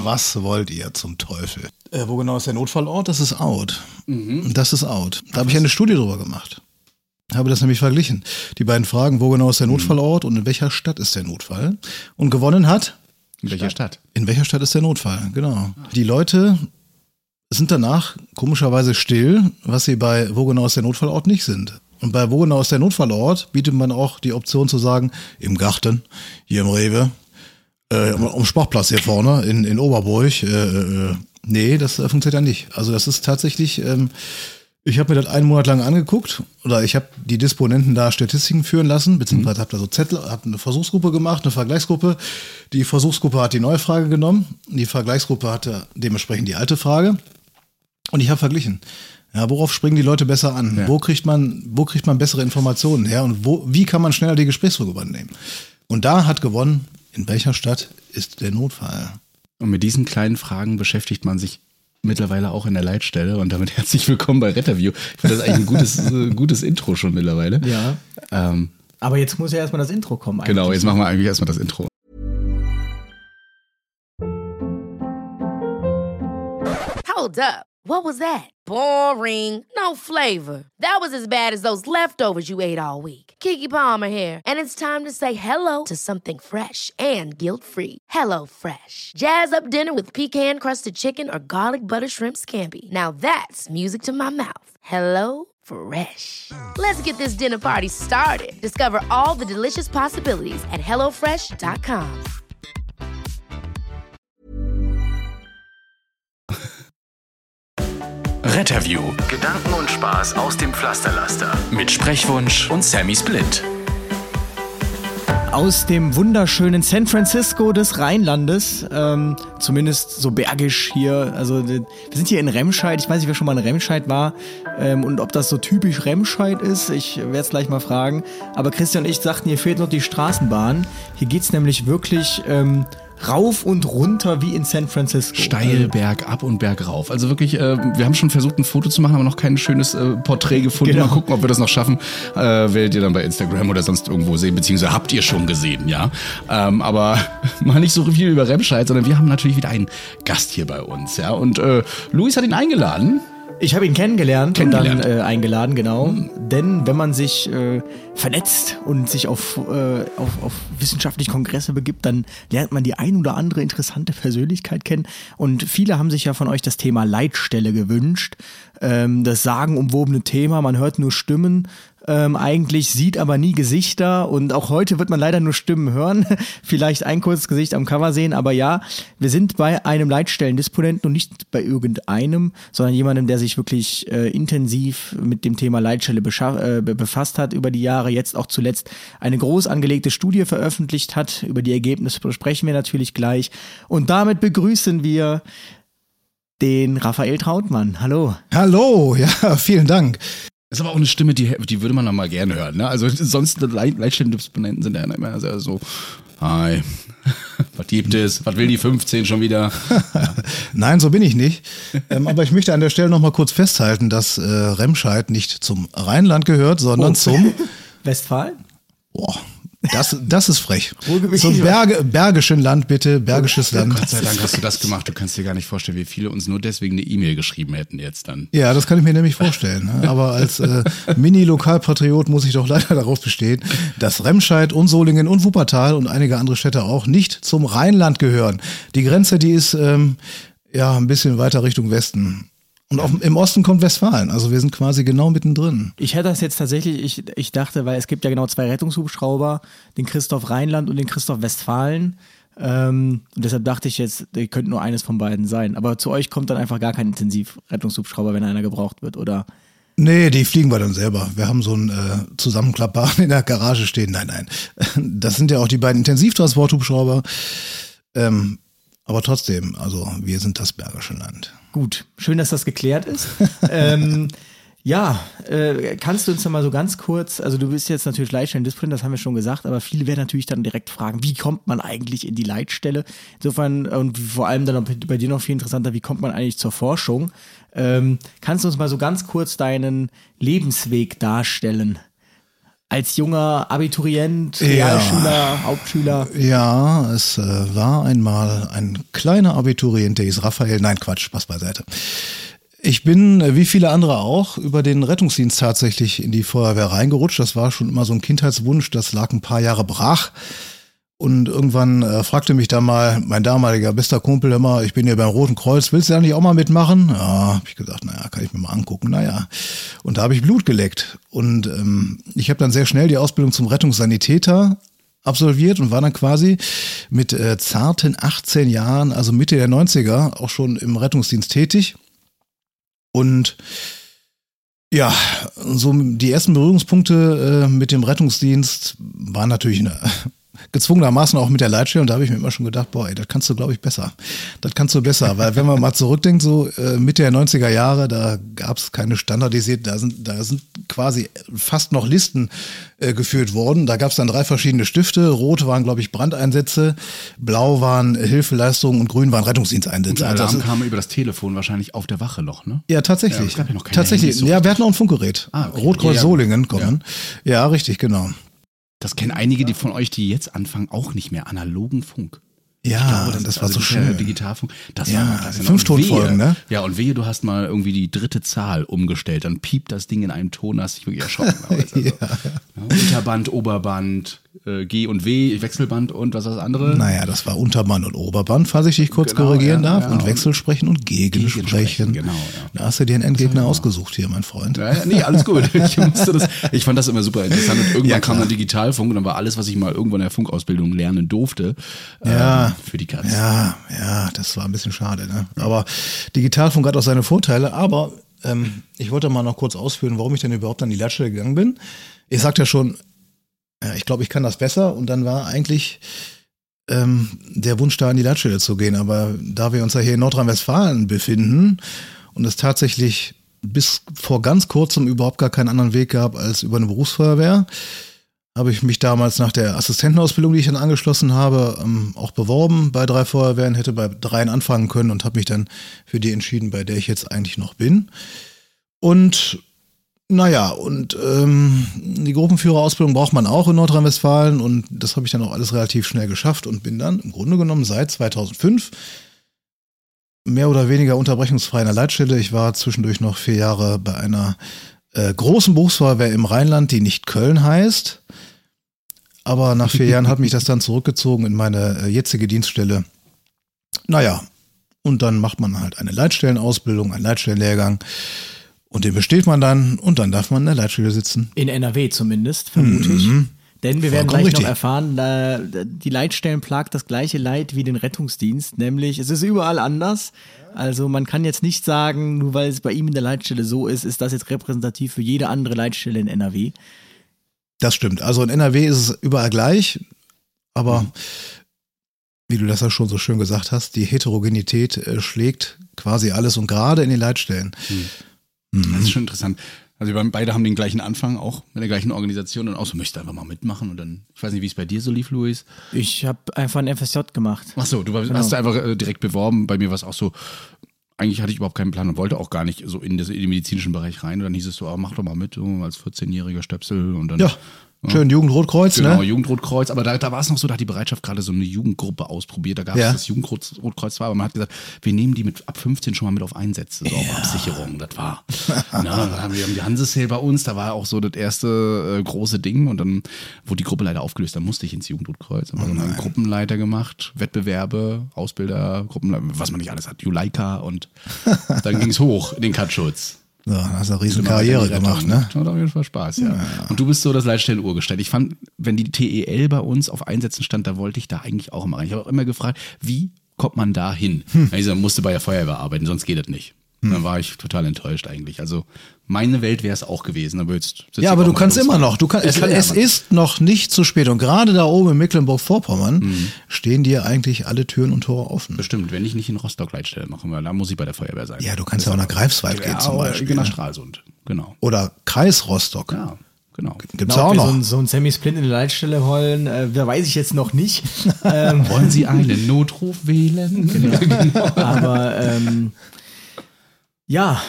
Was wollt ihr zum Teufel? Wo genau ist der Notfallort? Das ist out. Das ist out. Da habe ich eine Studie drüber gemacht. Habe das nämlich verglichen. Die beiden Fragen, wo genau ist der Notfallort und in welcher Stadt ist der Notfall? Und gewonnen hat? In welcher Stadt? In welcher Stadt ist der Notfall, genau. Die Leute sind danach komischerweise still, was sie bei wo genau ist der Notfallort nicht sind. Und bei wo genau ist der Notfallort bietet man auch die Option zu sagen, im Garten, hier im Rewe, am Sportplatz hier vorne in Oberburg. Nee, das funktioniert ja nicht. Also das ist tatsächlich, ich habe mir das einen Monat lang angeguckt oder ich habe die Disponenten da Statistiken führen lassen, beziehungsweise habe da so Zettel, habe eine Versuchsgruppe gemacht, eine Vergleichsgruppe. Die Versuchsgruppe hat die neue Frage genommen, die Vergleichsgruppe hatte dementsprechend die alte Frage und ich habe verglichen. Ja, worauf springen die Leute besser an? Ja. Wo kriegt man bessere Informationen her und wie kann man schneller die Gesprächsführung übernehmen? Und da hat gewonnen, in welcher Stadt ist der Notfall? Und mit diesen kleinen Fragen beschäftigt man sich mittlerweile auch in der Leitstelle und damit herzlich willkommen bei Retterview. Ich finde das eigentlich ein gutes Intro schon mittlerweile. Ja. Aber jetzt muss ja erstmal das Intro kommen. Eigentlich. Genau, jetzt machen wir eigentlich erstmal das Intro. Hold up. What was that? Boring. No flavor. That was as bad as those leftovers you ate all week. Keke Palmer here. And it's time to say hello to something fresh and guilt-free. Hello Fresh. Jazz up dinner with pecan-crusted chicken or garlic butter shrimp scampi. Now that's music to my mouth. Hello Fresh. Let's get this dinner party started. Discover all the delicious possibilities at hellofresh.com. Retterview. Gedanken und Spaß aus dem Pflasterlaster. Mit Sprechwunsch und Sammy Split. Aus dem wunderschönen San Francisco des Rheinlandes, zumindest so bergisch hier, also wir sind hier in Remscheid, ich weiß nicht, wer schon mal in Remscheid war und ob das so typisch Remscheid ist, ich werde es gleich mal fragen, aber Christian und ich sagten, hier fehlt noch die Straßenbahn, hier geht's nämlich wirklich rauf und runter wie in San Francisco. Steil, bergab und bergauf. Also wirklich, wir haben schon versucht, ein Foto zu machen, aber noch kein schönes Porträt gefunden. Genau. Mal gucken, ob wir das noch schaffen. Werdet ihr dann bei Instagram oder sonst irgendwo sehen, beziehungsweise habt ihr schon gesehen, ja. Aber mal nicht so viel über Remscheid, sondern wir haben natürlich wieder einen Gast hier bei uns, ja. Und Luis hat ihn eingeladen. Ich habe ihn kennengelernt. Und dann eingeladen, genau. Denn wenn man sich vernetzt und sich auf wissenschaftliche Kongresse begibt, dann lernt man die ein oder andere interessante Persönlichkeit kennen. Und viele haben sich ja von euch das Thema Leitstelle gewünscht. Das sagenumwobene Thema, man hört nur Stimmen. Eigentlich sieht aber nie Gesichter und auch heute wird man leider nur Stimmen hören, vielleicht ein kurzes Gesicht am Cover sehen, aber ja, wir sind bei einem Leitstellendisponenten und nicht bei irgendeinem, sondern jemandem, der sich wirklich intensiv mit dem Thema Leitstelle befasst hat über die Jahre, jetzt auch zuletzt eine groß angelegte Studie veröffentlicht hat, über die Ergebnisse besprechen wir natürlich gleich und damit begrüßen wir den Raphael Trautmann. Hallo. Hallo, ja, vielen Dank. Das ist aber auch eine Stimme, die würde man noch mal gerne hören. Ne? Also sonst Leitstellendisponenten sind ja immer sehr so, hi, was gibt es, was will die 15 schon wieder? Ja. Nein, so bin ich nicht. Aber ich möchte an der Stelle noch mal kurz festhalten, dass Remscheid nicht zum Rheinland gehört, sondern zum Westfalen? Boah. Das ist frech. Zum bergischen Land, bitte, bergisches Land. Gott sei Dank hast du das gemacht. Du kannst dir gar nicht vorstellen, wie viele uns nur deswegen eine E-Mail geschrieben hätten jetzt dann. Ja, das kann ich mir nämlich vorstellen. Aber als Mini-Lokalpatriot muss ich doch leider darauf bestehen, dass Remscheid und Solingen und Wuppertal und einige andere Städte auch nicht zum Rheinland gehören. Die Grenze, die ist ein bisschen weiter Richtung Westen. Und im Osten kommt Westfalen, also wir sind quasi genau mittendrin. Ich hätte das jetzt tatsächlich, ich dachte, weil es gibt ja genau 2 Rettungshubschrauber, den Christoph Rheinland und den Christoph Westfalen. Und deshalb dachte ich jetzt, ihr könnt nur eines von beiden sein. Aber zu euch kommt dann einfach gar kein Intensivrettungshubschrauber, wenn einer gebraucht wird, oder? Nee, die fliegen wir dann selber. Wir haben so einen Zusammenklappbaren in der Garage stehen. Nein. Das sind ja auch die beiden Intensivtransporthubschrauber. Aber trotzdem, also wir sind das bergische Land. Gut, schön, dass das geklärt ist. Kannst du uns noch mal so ganz kurz, also du bist jetzt natürlich Leitstellendisponent, das haben wir schon gesagt, aber viele werden natürlich dann direkt fragen, wie kommt man eigentlich in die Leitstelle? Insofern, und vor allem dann bei dir noch viel interessanter, wie kommt man eigentlich zur Forschung? Kannst du uns mal so ganz kurz deinen Lebensweg darstellen? als junger Abiturient, Realschüler, Hauptschüler? Ja, es war einmal ein kleiner Abiturient, der hieß Raphael. Nein, Quatsch, Spaß beiseite. Ich bin, wie viele andere auch, über den Rettungsdienst tatsächlich in die Feuerwehr reingerutscht. Das war schon immer so ein Kindheitswunsch, das lag ein paar Jahre brach. Und irgendwann fragte mich da mal mein damaliger bester Kumpel immer, ich bin hier beim Roten Kreuz, willst du da nicht auch mal mitmachen? Ja, hab ich gesagt, naja, kann ich mir mal angucken, naja. Und da habe ich Blut geleckt. Und ich habe dann sehr schnell die Ausbildung zum Rettungssanitäter absolviert und war dann quasi mit zarten 18 Jahren, also Mitte der 90er, auch schon im Rettungsdienst tätig. Und ja, so die ersten Berührungspunkte mit dem Rettungsdienst waren natürlich gezwungenermaßen auch mit der Leitstelle und da habe ich mir immer schon gedacht, boah, ey, das kannst du, glaube ich, besser. Das kannst du besser, weil wenn man mal zurückdenkt, so Mitte der 90er Jahre, da gab es keine standardisiert, da sind quasi fast noch Listen geführt worden. Da gab es dann 3 verschiedene Stifte. Rot waren, glaube ich, Brandeinsätze, blau waren Hilfeleistungen und grün waren Rettungsdiensteinsätze. Und der Alarm kam über das Telefon wahrscheinlich auf der Wache noch, ne? Ja, tatsächlich. Ja, es gab ja noch keine tatsächlich. Handys so Ja, wir hatten auch ein Funkgerät. Okay. Rotkreuz Solingen kommen. Ja, richtig, genau. Das kennen einige die von euch, die jetzt anfangen, auch nicht mehr. Analogen Funk. Ja, das war so schön. Digitalfunk. Das ja, war mal klasse. 5 Tonfolgen, ne? Ja, und wehe, du hast mal irgendwie die 3. Zahl umgestellt, dann piept das Ding in einem Ton, hast dich wirklich erschrocken. Also, ja. Unterband, Oberband, G und W, Wechselband und was war das andere? Naja, das war Unterband und Oberband, falls ich dich kurz korrigieren darf. Und Wechselsprechen und Gegensprechen. Genau, ja. Da hast du dir einen Endgegner ausgesucht hier, mein Freund. Ja, nee, alles gut. Ich fand das immer super interessant. Und irgendwann kam dann Digitalfunk und dann war alles, was ich mal irgendwann in der Funkausbildung lernen durfte, für die Katz. Ja, das war ein bisschen schade, ne? Aber Digitalfunk hat auch seine Vorteile, aber ich wollte mal noch kurz ausführen, warum ich denn überhaupt an die Leitstelle gegangen bin. Ich sagte ja schon, ich glaube, ich kann das besser und dann war eigentlich der Wunsch da an die Leitstelle zu gehen, aber da wir uns ja hier in Nordrhein-Westfalen befinden und es tatsächlich bis vor ganz kurzem überhaupt gar keinen anderen Weg gab als über eine Berufsfeuerwehr, habe ich mich damals nach der Assistentenausbildung, die ich dann angeschlossen habe, auch beworben bei 3 Feuerwehren, hätte bei 3 anfangen können und habe mich dann für die entschieden, bei der ich jetzt eigentlich noch bin. Und naja, die Gruppenführerausbildung braucht man auch in Nordrhein-Westfalen und das habe ich dann auch alles relativ schnell geschafft und bin dann im Grunde genommen seit 2005 mehr oder weniger unterbrechungsfrei in der Leitstelle. Ich war zwischendurch noch 4 Jahre bei einer großen Berufsfeuerwehr im Rheinland, die nicht Köln heißt. Aber nach 4 Jahren hat mich das dann zurückgezogen in meine jetzige Dienststelle. Naja, und dann macht man halt eine Leitstellenausbildung, einen Leitstellenlehrgang. Und den besteht man dann und dann darf man in der Leitstelle sitzen. In NRW zumindest, vermute ich. Denn wir werden gleich noch erfahren, die Leitstellen plagt das gleiche Leid wie den Rettungsdienst, nämlich es ist überall anders. Also man kann jetzt nicht sagen, nur weil es bei ihm in der Leitstelle so ist, ist das jetzt repräsentativ für jede andere Leitstelle in NRW. Das stimmt. Also in NRW ist es überall gleich, aber wie du das ja schon so schön gesagt hast, die Heterogenität schlägt quasi alles und gerade in den Leitstellen. Das ist schon interessant. Also wir beide haben den gleichen Anfang, auch mit der gleichen Organisation und auch so, möchte einfach mal mitmachen und dann, ich weiß nicht, wie es bei dir so lief, Luis. Ich habe einfach ein FSJ gemacht. Ach so, du hast einfach direkt beworben, bei mir war es auch so, eigentlich hatte ich überhaupt keinen Plan und wollte auch gar nicht so in den medizinischen Bereich rein und dann hieß es so, mach doch mal mit, so, als 14-jähriger Stöpsel und dann... Ja. Schön Jugendrotkreuz, genau, ne? Genau, Jugendrotkreuz. Aber da war es noch so, da hat die Bereitschaft gerade so eine Jugendgruppe ausprobiert. Da gab es das Jugendrotkreuz zwar, aber man hat gesagt, wir nehmen die mit ab 15 schon mal mit auf Einsätze, so auf Absicherung. Das war. Wir haben die Hansesale bei uns, da war auch so das erste große Ding und dann wurde die Gruppe leider aufgelöst. Dann musste ich ins Jugendrotkreuz. Dann haben wir einen Gruppenleiter gemacht, Wettbewerbe, Ausbilder, Gruppenleiter, was man nicht alles hat, Juleika und dann ging es hoch in den Cutschutz. So, hast du eine riesen Karriere gemacht, ne? Hat auf jeden Fall Spaß, ja. Und du bist so das Leitstellen-Urgestein. Ich fand, wenn die TEL bei uns auf Einsätzen stand, da wollte ich da eigentlich auch immer rein. Ich habe auch immer gefragt, wie kommt man da hin? Ich musste bei der Feuerwehr arbeiten, sonst geht das nicht. Dann war ich total enttäuscht eigentlich. Also meine Welt wäre es auch gewesen. Aber jetzt ja, aber du kannst immer noch. Es ist noch nicht zu spät. Und gerade da oben in Mecklenburg-Vorpommern stehen dir eigentlich alle Türen und Tore offen. Bestimmt, wenn ich nicht in Rostock Leitstelle mache, weil da muss ich bei der Feuerwehr sein. Ja, du kannst ja auch nach Greifswald gehen zum Beispiel. Nach Stralsund, genau. Oder Kreis Rostock. Ja. Genau. Gibt's auch noch. So ein Semi-Splint in die Leitstelle holen, da weiß ich jetzt noch nicht. Wollen Sie einen Notruf wählen? Genau. Aber Ja,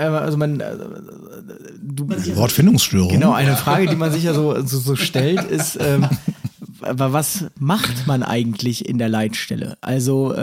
Wortfindungsstörung. Genau, eine Frage, die man sich ja so stellt, ist, was macht man eigentlich in der Leitstelle? Also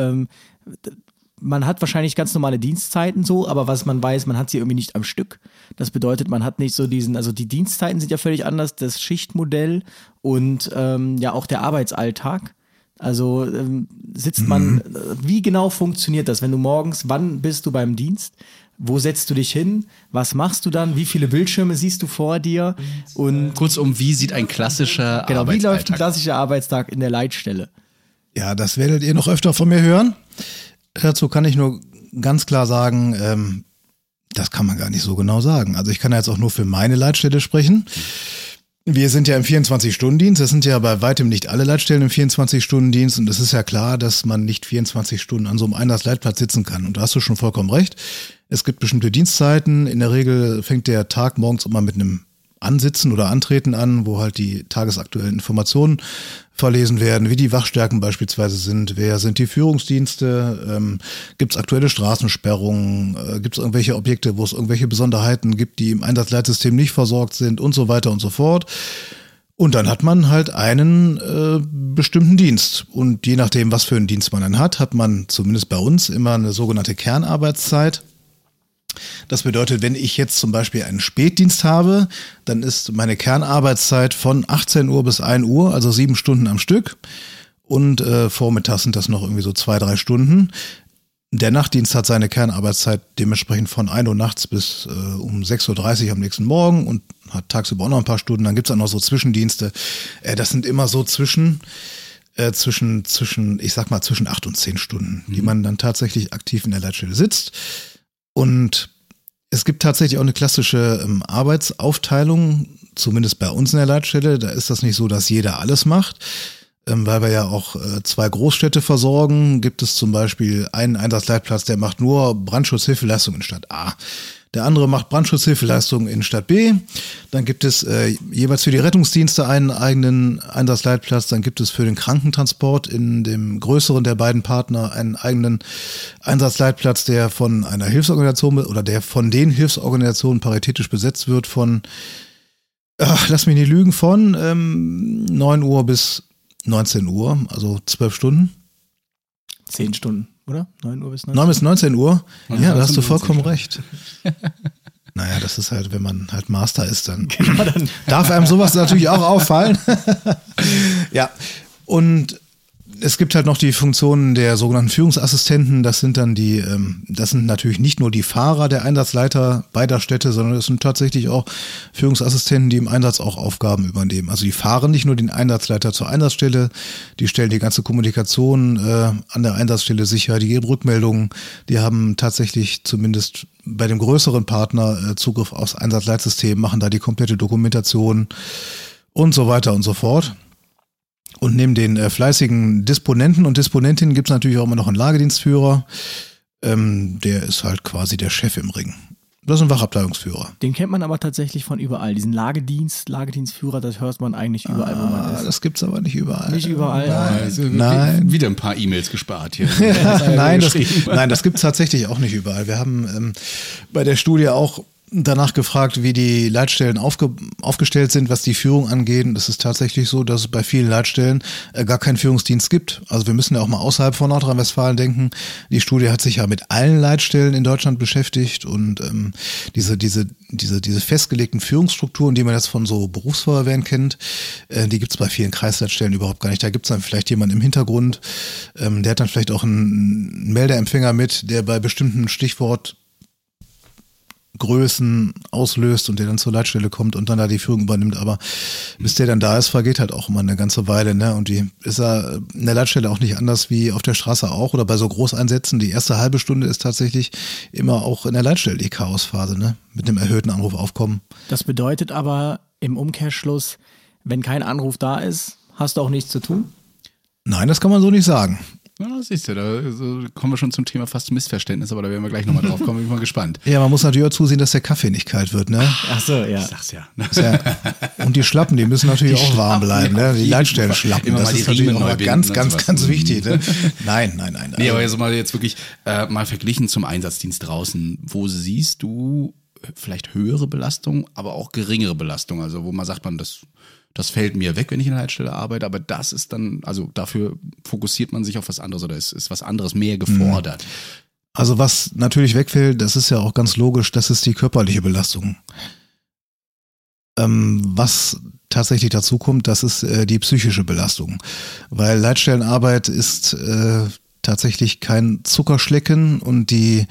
man hat wahrscheinlich ganz normale Dienstzeiten so, aber was man weiß, man hat sie irgendwie nicht am Stück. Das bedeutet, man hat nicht so also die Dienstzeiten sind ja völlig anders, das Schichtmodell und ja auch der Arbeitsalltag. Also sitzt man, wie genau funktioniert das, wenn du morgens, wann bist du beim Dienst? Wo setzt du dich hin? Was machst du dann? Wie viele Bildschirme siehst du vor dir? Und kurzum, wie sieht ein klassischer Arbeitsalltag? Wie läuft ein klassischer Arbeitstag in der Leitstelle? Ja, das werdet ihr noch öfter von mir hören. Dazu kann ich nur ganz klar sagen, das kann man gar nicht so genau sagen. Also ich kann ja jetzt auch nur für meine Leitstelle sprechen. Wir sind ja im 24-Stunden-Dienst. Das sind ja bei weitem nicht alle Leitstellen im 24-Stunden-Dienst. Und es ist ja klar, dass man nicht 24 Stunden an so einem Einsatzleitplatz sitzen kann. Und da hast du schon vollkommen recht. Es gibt bestimmte Dienstzeiten. In der Regel fängt der Tag morgens immer mit einem Ansitzen oder Antreten an, wo halt die tagesaktuellen Informationen verlesen werden, wie die Wachstärken beispielsweise sind, wer sind die Führungsdienste, gibt es aktuelle Straßensperrungen, gibt es irgendwelche Objekte, wo es irgendwelche Besonderheiten gibt, die im Einsatzleitsystem nicht versorgt sind und so weiter und so fort. Und dann hat man halt einen bestimmten Dienst. Und je nachdem, was für einen Dienst man dann hat man zumindest bei uns immer eine sogenannte Kernarbeitszeit. Das bedeutet, wenn ich jetzt zum Beispiel einen Spätdienst habe, dann ist meine Kernarbeitszeit von 18 Uhr bis 1 Uhr, also 7 Stunden am Stück. Und vormittags sind das noch irgendwie so 2-3 Stunden. Der Nachtdienst hat seine Kernarbeitszeit dementsprechend von 1 Uhr nachts bis um 6.30 Uhr am nächsten Morgen und hat tagsüber auch noch ein paar Stunden. Dann gibt's auch noch so Zwischendienste. Das sind immer so zwischen 8 und 10 Stunden, die man dann tatsächlich aktiv in der Leitstelle sitzt. Und es gibt tatsächlich auch eine klassische Arbeitsaufteilung, zumindest bei uns in der Leitstelle. Da ist das nicht so, dass jeder alles macht, weil wir ja auch 2 Großstädte versorgen. Gibt es zum Beispiel einen Einsatzleitplatz, der macht nur Brandschutzhilfeleistung in Stadt A. Der andere macht Brandschutzhilfeleistung in Stadt B. Dann gibt es jeweils für die Rettungsdienste einen eigenen Einsatzleitplatz. Dann gibt es für den Krankentransport in dem größeren der beiden Partner einen eigenen Einsatzleitplatz, der von einer Hilfsorganisation oder der von den Hilfsorganisationen paritätisch besetzt wird von, lass mich nicht lügen, von 9 Uhr bis 19 Uhr, also 12 Stunden. 10 Stunden. Oder? 9 Uhr bis 19 Uhr? 9 bis 19 Uhr? Ja, da hast du vollkommen recht. Naja, das ist halt, wenn man halt Master ist, dann, genau, dann darf einem sowas natürlich auch auffallen. Ja, und es gibt halt noch die Funktionen der sogenannten Führungsassistenten. Das sind dann das sind natürlich nicht nur die Fahrer der Einsatzleiter beider Städte, sondern es sind tatsächlich auch Führungsassistenten, die im Einsatz auch Aufgaben übernehmen. Also die fahren nicht nur den Einsatzleiter zur Einsatzstelle, die stellen die ganze Kommunikation an der Einsatzstelle sicher, die geben Rückmeldungen, die haben tatsächlich zumindest bei dem größeren Partner Zugriff aufs Einsatzleitsystem, machen da die komplette Dokumentation und so weiter und so fort. Und neben den fleißigen Disponenten und Disponentinnen gibt es natürlich auch immer noch einen Lagedienstführer. Der ist halt quasi der Chef im Ring. Das ist ein Wachabteilungsführer. Den kennt man aber tatsächlich von überall. Diesen Lagedienstführer, das hört man eigentlich überall, wo man ist. Das gibt's aber nicht überall. Nicht überall? Nein. Also Nein. Wieder ein paar E-Mails gespart hier. Nein, das gibt's tatsächlich auch nicht überall. Wir haben bei der Studie auch danach gefragt, wie die Leitstellen aufgestellt sind, was die Führung angeht. Und es ist tatsächlich so, dass es bei vielen Leitstellen gar keinen Führungsdienst gibt. Also wir müssen ja auch mal außerhalb von Nordrhein-Westfalen denken. Die Studie hat sich ja mit allen Leitstellen in Deutschland beschäftigt und diese festgelegten Führungsstrukturen, die man jetzt von so Berufsfeuerwehren kennt, die gibt's bei vielen Kreisleitstellen überhaupt gar nicht. Da gibt's dann vielleicht jemanden im Hintergrund, der hat dann vielleicht auch einen Meldeempfänger mit, der bei bestimmten Stichwort Größen auslöst und der dann zur Leitstelle kommt und dann da die Führung übernimmt. Aber bis der dann da ist, vergeht halt auch immer eine ganze Weile, ne? Und die ist ja in der Leitstelle auch nicht anders wie auf der Straße auch oder bei so Großeinsätzen. Die erste halbe Stunde ist tatsächlich immer auch in der Leitstelle die Chaosphase, ne? Mit einem erhöhten Anrufaufkommen. Das bedeutet aber im Umkehrschluss, wenn kein Anruf da ist, hast du auch nichts zu tun? Nein, das kann man so nicht sagen. Ja, siehst du, da kommen wir schon zum Thema fast Missverständnis, aber da werden wir gleich nochmal drauf kommen, bin ich mal gespannt. Ja, man muss natürlich auch zusehen, dass der Kaffee nicht kalt wird, ne? Ach so, ja. Ich sag's ja. Und die Schlappen, die müssen natürlich auch warm bleiben, ne? Die Leitstellenschlappen, immer das mal die ist natürlich Riemen auch neu ganz, binden ganz, und sowas. ganz wichtig, ne? Nein. Nee, aber jetzt wirklich mal verglichen zum Einsatzdienst draußen, wo siehst du vielleicht höhere Belastung, aber auch geringere Belastung, also wo man sagt, das fällt mir weg, wenn ich in der Leitstelle arbeite, aber das ist dann, also dafür fokussiert man sich auf was anderes oder ist was anderes mehr gefordert. Also was natürlich wegfällt, das ist ja auch ganz logisch, das ist die körperliche Belastung. Was tatsächlich dazu kommt, das ist die psychische Belastung, weil Leitstellenarbeit ist tatsächlich kein Zuckerschlecken und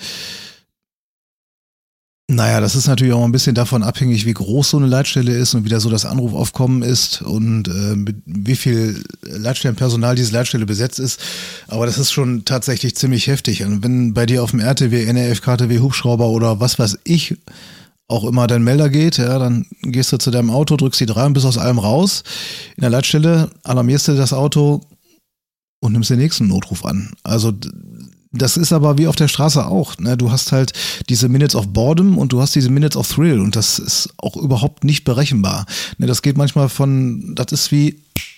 das ist natürlich auch ein bisschen davon abhängig, wie groß so eine Leitstelle ist und wie da so das Anrufaufkommen ist und mit wie viel Leitstellenpersonal diese Leitstelle besetzt ist. Aber das ist schon tatsächlich ziemlich heftig. Und wenn bei dir auf dem RTW, NRF, KTW, Hubschrauber oder was weiß ich auch immer dein Melder geht, ja, dann gehst du zu deinem Auto, drückst die 3 und bist aus allem raus. In der Leitstelle alarmierst du das Auto und nimmst den nächsten Notruf an. Also das ist aber wie auf der Straße auch. Ne? Du hast halt diese Minutes of Boredom und du hast diese Minutes of Thrill und das ist auch überhaupt nicht berechenbar. Ne? Das geht manchmal das ist wie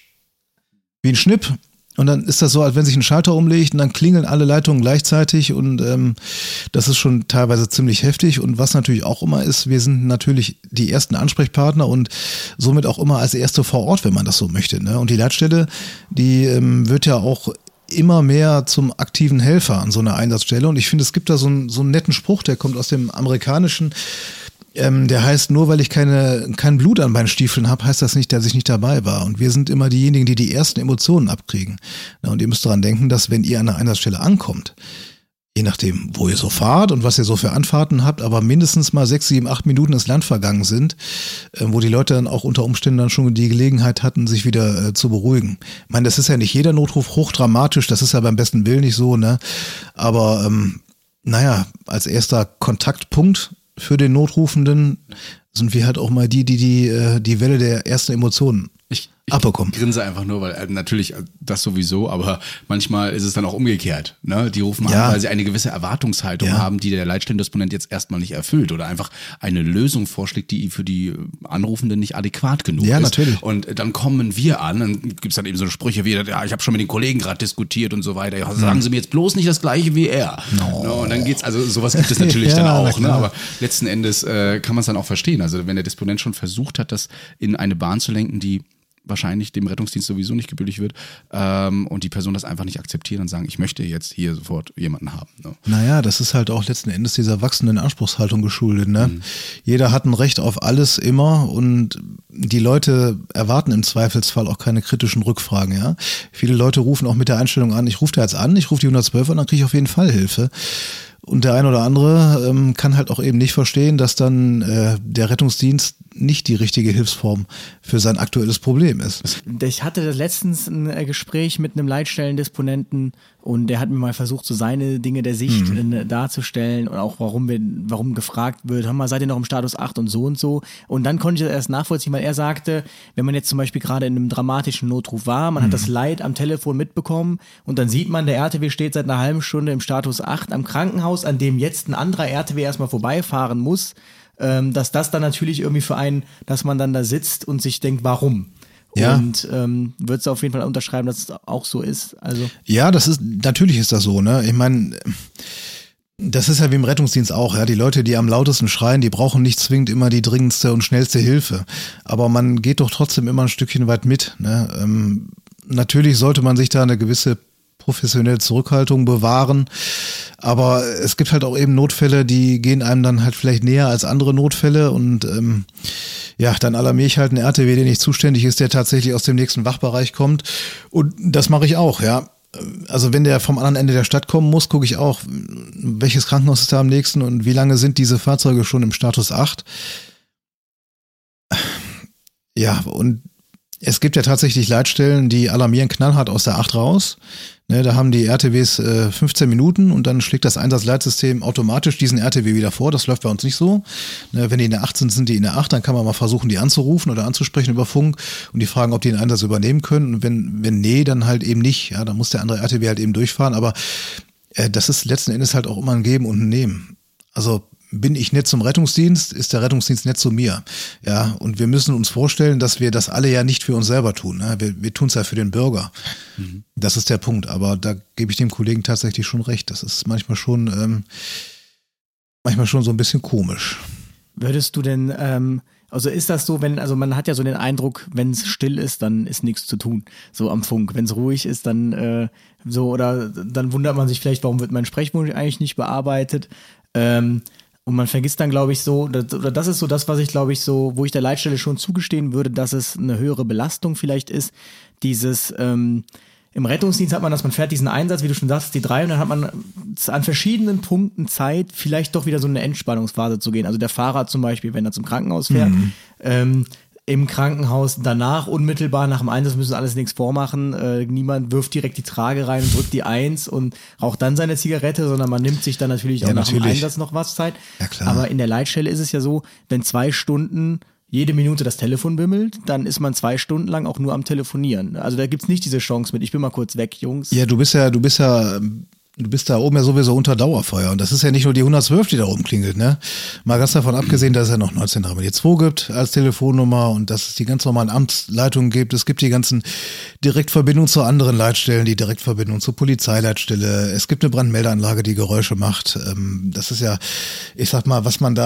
ein Schnipp und dann ist das so, als wenn sich ein Schalter umlegt und dann klingeln alle Leitungen gleichzeitig und das ist schon teilweise ziemlich heftig und was natürlich auch immer ist, wir sind natürlich die ersten Ansprechpartner und somit auch immer als Erste vor Ort, wenn man das so möchte. Ne? Und die Leitstelle, die wird ja auch immer mehr zum aktiven Helfer an so einer Einsatzstelle und ich finde, es gibt da so einen netten Spruch, der kommt aus dem Amerikanischen, der heißt, nur weil ich kein Blut an meinen Stiefeln habe, heißt das nicht, dass ich nicht dabei war und wir sind immer diejenigen, die die ersten Emotionen abkriegen. Und ihr müsst daran denken, dass wenn ihr an einer Einsatzstelle ankommt, je nachdem, wo ihr so fahrt und was ihr so für Anfahrten habt, aber mindestens mal 6, 7, 8 Minuten ins Land vergangen sind, wo die Leute dann auch unter Umständen dann schon die Gelegenheit hatten, sich wieder zu beruhigen. Ich meine, das ist ja nicht jeder Notruf hochdramatisch, das ist ja beim besten Willen nicht so, ne? Aber als erster Kontaktpunkt für den Notrufenden sind wir halt auch mal die Welle der ersten Emotionen abbekommen. Ich grinse einfach nur, weil natürlich das sowieso, aber manchmal ist es dann auch umgekehrt. Ne? Die rufen an, weil sie eine gewisse Erwartungshaltung haben, die der Leitstellendisponent jetzt erstmal nicht erfüllt oder einfach eine Lösung vorschlägt, die für die Anrufenden nicht adäquat genug ist. Ja, natürlich. Und dann kommen wir an, dann gibt's dann eben so Sprüche wie, ja, ich habe schon mit den Kollegen gerade diskutiert und so weiter. Ja, sagen Sie mir jetzt bloß nicht das Gleiche wie er. No. No, und dann geht's, also sowas gibt es natürlich dann auch. Ne? Aber letzten Endes kann man es dann auch verstehen. Also wenn der Disponent schon versucht hat, das in eine Bahn zu lenken, die wahrscheinlich dem Rettungsdienst sowieso nicht gebührlich wird und die Person das einfach nicht akzeptieren und sagen, ich möchte jetzt hier sofort jemanden haben. Ne? Naja, das ist halt auch letzten Endes dieser wachsenden Anspruchshaltung geschuldet. Ne? Jeder hat ein Recht auf alles immer und die Leute erwarten im Zweifelsfall auch keine kritischen Rückfragen. Ja? Viele Leute rufen auch mit der Einstellung an, ich rufe da jetzt an, ich rufe die 112 an, dann kriege ich auf jeden Fall Hilfe. Und der ein oder andere kann halt auch eben nicht verstehen, dass dann der Rettungsdienst nicht die richtige Hilfsform für sein aktuelles Problem ist. Ich hatte letztens ein Gespräch mit einem Leitstellendisponenten und der hat mir mal versucht, so seine Dinge der Sicht darzustellen und auch warum gefragt wird, hör mal, seid ihr noch im Status 8 und so und so. Und dann konnte ich das erst nachvollziehen, weil er sagte, wenn man jetzt zum Beispiel gerade in einem dramatischen Notruf war, man hat das Leid am Telefon mitbekommen und dann sieht man, der RTW steht seit einer halben Stunde im Status 8 am Krankenhaus, an dem jetzt ein anderer RTW erstmal vorbeifahren muss, dass das dann natürlich irgendwie für einen, dass man dann da sitzt und sich denkt, warum? Ja. Und würdest du auf jeden Fall unterschreiben, dass es auch so ist? Also ja, natürlich ist das so, ne? Ich meine, das ist ja wie im Rettungsdienst auch, ja. Die Leute, die am lautesten schreien, die brauchen nicht zwingend immer die dringendste und schnellste Hilfe. Aber man geht doch trotzdem immer ein Stückchen weit mit, ne? Natürlich sollte man sich da eine gewisse professionelle Zurückhaltung bewahren, aber es gibt halt auch eben Notfälle, die gehen einem dann halt vielleicht näher als andere Notfälle und dann alarmiere ich halt einen RTW, der nicht zuständig ist, der tatsächlich aus dem nächsten Wachbereich kommt und das mache ich auch, ja. Also wenn der vom anderen Ende der Stadt kommen muss, gucke ich auch, welches Krankenhaus ist da am nächsten und wie lange sind diese Fahrzeuge schon im Status 8. Ja, und Es gibt ja tatsächlich Leitstellen, die alarmieren knallhart aus der 8 raus. Ne, da haben die RTWs 15 Minuten und dann schlägt das Einsatzleitsystem automatisch diesen RTW wieder vor. Das läuft bei uns nicht so. Ne, wenn die in der 8 sind, sind die in der 8. Dann kann man mal versuchen, die anzurufen oder anzusprechen über Funk und die fragen, ob die den Einsatz übernehmen können. Und wenn nee, dann halt eben nicht. Ja, dann muss der andere RTW halt eben durchfahren. Aber das ist letzten Endes halt auch immer ein Geben und ein Nehmen. Also bin ich nett zum Rettungsdienst, ist der Rettungsdienst nett zu mir. Ja, und wir müssen uns vorstellen, dass wir das alle ja nicht für uns selber tun. Ne? Wir tun es ja für den Bürger. Mhm. Das ist der Punkt. Aber da gebe ich dem Kollegen tatsächlich schon recht. Das ist manchmal schon so ein bisschen komisch. Würdest du denn, also ist das so, also man hat ja so den Eindruck, wenn es still ist, dann ist nichts zu tun, so am Funk. Wenn es ruhig ist, dann oder dann wundert man sich vielleicht, warum wird mein Sprechwunsch eigentlich nicht bearbeitet. Und man vergisst dann, glaube ich, so, oder das ist so das, was ich, glaube ich, so, wo ich der Leitstelle schon zugestehen würde, dass es eine höhere Belastung vielleicht ist. Dieses, im Rettungsdienst hat man das, man fährt diesen Einsatz, wie du schon sagst, die 3, und dann hat man an verschiedenen Punkten Zeit, vielleicht doch wieder so eine Entspannungsphase zu gehen. Also der Fahrer zum Beispiel, wenn er zum Krankenhaus fährt, im Krankenhaus danach, unmittelbar nach dem Einsatz, müssen alles nichts vormachen. Niemand wirft direkt die Trage rein und drückt die 1 und raucht dann seine Zigarette, sondern man nimmt sich dann natürlich auch nach dem Einsatz noch was Zeit. Ja, klar. Aber in der Leitstelle ist es ja so, wenn 2 Stunden jede Minute das Telefon bimmelt, dann ist man 2 Stunden lang auch nur am Telefonieren. Also da gibt's nicht diese Chance mit, ich bin mal kurz weg, Jungs. Ja, du bist da oben ja sowieso unter Dauerfeuer. Und das ist ja nicht nur die 112, die da oben klingelt, ne? Mal ganz davon abgesehen, dass es ja noch 19302 gibt als Telefonnummer und dass es die ganz normalen Amtsleitungen gibt. Es gibt die ganzen Direktverbindungen zu anderen Leitstellen, die Direktverbindung zur Polizeileitstelle. Es gibt eine Brandmeldeanlage, die Geräusche macht. Das ist ja, ich sag mal, was man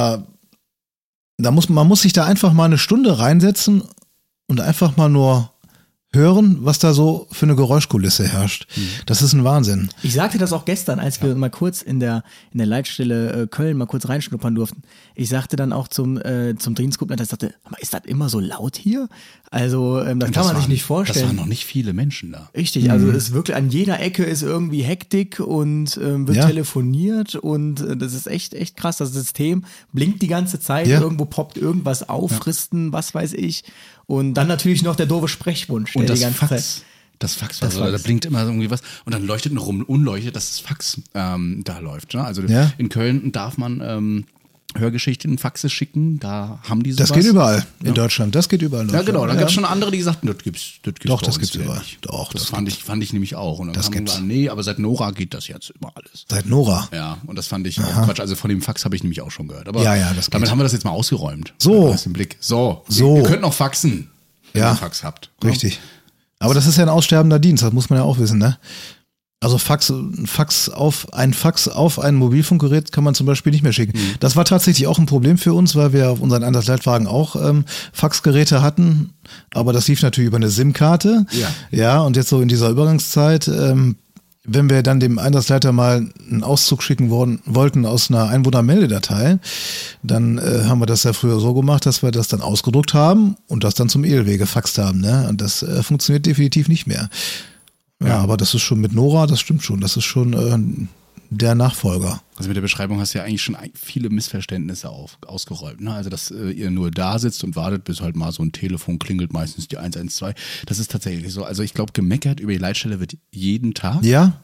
man muss sich da einfach mal eine Stunde reinsetzen und einfach mal nur hören, was da so für eine Geräuschkulisse herrscht. Das ist ein Wahnsinn. Ich sagte das auch gestern, als wir mal kurz in der Leitstelle Köln mal kurz reinschnuppern durften. Ich sagte dann auch zum Dienstgruppenleiter, ich sagte, ist das immer so laut hier? Also das kann man sich nicht vorstellen. Das waren noch nicht viele Menschen da. Richtig, also es ist wirklich an jeder Ecke ist irgendwie Hektik und wird telefoniert und das ist echt krass. Das System blinkt die ganze Zeit, irgendwo poppt irgendwas auf, Fristen, was weiß ich. Und dann natürlich noch der doofe Sprechwunsch. Und die ganze Zeit. Das Fax, da blinkt immer irgendwie was und dann leuchtet eine unleuchtet, dass das Fax da läuft. Ne? Also in Köln darf man Hörgeschichten, Faxe schicken, da haben die sowas. Das geht überall in Deutschland, das geht überall. Ja, genau, da gab es schon andere, die sagten, das gibt's Doch, das gibt's überall. Doch, das fand ich nämlich auch. Und dann kam gesagt, nee, aber seit Nora geht das jetzt über alles. Seit Nora? Ja, und das fand ich auch Quatsch. Also von dem Fax habe ich nämlich auch schon gehört. Aber das damit haben wir das jetzt mal ausgeräumt. So. Aus dem Blick. So. Ihr könnt noch faxen, wenn ihr Fax habt. Richtig. Aber das ist ja ein aussterbender Dienst, das muss man ja auch wissen, ne? Also ein Fax auf ein Mobilfunkgerät kann man zum Beispiel nicht mehr schicken. Das war tatsächlich auch ein Problem für uns, weil wir auf unseren Einsatzleitwagen auch Faxgeräte hatten. Aber das lief natürlich über eine SIM-Karte. Ja, und jetzt so in dieser Übergangszeit, wenn wir dann dem Einsatzleiter mal einen Auszug schicken wollten aus einer Einwohnermeldedatei, dann haben wir das ja früher so gemacht, dass wir das dann ausgedruckt haben und das dann zum ELW gefaxt haben. Ne? Und das funktioniert definitiv nicht mehr. Ja, aber das ist schon mit Nora, das stimmt schon. Das ist schon der Nachfolger. Also mit der Beschreibung hast du ja eigentlich schon viele Missverständnisse ausgeräumt. Ne? Also, dass ihr nur da sitzt und wartet, bis halt mal so ein Telefon klingelt, meistens die 112. Das ist tatsächlich so. Also ich glaube, gemeckert über die Leitstelle wird jeden Tag.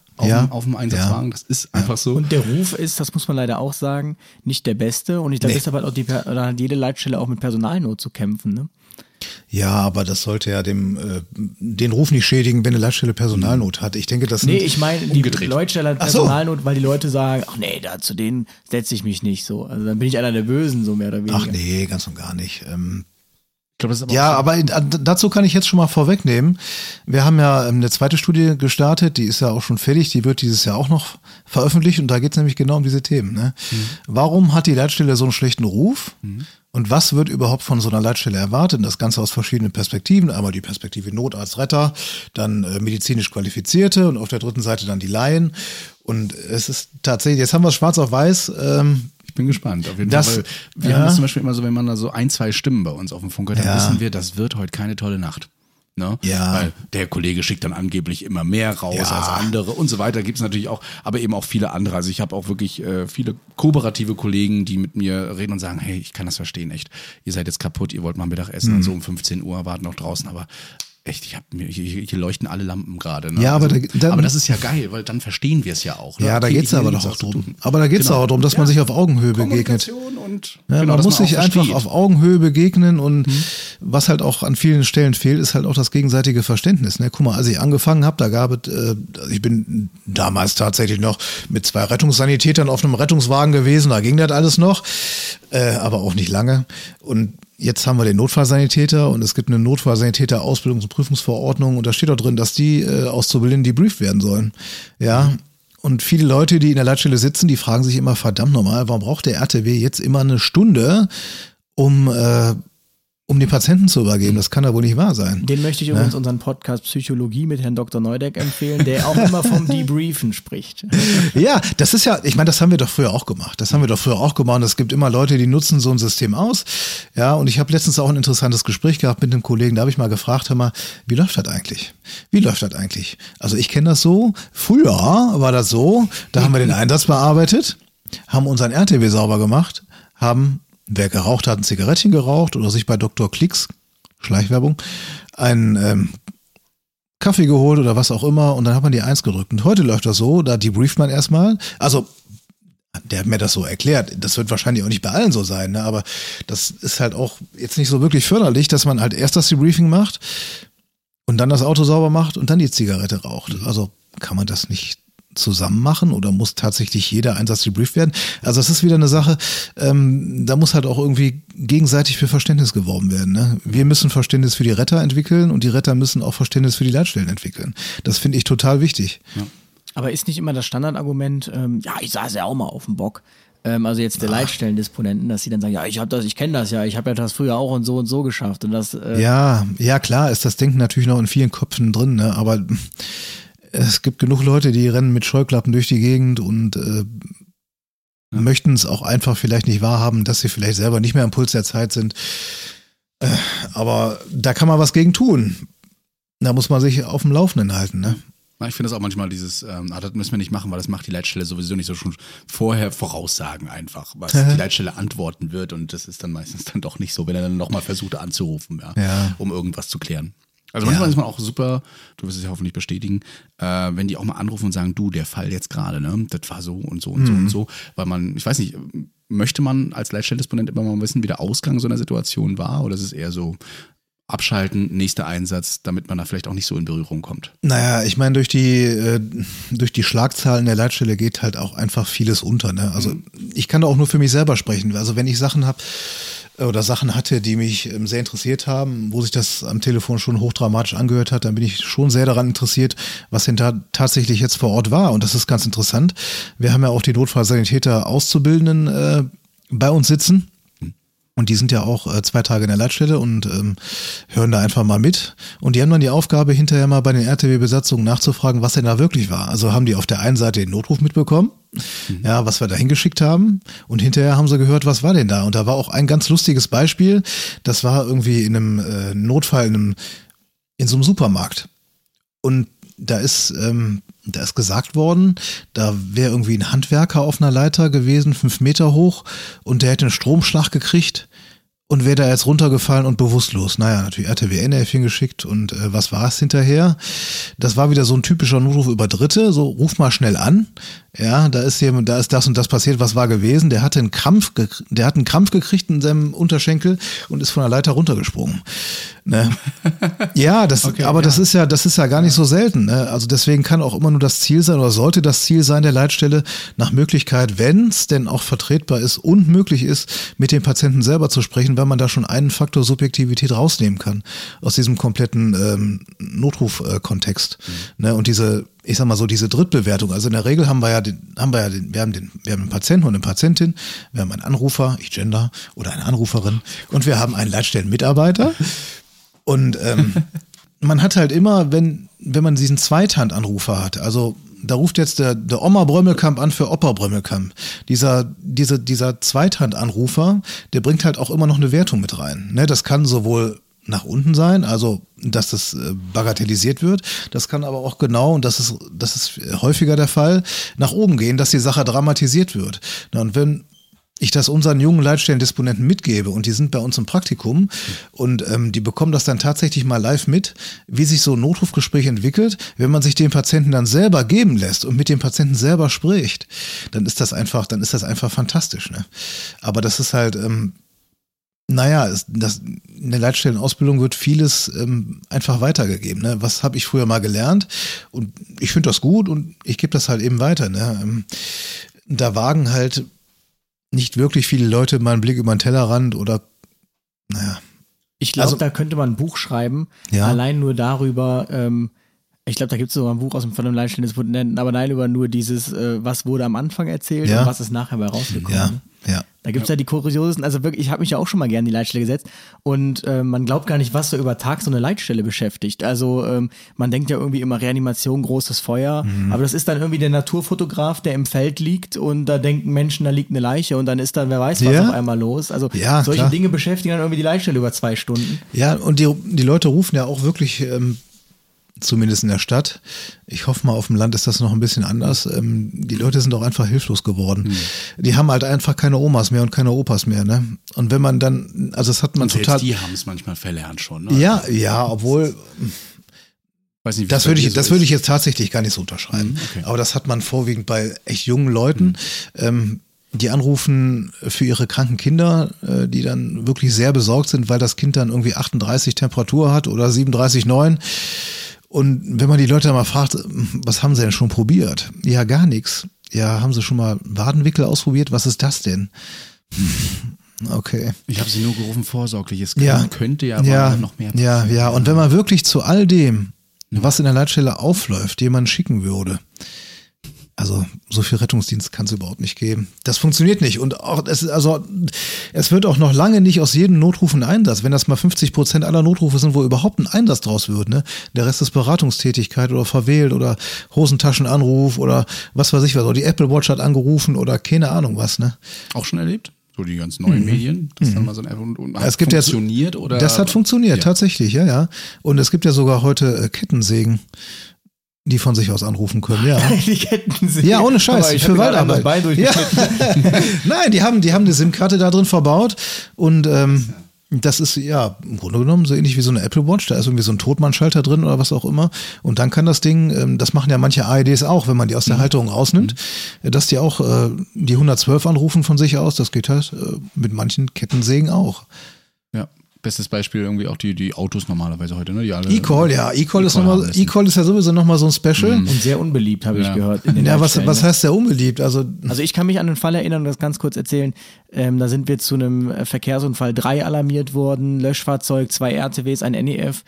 Auf dem Einsatzwagen, das ist einfach so. Und der Ruf ist, das muss man leider auch sagen, nicht der beste. Und ich glaube, deshalb hat jede Leitstelle auch mit Personalnot zu kämpfen, ne? Ja, aber das sollte ja den Ruf nicht schädigen, wenn eine Leitstelle Personalnot hat. Ich denke, das ich meine, die Leitstelle hat Personalnot, weil die Leute sagen, ach nee, zu denen setze ich mich nicht so. Also dann bin ich einer der Bösen, so mehr oder weniger. Ach nee, ganz und gar nicht. Ich glaub, das ist aber dazu kann ich jetzt schon mal vorwegnehmen. Wir haben ja eine zweite Studie gestartet, die ist ja auch schon fertig, die wird dieses Jahr auch noch veröffentlicht und da geht es nämlich genau um diese Themen. Ne? Warum hat die Leitstelle so einen schlechten Ruf? Und was wird überhaupt von so einer Leitstelle erwartet? Das Ganze aus verschiedenen Perspektiven. Einmal die Perspektive Notarzt, Retter, dann medizinisch Qualifizierte und auf der dritten Seite dann die Laien. Und es ist tatsächlich, jetzt haben wir es schwarz auf weiß. Ich bin gespannt, auf jeden Fall. Wir haben das zum Beispiel immer so, wenn man da so 1, 2 Stimmen bei uns auf dem Funk hört, dann wissen wir, das wird heute keine tolle Nacht. Ne? Ja. Weil der Kollege schickt dann angeblich immer mehr raus als andere und so weiter. Gibt es natürlich auch, aber eben auch viele andere. Also ich habe auch wirklich viele kooperative Kollegen, die mit mir reden und sagen, hey, ich kann das verstehen, echt. Ihr seid jetzt kaputt, ihr wollt mal Mittagessen und so um 15 Uhr warten noch draußen, aber echt, hier leuchten alle Lampen gerade. Ne? Ja, aber, also, aber das ist ja geil, weil dann verstehen wir es ja auch. Ne? Ja, da geht's aber doch auch drum. Aber da geht's auch darum, dass man sich auf Augenhöhe begegnet. Und ja, genau, man muss sich einfach auf Augenhöhe begegnen und was halt auch an vielen Stellen fehlt, ist halt auch das gegenseitige Verständnis. Ne? Guck mal, als ich angefangen habe, da gab es, ich bin damals tatsächlich noch mit 2 Rettungssanitätern auf einem Rettungswagen gewesen, da ging das alles noch, aber auch nicht lange. Und jetzt haben wir den Notfallsanitäter und es gibt eine Notfallsanitäter-Ausbildungs- und Prüfungsverordnung und da steht auch drin, dass die Auszubildenden debrieft werden sollen. Ja. Und viele Leute, die in der Leitstelle sitzen, die fragen sich immer, verdammt nochmal, warum braucht der RTW jetzt immer eine Stunde, um den Patienten zu übergeben? Das kann ja wohl nicht wahr sein. Den möchte ich übrigens unseren Podcast Psychologie mit Herrn Dr. Neudeck empfehlen, der auch immer vom Debriefen spricht. Ja, das ist ja, ich meine, das haben wir doch früher auch gemacht. Und es gibt immer Leute, die nutzen so ein System aus. Ja, und ich habe letztens auch ein interessantes Gespräch gehabt mit einem Kollegen, da habe ich mal gefragt, hör mal, wie läuft das eigentlich? Also ich kenne das so, früher war das so, da haben wir den Einsatz bearbeitet, haben unseren RTW sauber gemacht, wer geraucht hat, ein Zigarettchen geraucht oder sich bei Dr. Klicks, Schleichwerbung, einen Kaffee geholt oder was auch immer und dann hat man die 1 gedrückt. Und heute läuft das so, da debrieft man erstmal, also der hat mir das so erklärt, das wird wahrscheinlich auch nicht bei allen so sein, ne? Aber das ist halt auch jetzt nicht so wirklich förderlich, dass man halt erst das Debriefing macht und dann das Auto sauber macht und dann die Zigarette raucht. Also kann man das nicht zusammen machen oder muss tatsächlich jeder Einsatz debrieft werden? Also das ist wieder eine Sache, da muss halt auch irgendwie gegenseitig für Verständnis geworben werden. Ne? Wir müssen Verständnis für die Retter entwickeln und die Retter müssen auch Verständnis für die Leitstellen entwickeln. Das finde ich total wichtig. Ja. Aber ist nicht immer das Standardargument, ich saß ja auch mal auf dem Bock, also jetzt der Leitstellendisponenten, dass sie dann sagen, ja, ich kenne das ja, ich habe ja das früher auch und so geschafft. Und das, ja, klar ist das Denken natürlich noch in vielen Köpfen drin, ne? Aber es gibt genug Leute, die rennen mit Scheuklappen durch die Gegend und möchten es auch einfach vielleicht nicht wahrhaben, dass sie vielleicht selber nicht mehr am Puls der Zeit sind. Aber da kann man was gegen tun. Da muss man sich auf dem Laufenden halten, ne? Ich finde das auch manchmal das müssen wir nicht machen, weil das macht die Leitstelle sowieso nicht so, schon vorher voraussagen einfach, was die Leitstelle antworten wird und das ist dann meistens dann doch nicht so, wenn er dann nochmal versucht anzurufen, um irgendwas zu klären. Also manchmal ist man auch super, du wirst es ja hoffentlich bestätigen, wenn die auch mal anrufen und sagen, du, der Fall jetzt gerade, ne, das war so und so und so und so, weil man, ich weiß nicht, möchte man als Leitstellendisponent immer mal wissen, wie der Ausgang so einer Situation war oder ist es eher so abschalten, nächster Einsatz, damit man da vielleicht auch nicht so in Berührung kommt? Naja, ich meine, durch die Schlagzahlen der Leitstelle geht halt auch einfach vieles unter, ne? Also ich kann da auch nur für mich selber sprechen, also wenn ich Sachen habe, oder Sachen hatte, die mich sehr interessiert haben, wo sich das am Telefon schon hochdramatisch angehört hat, dann bin ich schon sehr daran interessiert, was denn da tatsächlich jetzt vor Ort war. Und das ist ganz interessant. Wir haben ja auch die Notfallsanitäter Auszubildenden bei uns sitzen. Und die sind ja auch 2 Tage in der Leitstelle und hören da einfach mal mit. Und die haben dann die Aufgabe, hinterher mal bei den RTW-Besatzungen nachzufragen, was denn da wirklich war. Also haben die auf der einen Seite den Notruf mitbekommen, ja, was wir da hingeschickt haben. Und hinterher haben sie gehört, was war denn da. Und da war auch ein ganz lustiges Beispiel. Das war irgendwie in einem Notfall in so einem Supermarkt. Und da ist gesagt worden, da wäre irgendwie ein Handwerker auf einer Leiter gewesen, 5 Meter hoch, und der hätte einen Stromschlag gekriegt und wäre da jetzt runtergefallen und bewusstlos. Naja, natürlich RTW NF hingeschickt und was war es hinterher? Das war wieder so ein typischer Notruf über Dritte, so ruf mal schnell an. Ja, da ist das und das passiert, was war gewesen? Der hat einen Krampf gekriegt in seinem Unterschenkel und ist von der Leiter runtergesprungen. Ne? Ja, das ist ja gar nicht so selten. Ne? Also deswegen kann auch immer nur das Ziel sein oder sollte das Ziel sein der Leitstelle, nach Möglichkeit, wenn es denn auch vertretbar ist und möglich ist, mit dem Patienten selber zu sprechen, weil man da schon einen Faktor Subjektivität rausnehmen kann aus diesem kompletten Notruf-Kontext. Ne? Und diese Drittbewertung. Also in der Regel wir haben einen Patienten und eine Patientin, wir haben einen Anrufer, ich gender, oder eine Anruferin und wir haben einen Leitstellenmitarbeiter. Und man hat halt immer, wenn man diesen Zweithandanrufer hat, also da ruft jetzt der Oma Brömmelkamp an für Opa Brömmelkamp. Dieser Zweithandanrufer, der bringt halt auch immer noch eine Wertung mit rein. Ne? Das kann sowohl nach unten sein, also dass das bagatellisiert wird. Das kann aber auch genau, und das ist häufiger der Fall, nach oben gehen, dass die Sache dramatisiert wird. Und wenn ich das unseren jungen Leitstellendisponenten mitgebe und die sind bei uns im Praktikum und die bekommen das dann tatsächlich mal live mit, wie sich so ein Notrufgespräch entwickelt, wenn man sich den Patienten dann selber geben lässt und mit dem Patienten selber spricht, dann ist das einfach fantastisch. Ne? Aber das ist halt, in der Leitstellenausbildung wird vieles einfach weitergegeben. Ne? Was habe ich früher mal gelernt? Und ich finde das gut und ich gebe das halt eben weiter. Ne? Da wagen halt nicht wirklich viele Leute mal einen Blick über den Tellerrand oder, Ich glaube, da könnte man ein Buch schreiben, allein nur darüber, ich glaube, da gibt es sogar ein Buch von einem Leitstellendisponenten, aber nein, über nur dieses, was wurde am Anfang erzählt und was ist nachher bei rausgekommen. Ja. Da gibt es ja die kuriosesten, also wirklich, ich habe mich ja auch schon mal gerne in die Leitstelle gesetzt und man glaubt gar nicht, was so über Tag so eine Leitstelle beschäftigt. Also man denkt ja irgendwie immer Reanimation, großes Feuer, aber das ist dann irgendwie der Naturfotograf, der im Feld liegt und da denken Menschen, da liegt eine Leiche und dann ist dann, wer weiß was auf einmal los. Also solche Dinge beschäftigen dann irgendwie die Leitstelle über 2 Stunden. Ja, und die Leute rufen ja auch wirklich, zumindest in der Stadt. Ich hoffe mal, auf dem Land ist das noch ein bisschen anders. Die Leute sind auch einfach hilflos geworden. Die haben halt einfach keine Omas mehr und keine Opas mehr. Ne? Und wenn man dann, also das hat man und total. Die haben es manchmal verlernt schon. Ne? Ja, obwohl. Weiß nicht, das würde ich jetzt tatsächlich gar nicht so unterschreiben. Okay. Aber das hat man vorwiegend bei echt jungen Leuten. Die anrufen für ihre kranken Kinder, die dann wirklich sehr besorgt sind, weil das Kind dann irgendwie 38 Temperatur hat oder 37,9. Und wenn man die Leute mal fragt, was haben sie denn schon probiert? Ja, gar nichts. Ja, haben sie schon mal Wadenwickel ausprobiert? Was ist das denn? Okay. Ich habe sie nur gerufen, vorsorglich. Es könnte ja noch mehr passieren. Ja. Und wenn man wirklich zu all dem, was in der Leitstelle aufläuft, jemanden schicken würde, also so viel Rettungsdienst kann es überhaupt nicht geben. Das funktioniert nicht. Und auch es wird auch noch lange nicht aus jedem Notruf ein Einsatz. Wenn das mal 50% aller Notrufe sind, wo überhaupt ein Einsatz draus wird, ne? Der Rest ist Beratungstätigkeit oder verwählt oder Hosentaschenanruf oder was weiß ich was. Oder die Apple Watch hat angerufen oder keine Ahnung was, ne? Auch schon erlebt? So die ganz neuen Medien, das dann mal so ein und es gibt funktioniert oder? Das hat funktioniert, tatsächlich, ja. Und es gibt ja sogar heute Kettensägen, die von sich aus anrufen können, ja. Die Kettensägen. Ja, ohne Scheiß, für Waldarbeit. Nein, die haben eine SIM-Karte da drin verbaut und das ist ja im Grunde genommen so ähnlich wie so eine Apple Watch, da ist irgendwie so ein Totmannschalter drin oder was auch immer und dann kann das Ding, das machen ja manche AEDs auch, wenn man die aus der Halterung rausnimmt, dass die auch die 112 anrufen von sich aus, das geht halt mit manchen Kettensägen auch. Ja. Bestes Beispiel irgendwie auch die Autos normalerweise heute, ne? E-Call, ja. E-Call ist ja sowieso nochmal so ein Special. Und sehr unbeliebt, habe ich gehört. Ja, was heißt sehr unbeliebt? Also ich kann mich an den Fall erinnern und das ganz kurz erzählen. Da sind wir zu einem Verkehrsunfall 3 alarmiert worden, Löschfahrzeug, 2 RTWs, ein NEF,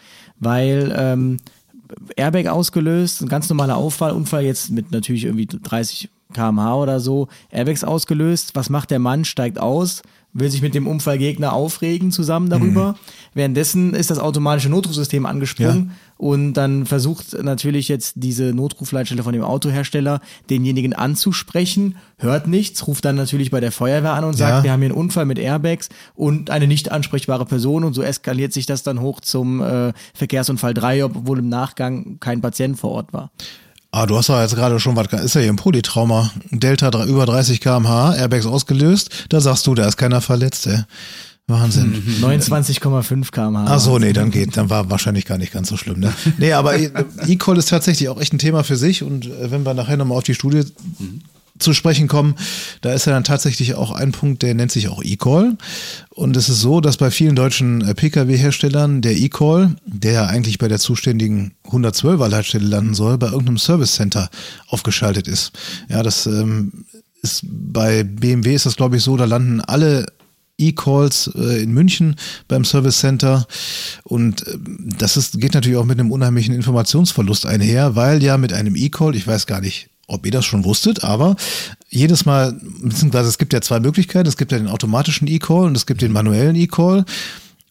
weil Airbag ausgelöst, ein ganz normaler Unfall jetzt mit natürlich irgendwie 30 km/h oder so, Airbags ausgelöst. Was macht der Mann? Steigt aus, will sich mit dem Unfallgegner aufregen zusammen darüber. Währenddessen ist das automatische Notrufsystem angesprungen und dann versucht natürlich jetzt diese Notrufleitstelle von dem Autohersteller denjenigen anzusprechen, hört nichts, ruft dann natürlich bei der Feuerwehr an und sagt, wir haben hier einen Unfall mit Airbags und eine nicht ansprechbare Person und so eskaliert sich das dann hoch zum Verkehrsunfall 3, obwohl im Nachgang kein Patient vor Ort war. Du hast ja jetzt gerade schon was, ist ja hier ein Polytrauma, Delta über 30 km/h, Airbags ausgelöst, da sagst du, da ist keiner verletzt, ey. Wahnsinn. 29,5 km/h. Ach so, nee, dann war wahrscheinlich gar nicht ganz so schlimm, ne? Nee, aber E-Call ist tatsächlich auch echt ein Thema für sich und wenn wir nachher nochmal auf die Studie zu sprechen kommen, da ist ja dann tatsächlich auch ein Punkt, der nennt sich auch E-Call. Und es ist so, dass bei vielen deutschen Pkw-Herstellern der E-Call, der ja eigentlich bei der zuständigen 112er Leitstelle landen soll, bei irgendeinem Service Center aufgeschaltet ist. Ja, das ist bei BMW ist das, glaube ich, so, da landen alle E-Calls in München beim Service Center und geht natürlich auch mit einem unheimlichen Informationsverlust einher, weil ja mit einem E-Call, ich weiß gar nicht, ob ihr das schon wusstet, aber jedes Mal, beziehungsweise es gibt ja 2 Möglichkeiten, es gibt ja den automatischen E-Call und es gibt den manuellen E-Call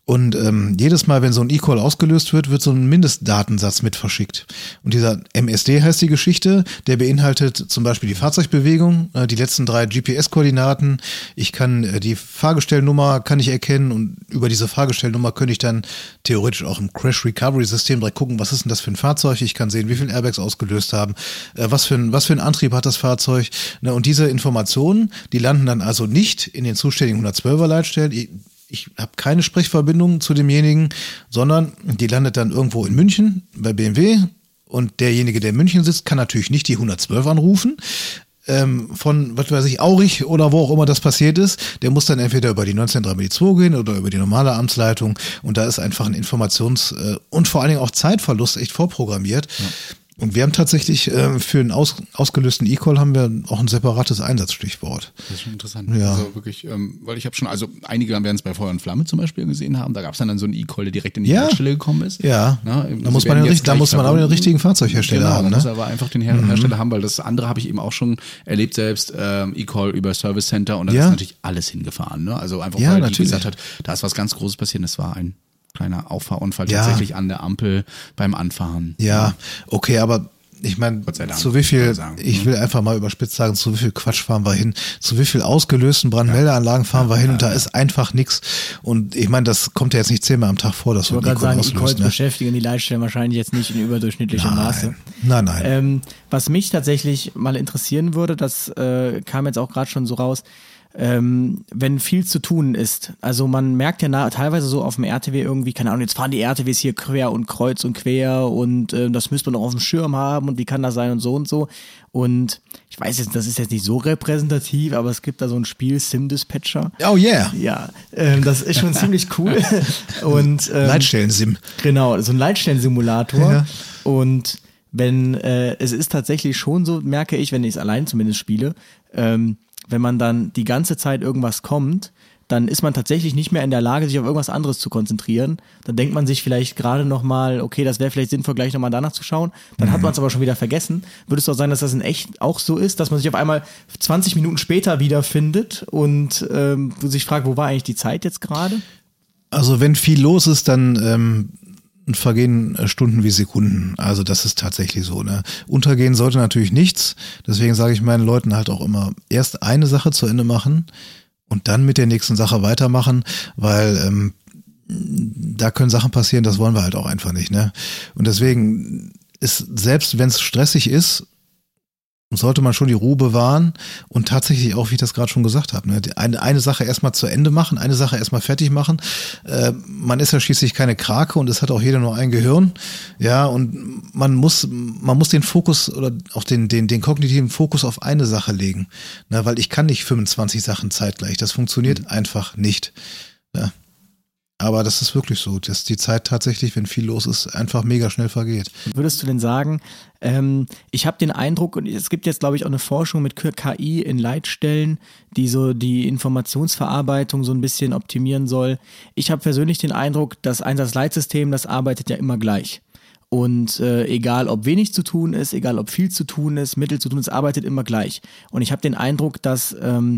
Und jedes Mal, wenn so ein E-Call ausgelöst wird, wird so ein Mindestdatensatz mit verschickt. Und dieser MSD heißt die Geschichte, der beinhaltet zum Beispiel die Fahrzeugbewegung, die letzten 3 GPS-Koordinaten. Ich kann die Fahrgestellnummer kann ich erkennen und über diese Fahrgestellnummer könnte ich dann theoretisch auch im Crash-Recovery-System direkt gucken, was ist denn das für ein Fahrzeug? Ich kann sehen, wie viele Airbags ausgelöst haben, was für ein Antrieb hat das Fahrzeug. Und diese Informationen, die landen dann also nicht in den zuständigen 112er Leitstellen. Ich habe keine Sprechverbindung zu demjenigen, sondern die landet dann irgendwo in München bei BMW und derjenige, der in München sitzt, kann natürlich nicht die 112 anrufen, von, was weiß ich, Aurich oder wo auch immer das passiert ist. Der muss dann entweder über die 193 gehen oder über die normale Amtsleitung und da ist einfach ein Informations- und vor allen Dingen auch Zeitverlust echt vorprogrammiert. Ja. Und wir haben tatsächlich für einen ausgelösten E-Call haben wir auch ein separates Einsatzstichwort. Das ist schon interessant. Ja. Also wirklich, weil ich habe schon, also einige werden es bei Feuer und Flamme zum Beispiel gesehen haben, da gab es dann so einen E-Call, der direkt in die Leitstelle gekommen ist. Ja, Na, da muss man auch den richtigen Fahrzeughersteller haben. Da Ne? muss aber einfach den Hersteller haben, weil das andere habe ich eben auch schon erlebt selbst, E-Call über Service Center und da ist natürlich alles hingefahren. Ne? Also einfach, weil die gesagt hat, da ist was ganz Großes passiert, das war ein kleiner Auffahrunfall tatsächlich an der Ampel beim Anfahren. Ja, okay, aber ich meine, zu wie viel, ich will einfach mal überspitzt sagen, zu wie viel Quatsch fahren wir hin, zu wie viel ausgelösten Brandmeldeanlagen fahren wir hin und da ist einfach nichts. Und ich meine, das kommt ja jetzt nicht 10-mal am Tag vor, dass wir gerade sagen, E-Calls beschäftigen die Leitstellen wahrscheinlich jetzt nicht in überdurchschnittlichem Maße. Nein. Was mich tatsächlich mal interessieren würde, das kam jetzt auch gerade schon so raus, wenn viel zu tun ist. Also man merkt ja teilweise so auf dem RTW irgendwie, keine Ahnung, jetzt fahren die RTWs hier quer und kreuz und quer und das müsste man auch auf dem Schirm haben und wie kann das sein und so und so. Und ich weiß jetzt, das ist jetzt nicht so repräsentativ, aber es gibt da so ein Spiel, Sim-Dispatcher. Oh yeah. Ja, das ist schon ziemlich cool. Und Leitstellen-Sim. Genau, so ein Leitstellen-Simulator. Ja. Und wenn es ist tatsächlich schon so, merke ich, wenn ich es allein zumindest spiele, wenn man dann die ganze Zeit irgendwas kommt, dann ist man tatsächlich nicht mehr in der Lage, sich auf irgendwas anderes zu konzentrieren. Dann denkt man sich vielleicht gerade nochmal, okay, das wäre vielleicht sinnvoll, gleich nochmal danach zu schauen. Dann hat man es aber schon wieder vergessen. Würde es doch sein, dass das in echt auch so ist, dass man sich auf einmal 20 Minuten später wiederfindet und sich fragt, wo war eigentlich die Zeit jetzt gerade? Also wenn viel los ist, dann vergehen Stunden wie Sekunden. Also das ist tatsächlich so. Ne? Untergehen sollte natürlich nichts. Deswegen sage ich meinen Leuten halt auch immer, erst eine Sache zu Ende machen und dann mit der nächsten Sache weitermachen, weil da können Sachen passieren, das wollen wir halt auch einfach nicht. Ne? Und deswegen ist, selbst wenn es stressig ist, sollte man schon die Ruhe bewahren und tatsächlich auch, wie ich das gerade schon gesagt habe, ne, eine Sache erstmal zu Ende machen, eine Sache erstmal fertig machen. Man ist ja schließlich keine Krake und es hat auch jeder nur ein Gehirn. Ja, und man muss den Fokus oder auch den kognitiven Fokus auf eine Sache legen. Na, weil ich kann nicht 25 Sachen zeitgleich. Das funktioniert einfach nicht. Ja. Aber das ist wirklich so, dass die Zeit tatsächlich, wenn viel los ist, einfach mega schnell vergeht. Würdest du denn sagen, ich habe den Eindruck, und es gibt jetzt, glaube ich, auch eine Forschung mit KI in Leitstellen, die so die Informationsverarbeitung so ein bisschen optimieren soll. Ich habe persönlich den Eindruck, das Einsatzleitsystem, das arbeitet ja immer gleich. Und egal, ob wenig zu tun ist, egal, ob viel zu tun ist, mittel zu tun ist, arbeitet immer gleich. Und ich habe den Eindruck, dass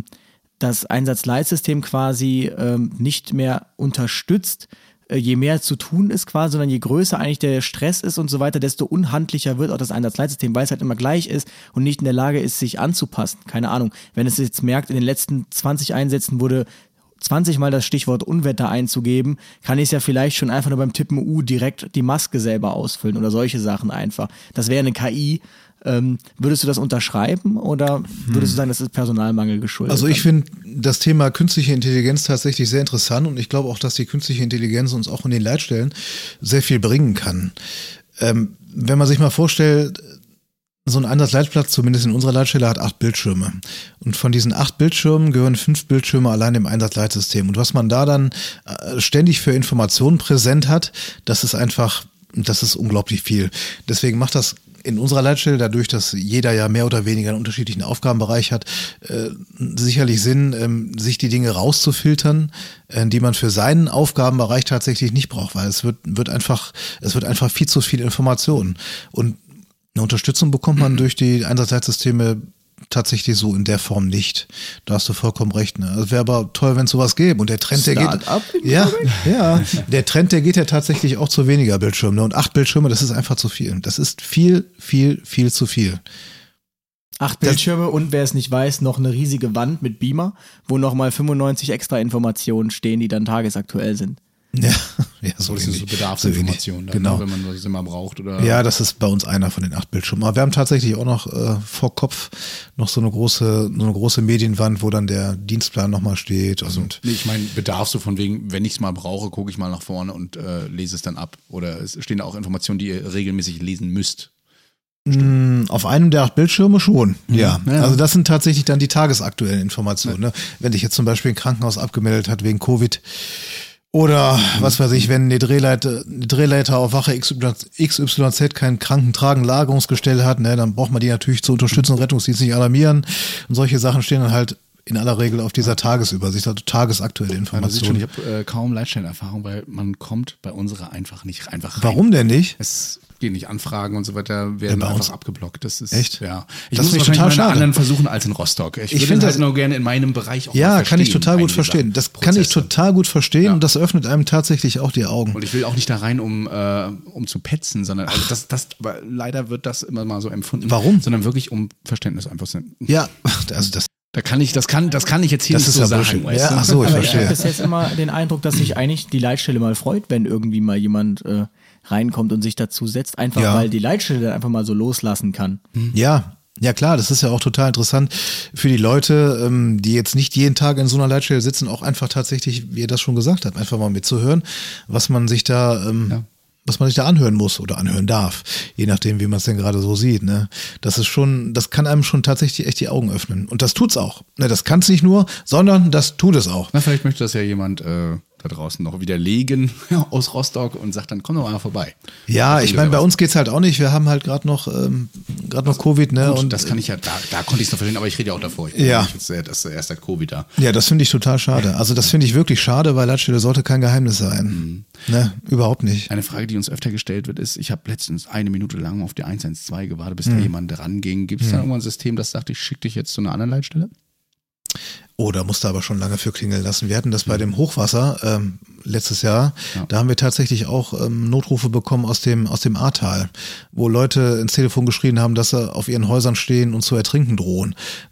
das Einsatzleitsystem quasi nicht mehr unterstützt, je mehr zu tun ist quasi, sondern je größer eigentlich der Stress ist und so weiter, desto unhandlicher wird auch das Einsatzleitsystem, weil es halt immer gleich ist und nicht in der Lage ist, sich anzupassen. Keine Ahnung, wenn es jetzt merkt, in den letzten 20 Einsätzen wurde 20 Mal das Stichwort Unwetter einzugeben, kann ich es ja vielleicht schon einfach nur beim Tippen U direkt die Maske selber ausfüllen oder solche Sachen einfach. Das wäre eine KI. Würdest du das unterschreiben oder würdest du sagen, das ist Personalmangel geschuldet? Also ich finde das Thema künstliche Intelligenz tatsächlich sehr interessant und ich glaube auch, dass die künstliche Intelligenz uns auch in den Leitstellen sehr viel bringen kann. Wenn man sich mal vorstellt, so ein Einsatzleitplatz, zumindest in unserer Leitstelle, hat 8 Bildschirme. Und von diesen 8 Bildschirmen gehören 5 Bildschirme allein im Einsatzleitsystem. Und was man da dann ständig für Informationen präsent hat, das ist unglaublich viel. Deswegen macht das in unserer Leitstelle, dadurch, dass jeder ja mehr oder weniger einen unterschiedlichen Aufgabenbereich hat, sicherlich Sinn, sich die Dinge rauszufiltern, die man für seinen Aufgabenbereich tatsächlich nicht braucht, weil es wird einfach viel zu viel Information. Und eine Unterstützung bekommt man durch die Einsatzleitsysteme tatsächlich so in der Form nicht. Da hast du vollkommen recht. Ne? Also wäre aber toll, wenn es sowas gäbe. Und der Trend, der geht ja tatsächlich auch zu weniger Bildschirmen. Ne? Und 8 Bildschirme, das ist einfach zu viel. Das ist viel, viel, viel zu viel. 8 Bildschirme und wer es nicht weiß, noch eine riesige Wand mit Beamer, wo nochmal 95 extra Informationen stehen, die dann tagesaktuell sind. Ja, so das sind so Bedarfsinformationen, genau. Wenn man das immer braucht. Oder ja, das ist bei uns einer von den 8 Bildschirmen. Aber wir haben tatsächlich auch noch vor Kopf noch so eine große Medienwand, wo dann der Dienstplan nochmal steht. Und nee, ich meine, Bedarf so von wegen, wenn ich es mal brauche, gucke ich mal nach vorne und lese es dann ab. Oder es stehen da auch Informationen, die ihr regelmäßig lesen müsst. Auf einem der 8 Bildschirme schon, ja. Also das sind tatsächlich dann die tagesaktuellen Informationen. Ne? Wenn dich jetzt zum Beispiel ein Krankenhaus abgemeldet hat wegen Covid oder was weiß ich, wenn eine Drehleiter auf Wache XYZ kein Krankentragen-Lagerungsgestell hat, ne, dann braucht man die natürlich zu unterstützen, Rettungsdienst nicht alarmieren. Und solche Sachen stehen dann halt in aller Regel auf dieser Tagesübersicht, also tagesaktuelle Informationen. Ich habe kaum Leitstellenerfahrung, weil man kommt bei unserer einfach nicht rein. Warum denn nicht? Es gehen nicht Anfragen und so weiter, werden einfach abgeblockt. Das ist echt. Ja. Ich das muss wahrscheinlich mal einen anderen versuchen als in Rostock. Ich würde das nur gerne in meinem Bereich auch mal kann ich total gut verstehen. Das kann ich total gut verstehen und das öffnet einem tatsächlich auch die Augen. Und ich will auch nicht da rein, um zu petzen, sondern aber leider wird das immer mal so empfunden. Warum? Sondern wirklich um Verständnis einfach zu. Ja, also das kann ich jetzt hier nicht so sagen. Ja, ach so, ich verstehe. Ich habe bis jetzt immer den Eindruck, dass sich eigentlich die Leitstelle mal freut, wenn irgendwie mal jemand reinkommt und sich dazu setzt, einfach weil die Leitstelle dann einfach mal so loslassen kann. Ja klar, das ist ja auch total interessant für die Leute, die jetzt nicht jeden Tag in so einer Leitstelle sitzen, auch einfach tatsächlich, wie ihr das schon gesagt habt, einfach mal mitzuhören, was man sich da anhören muss oder anhören darf, je nachdem, wie man es denn gerade so sieht. Ne? Das kann einem schon tatsächlich echt die Augen öffnen. Und das tut's auch. Ne, das kann es nicht nur, sondern das tut es auch. Na, vielleicht möchte das ja jemand da draußen noch widerlegen aus Rostock und sagt dann, komm doch mal vorbei. Ja, ich meine, bei uns geht's halt auch nicht. Wir haben halt gerade noch Covid, ne? Gut, und das kann ich ja, da konnte ich es noch verstehen, aber ich rede ja auch davor. Ich bin jetzt erst seit Covid da. Ja, das finde ich total schade. Also das finde ich wirklich schade, weil Leitstelle sollte kein Geheimnis sein. Ne, überhaupt nicht. Eine Frage, die uns öfter gestellt wird, ist, ich habe letztens 1 Minute lang auf die 112 gewartet, bis da jemand ranging. Gibt es da irgendwann ein System, das sagt, ich schicke dich jetzt zu einer anderen Leitstelle? Oh, da musste aber schon lange für klingeln lassen. Wir hatten das bei dem Hochwasser letztes Jahr. Ja. Da haben wir tatsächlich auch Notrufe bekommen aus dem Ahrtal, wo Leute ins Telefon geschrien haben, dass sie auf ihren Häusern stehen und zu ertrinken drohen.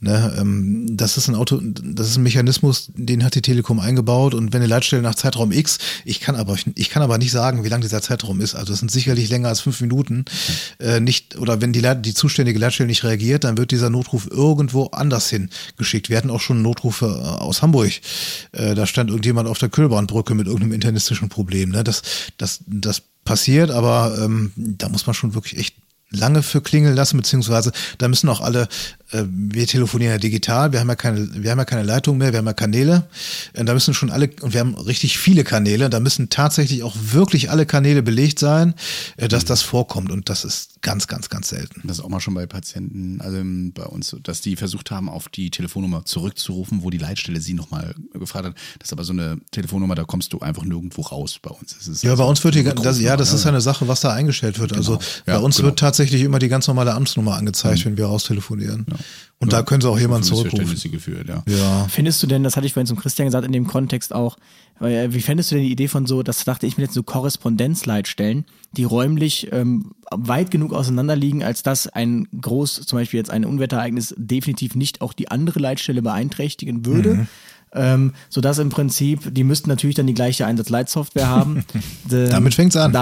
Ne? Das ist ein Mechanismus, den hat die Telekom eingebaut. Und wenn eine Leitstelle nach Zeitraum X, ich kann aber nicht sagen, wie lang dieser Zeitraum ist. Also es sind sicherlich länger als 5 Minuten. Oder wenn die zuständige Leitstelle nicht reagiert, dann wird dieser Notruf irgendwo anders hin geschickt. Wir hatten auch schon Notrufe aus Hamburg. Da stand irgendjemand auf der Kühlbrandbrücke mit irgendeinem internistischen Problem. Ne? Das passiert, aber da muss man schon wirklich echt lange für klingeln lassen, beziehungsweise da müssen auch alle, wir telefonieren ja digital, wir haben ja keine Leitung mehr, wir haben ja Kanäle, da müssen schon alle, und wir haben richtig viele Kanäle, da müssen tatsächlich auch wirklich alle Kanäle belegt sein, dass das vorkommt, und das ist ganz, ganz, ganz selten. Das ist auch mal schon bei Patienten, also bei uns, dass die versucht haben, auf die Telefonnummer zurückzurufen, wo die Leitstelle sie nochmal gefragt hat. Das ist aber so eine Telefonnummer, da kommst du einfach nirgendwo raus bei uns. Das ist bei uns wird das ist eine Sache, was da eingestellt wird. Genau. Also bei uns wird tatsächlich immer die ganz normale Amtsnummer angezeigt, wenn wir raustelefonieren. Ja. Und da können sie auch jemanden zurückrufen. Geführt, ja. Findest du denn, das hatte ich vorhin zum Christian gesagt, in dem Kontext auch, wie fändest du denn die Idee von so, das dachte ich mir jetzt, so Korrespondenzleitstellen, die räumlich weit genug auseinander liegen, als dass zum Beispiel jetzt ein Unwetterereignis definitiv nicht auch die andere Leitstelle beeinträchtigen würde? Sodass im Prinzip, die müssten natürlich dann die gleiche Einsatzleitsoftware haben. Damit fängt's an.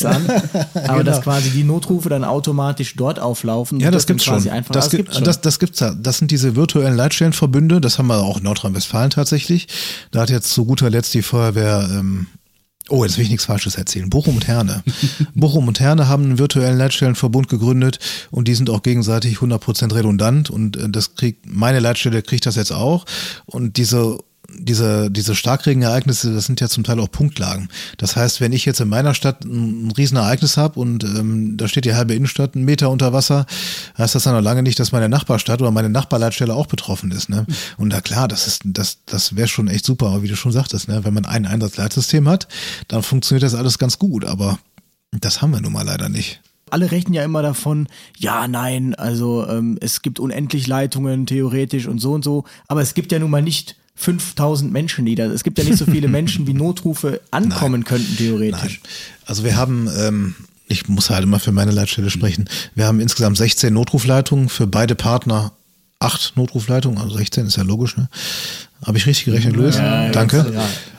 Aber dass quasi die Notrufe dann automatisch dort auflaufen. Ja, das gibt's schon. Das gibt's da. Das sind diese virtuellen Leitstellenverbünde. Das haben wir auch in Nordrhein-Westfalen tatsächlich. Da hat jetzt zu guter Letzt die Feuerwehr, jetzt will ich nichts Falsches erzählen. Bochum und Herne. Bochum und Herne haben einen virtuellen Leitstellenverbund gegründet, und die sind auch gegenseitig 100% redundant, und meine Leitstelle kriegt das jetzt auch, und diese Starkregenereignisse, das sind ja zum Teil auch Punktlagen. Das heißt, wenn ich jetzt in meiner Stadt ein Riesenereignis habe und da steht die halbe Innenstadt 1 Meter unter Wasser, heißt das dann noch lange nicht, dass meine Nachbarstadt oder meine Nachbarleitstelle auch betroffen ist. Ne? Und na klar, das wäre schon echt super, aber wie du schon sagtest, ne? Wenn man ein Einsatzleitsystem hat, dann funktioniert das alles ganz gut, aber das haben wir nun mal leider nicht. alle rechnen ja immer davon, ja, nein, also es gibt unendlich Leitungen theoretisch und so, aber es gibt ja nun mal nicht 5000 Menschen, es gibt ja nicht so viele Menschen, wie Notrufe ankommen könnten theoretisch. Nein. Also wir haben, ich muss halt immer für meine Leitstelle sprechen, wir haben insgesamt 16 Notrufleitungen, für beide Partner 8 Notrufleitungen, also 16 ist ja logisch, ne? Habe ich richtig gerechnet, Luis? Ja, danke.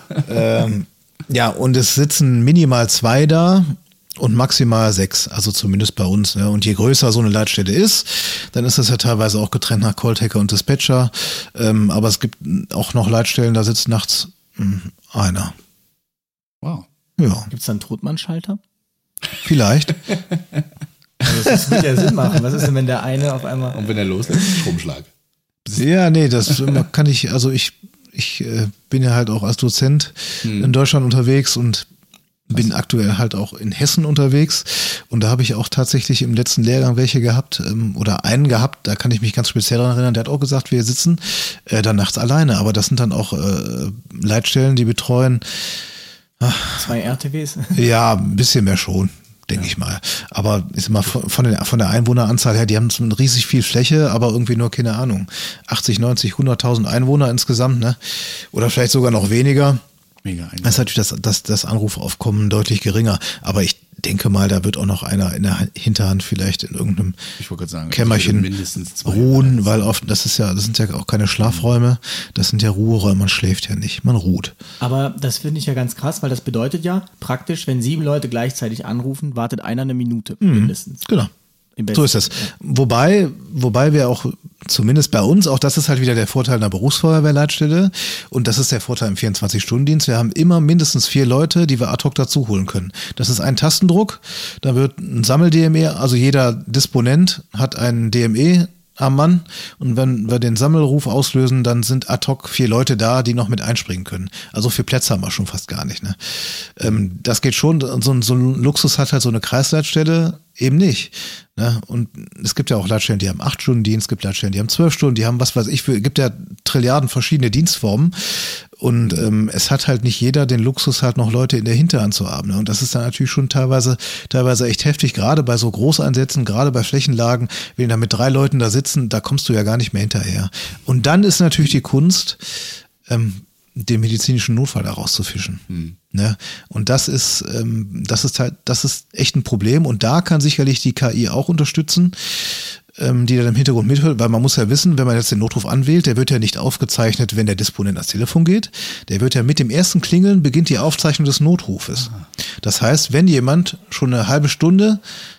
Ja, und es sitzen minimal 2 da und maximal 6, also zumindest bei uns. Ne? Und je größer so eine Leitstelle ist, dann ist das ja teilweise auch getrennt nach Calltaker und Dispatcher. Aber es gibt auch noch Leitstellen, da sitzt nachts einer. Wow. Ja. Gibt es da einen Totmannschalter? Vielleicht. Also das würde ja Sinn machen. Was ist denn, wenn der eine auf einmal... Und wenn er loslässt, Stromschlag. Ja, nee, das kann ich, also ich bin ja halt auch als Dozent in Deutschland unterwegs und bin aktuell halt auch in Hessen unterwegs und da habe ich auch tatsächlich im letzten Lehrgang welche gehabt oder einen gehabt, da kann ich mich ganz speziell daran erinnern, der hat auch gesagt, wir sitzen dann nachts alleine, aber das sind dann auch Leitstellen, die betreuen 2 RTWs? Ja, ein bisschen mehr schon. Denke ich mal. Aber ist mal von der Einwohneranzahl her, die haben riesig viel Fläche, aber irgendwie nur, keine Ahnung, 80, 90, 100.000 Einwohner insgesamt, ne? Oder vielleicht sogar noch weniger. Mega. Das ist natürlich das Anrufaufkommen deutlich geringer. Aber ich denke mal, da wird auch noch einer in der Hinterhand vielleicht in irgendeinem Kämmerchen mindestens ruhen, weil oft, das sind ja auch keine Schlafräume, das sind ja Ruheräume, man schläft ja nicht, man ruht. Aber das finde ich ja ganz krass, weil das bedeutet ja praktisch, wenn 7 Leute gleichzeitig anrufen, wartet einer eine Minute mindestens. Genau. So ist das. Ja. Wobei wir auch, zumindest bei uns, auch das ist halt wieder der Vorteil einer Berufsfeuerwehrleitstelle und das ist der Vorteil im 24-Stunden-Dienst. Wir haben immer mindestens 4 Leute, die wir ad hoc dazu holen können. Das ist ein Tastendruck, da wird ein Sammel-DME, also jeder Disponent hat einen DME am Mann und wenn wir den Sammelruf auslösen, dann sind ad hoc 4 Leute da, die noch mit einspringen können. Also 4 Plätze haben wir schon fast gar nicht. Ne? Das geht schon, so ein Luxus hat halt so eine Kreisleitstelle eben nicht. Ne? Und es gibt ja auch Leitstellen, die haben 8-Stunden-Dienst, es gibt Leitstellen, die haben 12 Stunden, die haben was weiß ich, gibt ja Trilliarden verschiedene Dienstformen und es hat halt nicht jeder den Luxus, halt noch Leute in der Hinterhand zu haben. Ne? Und das ist dann natürlich schon teilweise echt heftig, gerade bei so Großeinsätzen, gerade bei Flächenlagen, wenn da mit 3 Leuten da sitzen, da kommst du ja gar nicht mehr hinterher. Und dann ist natürlich die Kunst, den medizinischen Notfall da rauszufischen. Ne? Und das ist echt ein Problem und da kann sicherlich die KI auch unterstützen, die dann im Hintergrund mithört, weil man muss ja wissen, wenn man jetzt den Notruf anwählt, der wird ja nicht aufgezeichnet, wenn der Disponent ans Telefon geht, der wird ja mit dem ersten Klingeln beginnt die Aufzeichnung des Notrufes. Das heißt, wenn jemand schon eine halbe Stunde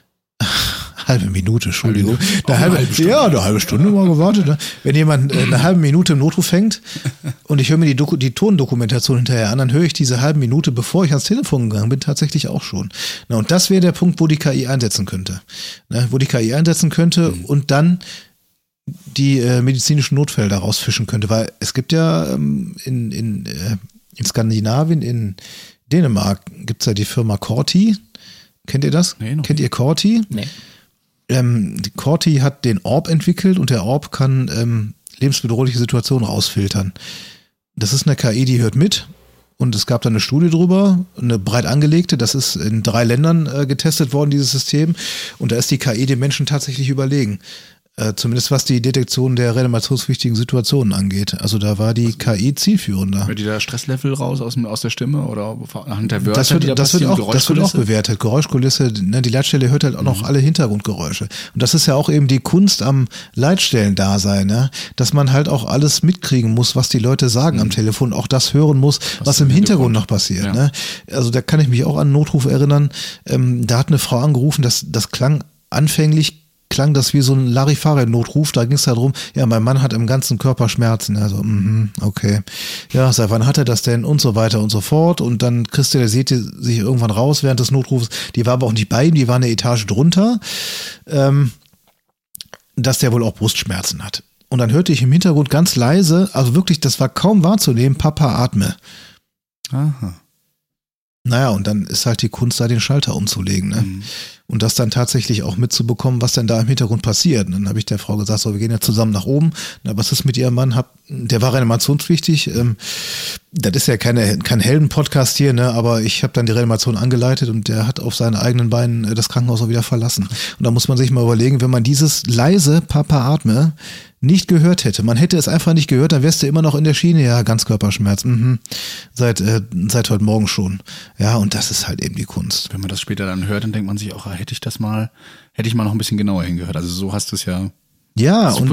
halbe Minute, Entschuldigung. Eine halbe Stunde mal gewartet. Ne? Wenn jemand eine halbe Minute im Notruf hängt und ich höre mir die Tondokumentation hinterher an, dann höre ich diese halbe Minute, bevor ich ans Telefon gegangen bin, tatsächlich auch schon. Na, und das wäre der Punkt, wo die KI einsetzen könnte. Ne? Und dann die medizinischen Notfälle daraus fischen könnte. Weil es gibt ja in Skandinavien, in Dänemark gibt's ja die Firma Corti. Kennt ihr das? Nee, Kennt ihr Corti? Nee. Corti hat den Orb entwickelt und der Orb kann lebensbedrohliche Situationen rausfiltern. Das ist eine KI, die hört mit und es gab da eine Studie drüber, eine breit angelegte, das ist in 3 Ländern getestet worden, dieses System, und da ist die KI dem Menschen tatsächlich überlegen. Zumindest was die Detektion der reanimationspflichtigen Situationen angeht. Also da war die KI zielführender. Wird die da Stresslevel raus aus der Stimme oder anhand der Wörter? Das wird auch bewertet. Geräuschkulisse, ne, die Leitstelle hört halt auch noch alle Hintergrundgeräusche. Und das ist ja auch eben die Kunst am Leitstellendasein, ne? Dass man halt auch alles mitkriegen muss, was die Leute sagen am Telefon, auch das hören muss, was im Hintergrund noch passiert. Ja. Ne? Also da kann ich mich auch an einen Notruf erinnern. Da hat eine Frau angerufen, das klang das wie so ein Larifari-Notruf, da ging es darum, ja, mein Mann hat im ganzen Körper Schmerzen, also, okay, ja, seit wann hat er das denn und so weiter und so fort und dann kristallisierte sich irgendwann raus während des Notrufs, die war aber auch nicht bei ihm, die war eine Etage drunter, dass der wohl auch Brustschmerzen hat. Und dann hörte ich im Hintergrund ganz leise, also wirklich, das war kaum wahrzunehmen, Papa atme. Aha. Naja, und dann ist halt die Kunst, da den Schalter umzulegen, ne? und das dann tatsächlich auch mitzubekommen, was denn da im Hintergrund passiert. Und dann habe ich der Frau gesagt, so, wir gehen ja zusammen nach oben. Na, was ist mit ihrem Mann? Der war reanimationspflichtig. Das ist ja kein Helden-Podcast hier, ne? Aber ich habe dann die Reanimation angeleitet und der hat auf seinen eigenen Beinen das Krankenhaus auch wieder verlassen. Und da muss man sich mal überlegen, wenn man dieses leise Papa atme nicht gehört hätte, man hätte es einfach nicht gehört, dann wärst du immer noch in der Schiene, ja, Ganzkörperschmerz, seit heute Morgen schon. Ja, und das ist halt eben die Kunst. Wenn man das später dann hört, dann denkt man sich auch, hätte ich mal noch ein bisschen genauer hingehört. Also so hast du es ja. Ja, und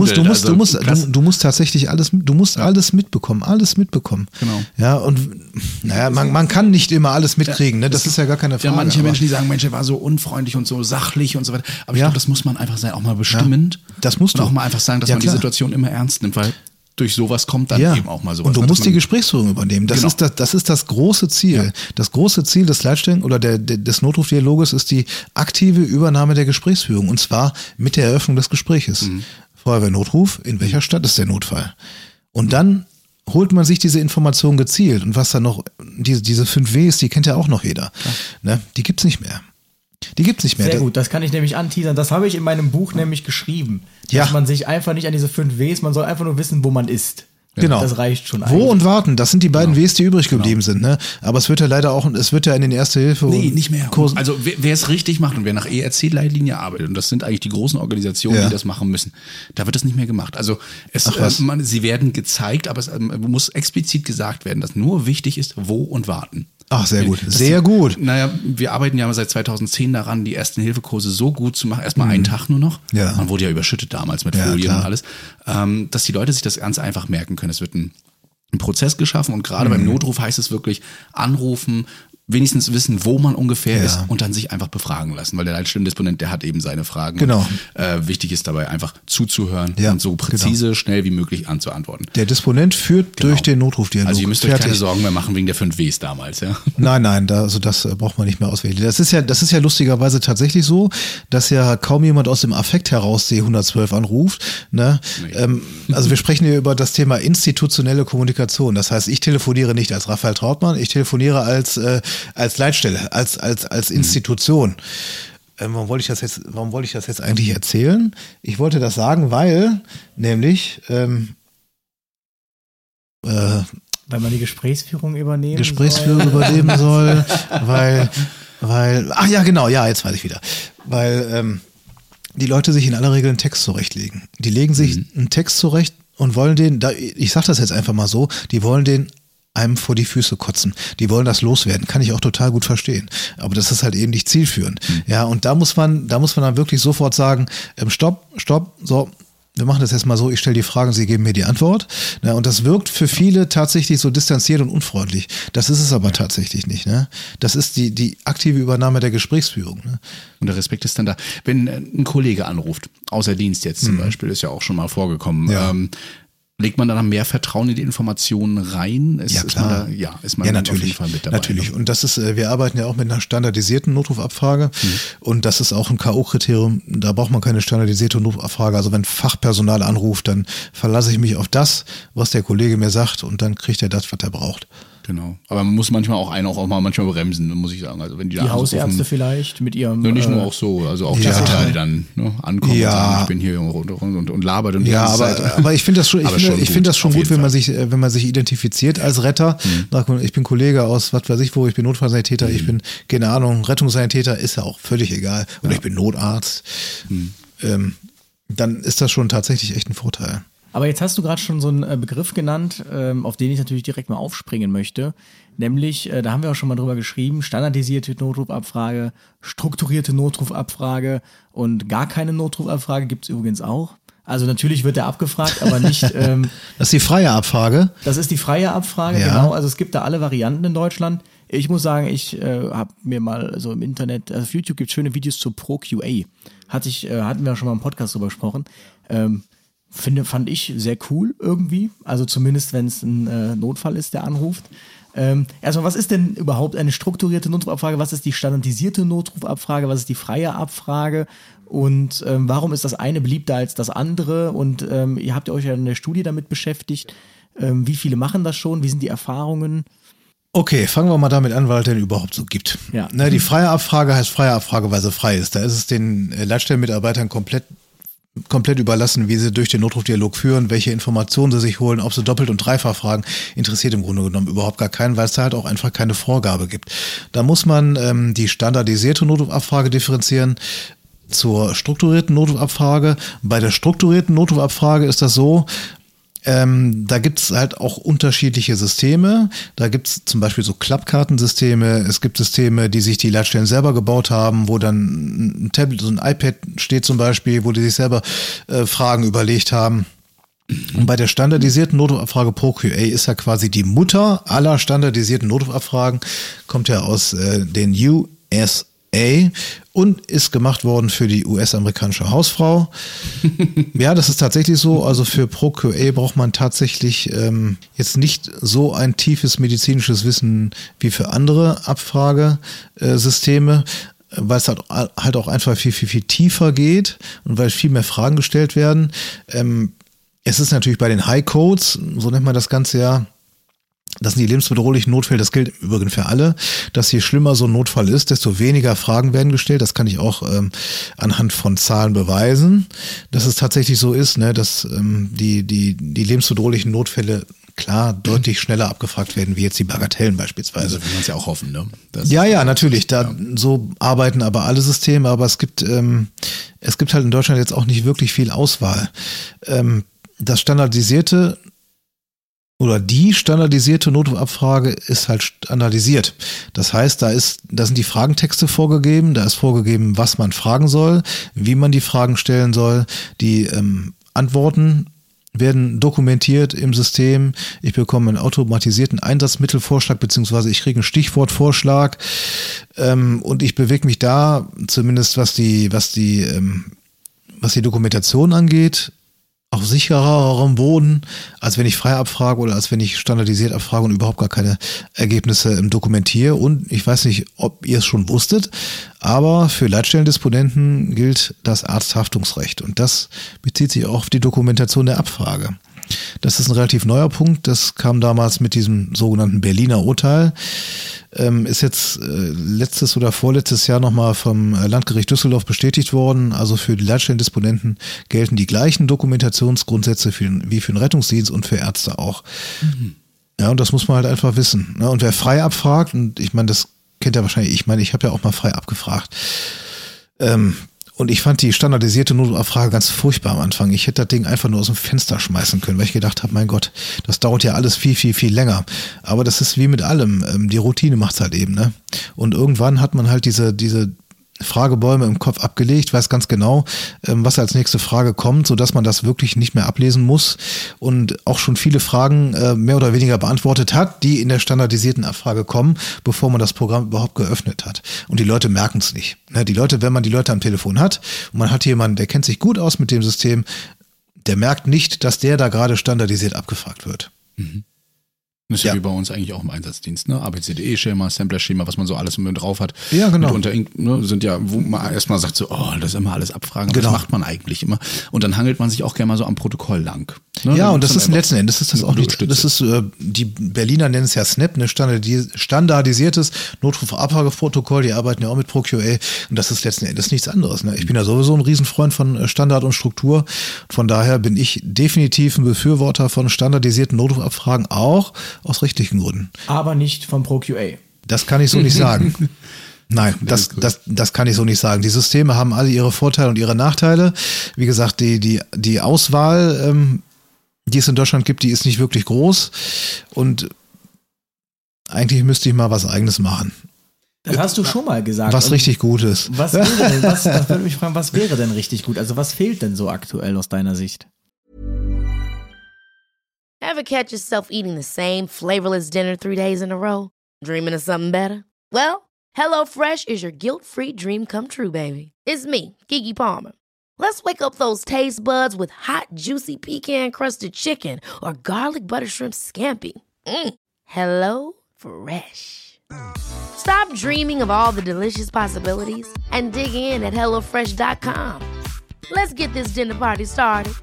du musst tatsächlich alles mitbekommen. Genau. Ja, und naja, man kann nicht immer alles mitkriegen, ne? Das ist ja gar keine Frage. Ja, manche Menschen, die sagen, Mensch, er war so unfreundlich und so sachlich und so weiter. Aber ich glaube, das muss man einfach sein, auch mal bestimmend. Ja, das musst du. Und auch mal einfach sagen, dass man die Situation immer ernst nimmt, weil durch sowas kommt dann eben auch mal sowas. Und du musst die Gesprächsführung übernehmen. Das ist das große Ziel. Ja. Das große Ziel des Leitstellen oder des Notrufdialoges ist die aktive Übernahme der Gesprächsführung. Und zwar mit der Eröffnung des Gespräches. Feuerwehrnotruf, in welcher Stadt ist der Notfall? Und dann holt man sich diese Information gezielt. Und was dann noch, diese 5 Ws, die kennt ja auch noch jeder. Ne? Die gibt's nicht mehr. Sehr gut, das kann ich nämlich anteasern. Das habe ich in meinem Buch nämlich geschrieben. Dass man sich einfach nicht an diese 5 Ws, man soll einfach nur wissen, wo man ist. Genau. Das reicht schon eigentlich. Wo und warten, das sind die beiden Ws, die übrig geblieben sind. Ne? Aber es wird ja leider auch, in den Erste-Hilfe- nicht mehr. Kursen. Also wer es richtig macht und wer nach ERC-Leitlinie arbeitet, und das sind eigentlich die großen Organisationen, die das machen müssen, da wird das nicht mehr gemacht. Also sie werden gezeigt, aber es muss explizit gesagt werden, dass nur wichtig ist, wo und warten. Ach, sehr gut. Sehr gut. Naja, wir arbeiten ja seit 2010 daran, die Ersten-Hilfe-Kurse so gut zu machen. Erstmal einen Tag nur noch. Ja. Man wurde ja überschüttet damals mit Folien und alles. Dass die Leute sich das ganz einfach merken können. Es wird ein Prozess geschaffen und gerade beim Notruf heißt es wirklich anrufen, wenigstens wissen, wo man ungefähr ist und dann sich einfach befragen lassen, weil der Leitstellendisponent, der hat eben seine Fragen. Genau. Und, wichtig ist dabei einfach zuzuhören und so präzise, schnell wie möglich anzuantworten. Der Disponent führt durch den Notrufdialog. Also ihr müsst euch keine Sorgen mehr machen wegen der 5 Ws damals, ja? Nein, das braucht man nicht mehr auswählen. Das ist ja lustigerweise tatsächlich so, dass ja kaum jemand aus dem Affekt heraus C112 anruft. Ne? Nee. Also wir sprechen hier über das Thema institutionelle Kommunikation. Das heißt, ich telefoniere nicht als Raphael Trautmann, ich telefoniere als Leitstelle, als Institution. Warum wollte ich das jetzt eigentlich erzählen? Ich wollte das sagen, weil nämlich weil man die Gesprächsführung übernehmen soll, jetzt weiß ich wieder. Weil die Leute sich in aller Regel einen Text zurechtlegen. Die legen sich einen Text zurecht und wollen ich sag das jetzt einfach mal so, die wollen den einem vor die Füße kotzen. Die wollen das loswerden. Kann ich auch total gut verstehen. Aber das ist halt eben nicht zielführend. Ja, und da muss man dann wirklich sofort sagen, stopp, so, wir machen das jetzt mal so, ich stelle die Frage und Sie geben mir die Antwort. Ja, und das wirkt für viele tatsächlich so distanziert und unfreundlich. Das ist es aber tatsächlich nicht. Ne? Das ist die aktive Übernahme der Gesprächsführung. Ne? Und der Respekt ist dann da. Wenn ein Kollege anruft, außer Dienst jetzt zum Beispiel, ist ja auch schon mal vorgekommen, legt man dann mehr Vertrauen in die Informationen rein? Ist man natürlich, auf jeden Fall mit dabei. Natürlich. Und das ist, wir arbeiten ja auch mit einer standardisierten Notrufabfrage. Und das ist auch ein K.O.-Kriterium. Da braucht man keine standardisierte Notrufabfrage. Also wenn Fachpersonal anruft, dann verlasse ich mich auf das, was der Kollege mir sagt, und dann kriegt er das, was er braucht. Genau. Aber man muss manchmal auch manchmal bremsen, muss ich sagen. Also wenn die Hausärzte vielleicht mit ihrem. Nicht nur auch so, also auch die Ritter, die dann ankommen und sagen, ich bin hier und labert und aber ich finde das schon gut, wenn man sich identifiziert als Retter. Ich bin Kollege aus was weiß ich wo, ich bin Notfallsanitäter, ich bin, keine Ahnung, Rettungssanitäter, ist ja auch völlig egal. Oder ich bin Notarzt. Dann ist das schon tatsächlich echt ein Vorteil. Aber jetzt hast du gerade schon so einen Begriff genannt, auf den ich natürlich direkt mal aufspringen möchte. Nämlich, da haben wir auch schon mal drüber geschrieben, standardisierte Notrufabfrage, strukturierte Notrufabfrage und gar keine Notrufabfrage gibt's übrigens auch. Also natürlich wird der abgefragt, aber nicht... das ist die freie Abfrage? Das ist die freie Abfrage, genau. Also es gibt da alle Varianten in Deutschland. Ich muss sagen, ich habe mir mal so im Internet, also auf YouTube gibt es schöne Videos zu ProQA. Hatten wir schon mal im Podcast drüber gesprochen. Fand ich sehr cool irgendwie, also zumindest wenn es ein Notfall ist, der anruft. Erstmal, was ist denn überhaupt eine strukturierte Notrufabfrage? Was ist die standardisierte Notrufabfrage? Was ist die freie Abfrage? Und warum ist das eine beliebter als das andere? Und ihr habt euch ja in der Studie damit beschäftigt. Wie viele machen das schon? Wie sind die Erfahrungen? Okay, fangen wir mal damit an, weil es denn überhaupt so gibt. Ja. Ne, die freie Abfrage heißt freie Abfrage, weil sie frei ist. Da ist es den Leitstellenmitarbeitern komplett überlassen, wie sie durch den Notrufdialog führen, welche Informationen sie sich holen, ob sie doppelt und dreifach fragen, interessiert im Grunde genommen überhaupt gar keinen, weil es da halt auch einfach keine Vorgabe gibt. Da muss man die standardisierte Notrufabfrage differenzieren zur strukturierten Notrufabfrage. Bei der strukturierten Notrufabfrage ist das so, da gibt's halt auch unterschiedliche Systeme. Da gibt's zum Beispiel so Klappkartensysteme. Es gibt Systeme, die sich die Leitstellen selber gebaut haben, wo dann ein Tablet, so ein iPad steht zum Beispiel, wo die sich selber Fragen überlegt haben. Und bei der standardisierten Notrufabfrage ProQA ist ja quasi die Mutter aller standardisierten Notrufabfragen, kommt ja aus den USA und ist gemacht worden für die US-amerikanische Hausfrau. Ja, das ist tatsächlich so. Also für ProQA braucht man tatsächlich jetzt nicht so ein tiefes medizinisches Wissen wie für andere Abfragesysteme, weil es halt auch einfach viel tiefer geht und weil viel mehr Fragen gestellt werden. Es ist natürlich bei den High Codes, so nennt man das Ganze ja, das sind die lebensbedrohlichen Notfälle, das gilt übrigens für alle, dass je schlimmer so ein Notfall ist, desto weniger Fragen werden gestellt. Das kann ich auch anhand von Zahlen beweisen, dass es tatsächlich so ist, ne, dass die lebensbedrohlichen Notfälle klar deutlich schneller abgefragt werden, wie jetzt die Bagatellen beispielsweise. Also will man es ja auch hoffen, ne? Ja, natürlich. So arbeiten aber alle Systeme, aber es gibt halt in Deutschland jetzt auch nicht wirklich viel Auswahl. Das standardisierte oder die standardisierte Notrufabfrage ist halt standardisiert. Das heißt, da sind die Fragentexte vorgegeben, da ist vorgegeben, was man fragen soll, wie man die Fragen stellen soll, die Antworten werden dokumentiert im System. Ich bekomme einen automatisierten Einsatzmittelvorschlag, beziehungsweise ich kriege einen Stichwortvorschlag und ich bewege mich da, zumindest was die Dokumentation angeht, auf sichererem Boden, als wenn ich frei abfrage oder als wenn ich standardisiert abfrage und überhaupt gar keine Ergebnisse dokumentiere. Und ich weiß nicht, ob ihr es schon wusstet, aber für Leitstellendisponenten gilt das Arzthaftungsrecht und das bezieht sich auch auf die Dokumentation der Abfrage. Das ist ein relativ neuer Punkt, das kam damals mit diesem sogenannten Berliner Urteil, ist jetzt letztes oder vorletztes Jahr nochmal vom Landgericht Düsseldorf bestätigt worden. Also für die Leitstellendisponenten gelten die gleichen Dokumentationsgrundsätze wie für den Rettungsdienst und für Ärzte auch. Mhm. Ja, und das muss man halt einfach wissen. Und wer frei abfragt, und ich meine, das kennt ihr wahrscheinlich, ich habe ja auch mal frei abgefragt. Und ich fand die standardisierte Notrufabfrage ganz furchtbar am Anfang. Ich hätte das Ding einfach nur aus dem Fenster schmeißen können, weil ich gedacht habe, mein Gott, das dauert ja alles viel länger. Aber das ist wie mit allem. Die Routine macht's halt eben, ne? Und irgendwann hat man halt diese Fragebäume im Kopf abgelegt, weiß ganz genau, was als nächste Frage kommt, sodass man das wirklich nicht mehr ablesen muss und auch schon viele Fragen mehr oder weniger beantwortet hat, die in der standardisierten Abfrage kommen, bevor man das Programm überhaupt geöffnet hat. Und die Leute merken es nicht. Die Leute, wenn man die Leute am Telefon hat und man hat jemanden, der kennt sich gut aus mit dem System, der merkt nicht, dass der da gerade standardisiert abgefragt wird. Mhm. Das ist ja wie bei uns eigentlich auch im Einsatzdienst, ne? ABCDE-Schema, Sampler-Schema, was man so alles mit drauf hat. Ja, genau. Mitunter, sind ja, wo man erstmal sagt so, das ist immer alles abfragen, aber das macht man eigentlich immer. Und dann hangelt man sich auch gerne mal so am Protokoll lang. Ne? Ja, und das ist letzten Endes, das ist auch nicht, das ist, die Berliner nennen es ja SNAP, ne, standardisiertes Notrufabfrageprotokoll, die arbeiten ja auch mit ProQA und das ist letzten Endes nichts anderes, ne? Ich bin ja sowieso ein Riesenfreund von Standard und Struktur, von daher bin ich definitiv ein Befürworter von standardisierten Notrufabfragen, auch aus rechtlichen Gründen. Aber nicht vom ProQA. Das kann ich so nicht sagen. Nein, das kann ich so nicht sagen. Die Systeme haben alle ihre Vorteile und ihre Nachteile. Wie gesagt, die Auswahl, die es in Deutschland gibt, die ist nicht wirklich groß. Und eigentlich müsste ich mal was Eigenes machen. Das hast du schon mal gesagt. Was richtig gut ist. Was wäre denn, das würde mich fragen, was wäre denn richtig gut? Also was fehlt denn so aktuell aus deiner Sicht? Ever catch yourself eating the same flavorless dinner 3 days in a row? Dreaming of something better? Well, HelloFresh is your guilt-free dream come true, baby. It's me, Keke Palmer. Let's wake up those taste buds with hot, juicy pecan-crusted chicken or garlic butter shrimp scampi. HelloFresh. Stop dreaming of all the delicious possibilities and dig in at HelloFresh.com. Let's get this dinner party started.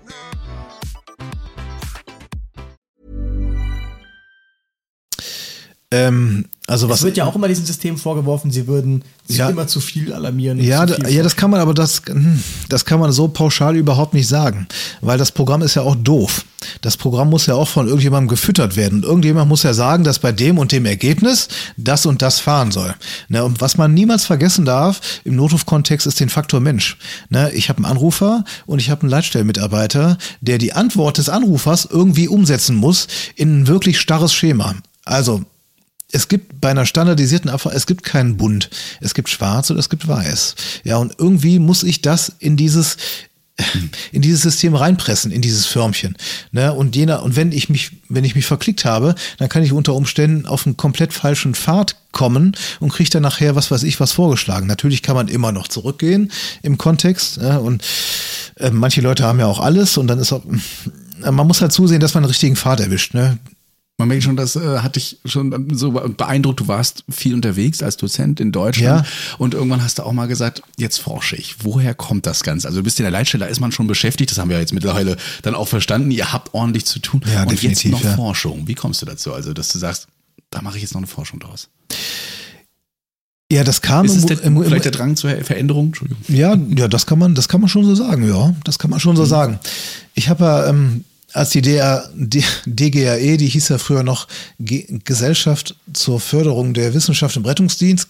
Es wird ja auch immer diesem System vorgeworfen, sie würden sich immer zu viel alarmieren. Ja, das kann man, aber das kann man so pauschal überhaupt nicht sagen, weil das Programm ist ja auch doof. Das Programm muss ja auch von irgendjemandem gefüttert werden. Und irgendjemand muss ja sagen, dass bei dem und dem Ergebnis das und das fahren soll. Ne, und was man niemals vergessen darf im Notrufkontext ist den Faktor Mensch. Ne, ich habe einen Anrufer und ich habe einen Leitstellenmitarbeiter, der die Antwort des Anrufers irgendwie umsetzen muss in ein wirklich starres Schema. Also es gibt bei einer standardisierten Abfrage, es gibt keinen Bunt. Es gibt schwarz oder es gibt weiß. Ja, und irgendwie muss ich das in dieses System reinpressen, in dieses Förmchen. Ne? Und wenn ich mich verklickt habe, dann kann ich unter Umständen auf einen komplett falschen Pfad kommen und kriege dann nachher was vorgeschlagen. Natürlich kann man immer noch zurückgehen im Kontext. Und manche Leute haben ja auch alles und dann ist auch, man muss halt zusehen, dass man den richtigen Pfad erwischt. Ne? Man merkt schon, das hat dich schon so beeindruckt. Du warst viel unterwegs als Dozent in Deutschland und irgendwann hast du auch mal gesagt, jetzt forsche ich. Woher kommt das Ganze? Also du bist in der Leitstelle, da ist man schon beschäftigt. Das haben wir jetzt mittlerweile dann auch verstanden. Ihr habt ordentlich zu tun. Ja, und definitiv, jetzt noch Forschung. Wie kommst du dazu? Also, dass du sagst, da mache ich jetzt noch eine Forschung draus. Ja, das kam ist es vielleicht der Drang zur Veränderung? Entschuldigung. Ja, das kann man schon so sagen. Ja, das kann man schon so sagen. Ich habe ja als die DGAE, die hieß ja früher noch Gesellschaft zur Förderung der Wissenschaft im Rettungsdienst,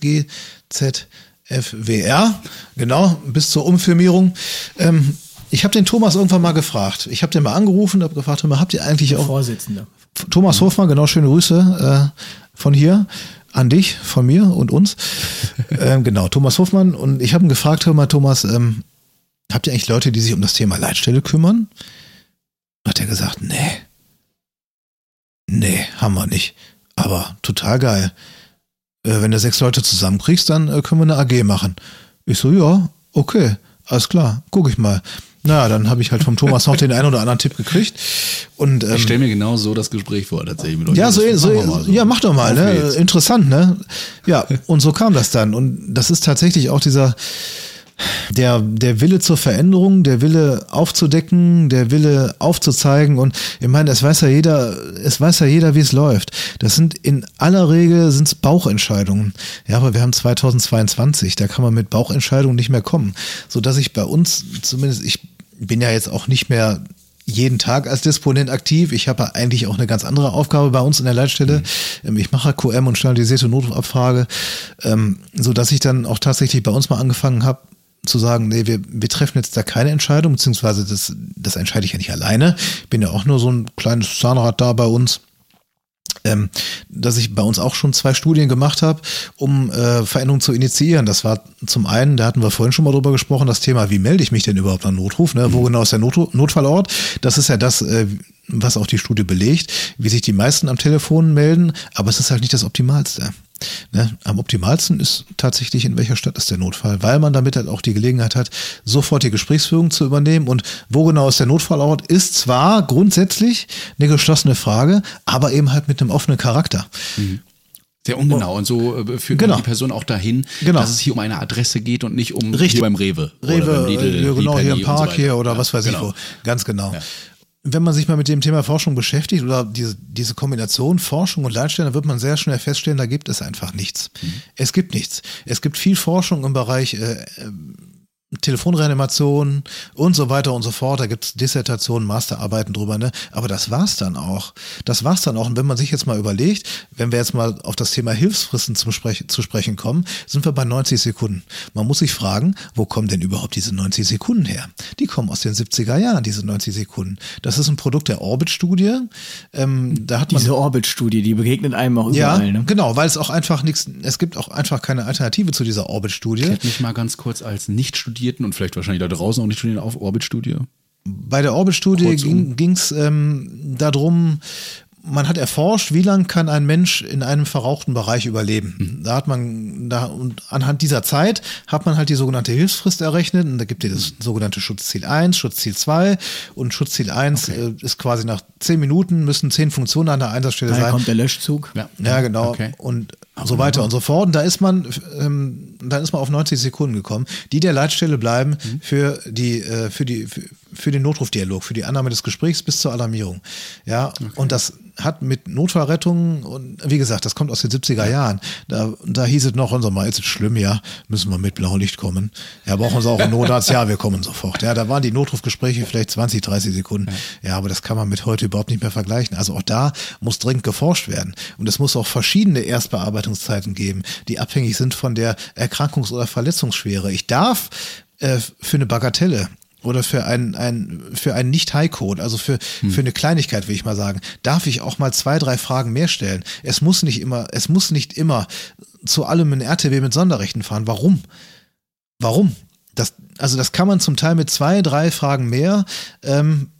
GZFWR, genau, bis zur Umfirmierung. Ich habe den Thomas irgendwann mal gefragt. Ich habe den mal angerufen, habe gefragt, habt ihr eigentlich auch... Vorsitzender. Thomas Hofmann, genau, schöne Grüße von hier an dich, von mir und uns. Genau, Thomas Hofmann. Und ich habe ihn gefragt, hör mal, Thomas, habt ihr eigentlich Leute, die sich um das Thema Leitstelle kümmern? Hat er gesagt, nee, haben wir nicht. Aber total geil. Wenn du 6 Leute zusammenkriegst, dann können wir eine AG machen. Ich so, ja, okay, alles klar, guck ich mal. Naja, dann habe ich halt vom Thomas noch den einen oder anderen Tipp gekriegt. Und, ich stelle mir genau so das Gespräch vor, tatsächlich. Mit Leuten. Ja, ja, mach doch mal, ne? Interessant, ne? Ja, und so kam das dann. Und das ist tatsächlich auch der Wille zur Veränderung, der Wille aufzudecken, der Wille aufzuzeigen und ich meine, es weiß ja jeder, wie es läuft. Das sind in aller Regel Bauchentscheidungen. Ja, aber wir haben 2022, da kann man mit Bauchentscheidungen nicht mehr kommen. So dass ich bei uns, zumindest ich bin ja jetzt auch nicht mehr jeden Tag als Disponent aktiv. Ich habe eigentlich auch eine ganz andere Aufgabe bei uns in der Leitstelle. Ich mache QM und standardisierte Notrufabfrage, so dass ich dann auch tatsächlich bei uns mal angefangen habe, zu sagen, nee, wir treffen jetzt da keine Entscheidung, beziehungsweise das entscheide ich ja nicht alleine. Ich bin ja auch nur so ein kleines Zahnrad da bei uns, dass ich bei uns auch schon 2 Studien gemacht habe, um Veränderungen zu initiieren. Das war zum einen, da hatten wir vorhin schon mal drüber gesprochen, das Thema, wie melde ich mich denn überhaupt an Notruf, ne? Wo genau ist der Notfallort? Das ist ja das, was auch die Studie belegt, wie sich die meisten am Telefon melden, aber es ist halt nicht das Optimalste. Ne? Am optimalsten ist tatsächlich, in welcher Stadt ist der Notfall, weil man damit halt auch die Gelegenheit hat, sofort die Gesprächsführung zu übernehmen. Und wo genau ist der Notfallort, ist zwar grundsätzlich eine geschlossene Frage, aber eben halt mit einem offenen Charakter. Sehr ungenau und so führt die Person auch dahin, dass es hier um eine Adresse geht und nicht um hier beim Rewe oder beim Lidl, genau, hier im Park hier oder was weiß ich wo. Ganz genau. Ja. Wenn man sich mal mit dem Thema Forschung beschäftigt oder diese Kombination Forschung und Leitstelle, dann wird man sehr schnell feststellen, da gibt es einfach nichts. Es gibt nichts. Es gibt viel Forschung im Bereich Telefonreanimation und so weiter und so fort. Da gibt's Dissertationen, Masterarbeiten drüber, ne? Aber das war's dann auch. Und wenn man sich jetzt mal überlegt, wenn wir jetzt mal auf das Thema Hilfsfristen zu sprechen kommen, sind wir bei 90 Sekunden. Man muss sich fragen, wo kommen denn überhaupt diese 90 Sekunden her? Die kommen aus den 70er Jahren, diese 90 Sekunden. Das ist ein Produkt der Orbit-Studie. Diese Orbit-Studie, die begegnet einem auch überall. Ja, ne? Genau, weil es gibt auch einfach keine Alternative zu dieser Orbit-Studie. Ich hätte mich mal ganz kurz als Nicht-Studierten und vielleicht wahrscheinlich da draußen auch nicht studieren auf Orbit-Studie. Bei der Orbit-Studie ging es darum, man hat erforscht, wie lange kann ein Mensch in einem verrauchten Bereich überleben. Und anhand dieser Zeit hat man halt die sogenannte Hilfsfrist errechnet und da gibt es das sogenannte Schutzziel 1, Schutzziel 2 und Schutzziel 1 ist quasi nach 10 Minuten müssen 10 Funktionen an der Einsatzstelle sein. Da kommt der Löschzug. Ja, genau. Okay. Und so weiter und so fort. Und da ist man auf 90 Sekunden gekommen, die der Leitstelle bleiben für den Notrufdialog, für die Annahme des Gesprächs bis zur Alarmierung. Ja, und das hat mit Notfallrettung und wie gesagt, das kommt aus den 70er Jahren. Da hieß es noch, unser Mal, ist es schlimm, ja, müssen wir mit Blaulicht kommen. Ja, brauchen Sie auch einen Notarzt? Ja, wir kommen sofort. Ja, da waren die Notrufgespräche vielleicht 20, 30 Sekunden. Ja, aber das kann man mit heute überhaupt nicht mehr vergleichen. Also auch da muss dringend geforscht werden. Und es muss auch verschiedene Erstbearbeitungszeiten geben, die abhängig sind von der Erkrankungs- oder Verletzungsschwere. Ich darf für eine Bagatelle oder für einen Nicht-High-Code, also für eine Kleinigkeit, will ich mal sagen, darf ich auch mal 2, 3 Fragen mehr stellen. Es muss nicht immer zu allem ein RTW mit Sonderrechten fahren. Warum? Das kann man zum Teil mit 2, 3 Fragen mehr, kann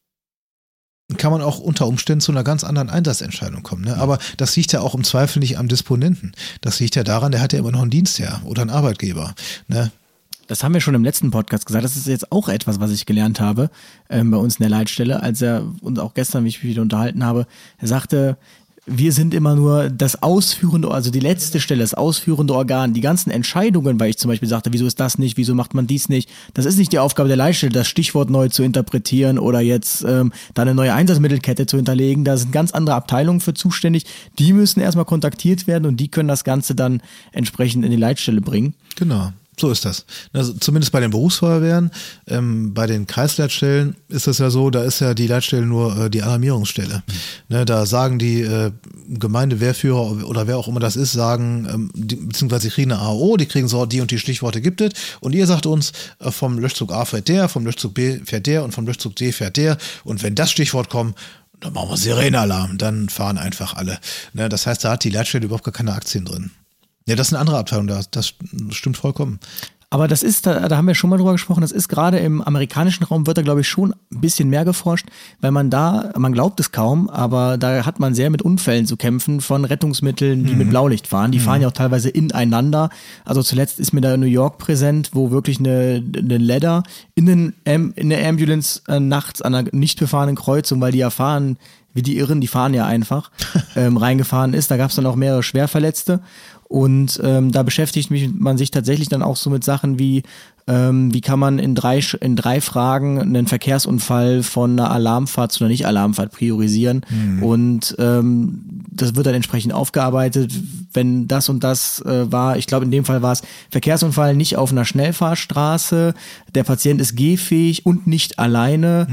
man auch unter Umständen zu einer ganz anderen Einsatzentscheidung kommen. Ne? Aber das liegt ja auch im Zweifel nicht am Disponenten. Das liegt ja daran, der hat ja immer noch einen Dienstherr oder einen Arbeitgeber. Ne? Das haben wir schon im letzten Podcast gesagt. Das ist jetzt auch etwas, was ich gelernt habe bei uns in der Leitstelle, als er uns auch gestern, wie ich mich wieder unterhalten habe, er sagte, wir sind immer nur das ausführende, also die letzte Stelle, das ausführende Organ. Die ganzen Entscheidungen, weil ich zum Beispiel sagte, wieso ist das nicht, wieso macht man dies nicht, das ist nicht die Aufgabe der Leitstelle, das Stichwort neu zu interpretieren oder jetzt da eine neue Einsatzmittelkette zu hinterlegen. Da sind ganz andere Abteilungen für zuständig. Die müssen erstmal kontaktiert werden und die können das Ganze dann entsprechend in die Leitstelle bringen. Genau. So ist das. Also zumindest bei den Berufsfeuerwehren, bei den Kreisleitstellen ist das ja so, da ist ja die Leitstelle nur die Alarmierungsstelle. Ne, da sagen die Gemeindewehrführer oder wer auch immer das ist, beziehungsweise die kriegen eine AO, die kriegen so, die und die Stichworte gibt es und ihr sagt uns, vom Löschzug A fährt der, vom Löschzug B fährt der und vom Löschzug D fährt der und wenn das Stichwort kommt, dann machen wir Sirenenalarm, dann fahren einfach alle. Ne, das heißt, da hat die Leitstelle überhaupt gar keine Aktien drin. Ja, das ist eine andere Abteilung, das stimmt vollkommen. Aber das ist, da haben wir schon mal drüber gesprochen, das ist gerade im amerikanischen Raum, wird da glaube ich schon ein bisschen mehr geforscht, weil man glaubt es kaum, aber da hat man sehr mit Unfällen zu kämpfen von Rettungsmitteln, die mit Blaulicht fahren. Die fahren ja auch teilweise ineinander. Also zuletzt ist mir da in New York präsent, wo wirklich eine Ladder in der Ambulance nachts an einer nicht befahrenen Kreuzung, weil die ja fahren, wie die Irren, die fahren ja einfach, reingefahren ist. Da gab es dann auch mehrere Schwerverletzte. Und da beschäftigt man sich tatsächlich dann auch so mit Sachen wie kann man in drei Fragen einen Verkehrsunfall von einer Alarmfahrt zu einer Nicht-Alarmfahrt priorisieren. Und das wird dann entsprechend aufgearbeitet, wenn das und das war. Ich glaube, in dem Fall war es Verkehrsunfall nicht auf einer Schnellfahrstraße, der Patient ist gehfähig und nicht alleine.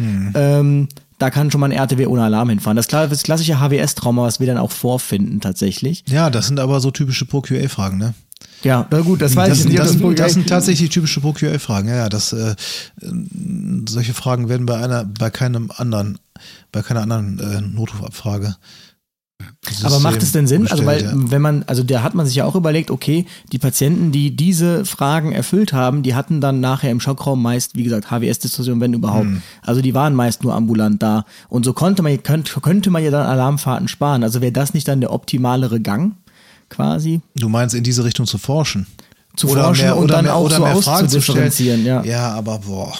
Da kann schon mal ein RTW ohne Alarm hinfahren. Das klassische HWS-Trauma, was wir dann auch vorfinden tatsächlich. Ja, das sind aber so typische Pro-QA-Fragen, ne? Ja, na gut, das weiß ich nicht. Das sind tatsächlich typische Pro-QA-Fragen. Ja, solche Fragen werden bei keiner anderen Notrufabfrage. Aber macht es denn Sinn? Also da hat man sich ja auch überlegt, okay, die Patienten, die diese Fragen erfüllt haben, die hatten dann nachher im Schockraum meist, wie gesagt, HWS-Diskussion, wenn überhaupt. Also die waren meist nur ambulant da. Und so könnte man ja dann Alarmfahrten sparen. Also wäre das nicht dann der optimalere Gang quasi? Du meinst, in diese Richtung zu forschen? Fragen zu differenzieren, ja. Ja, aber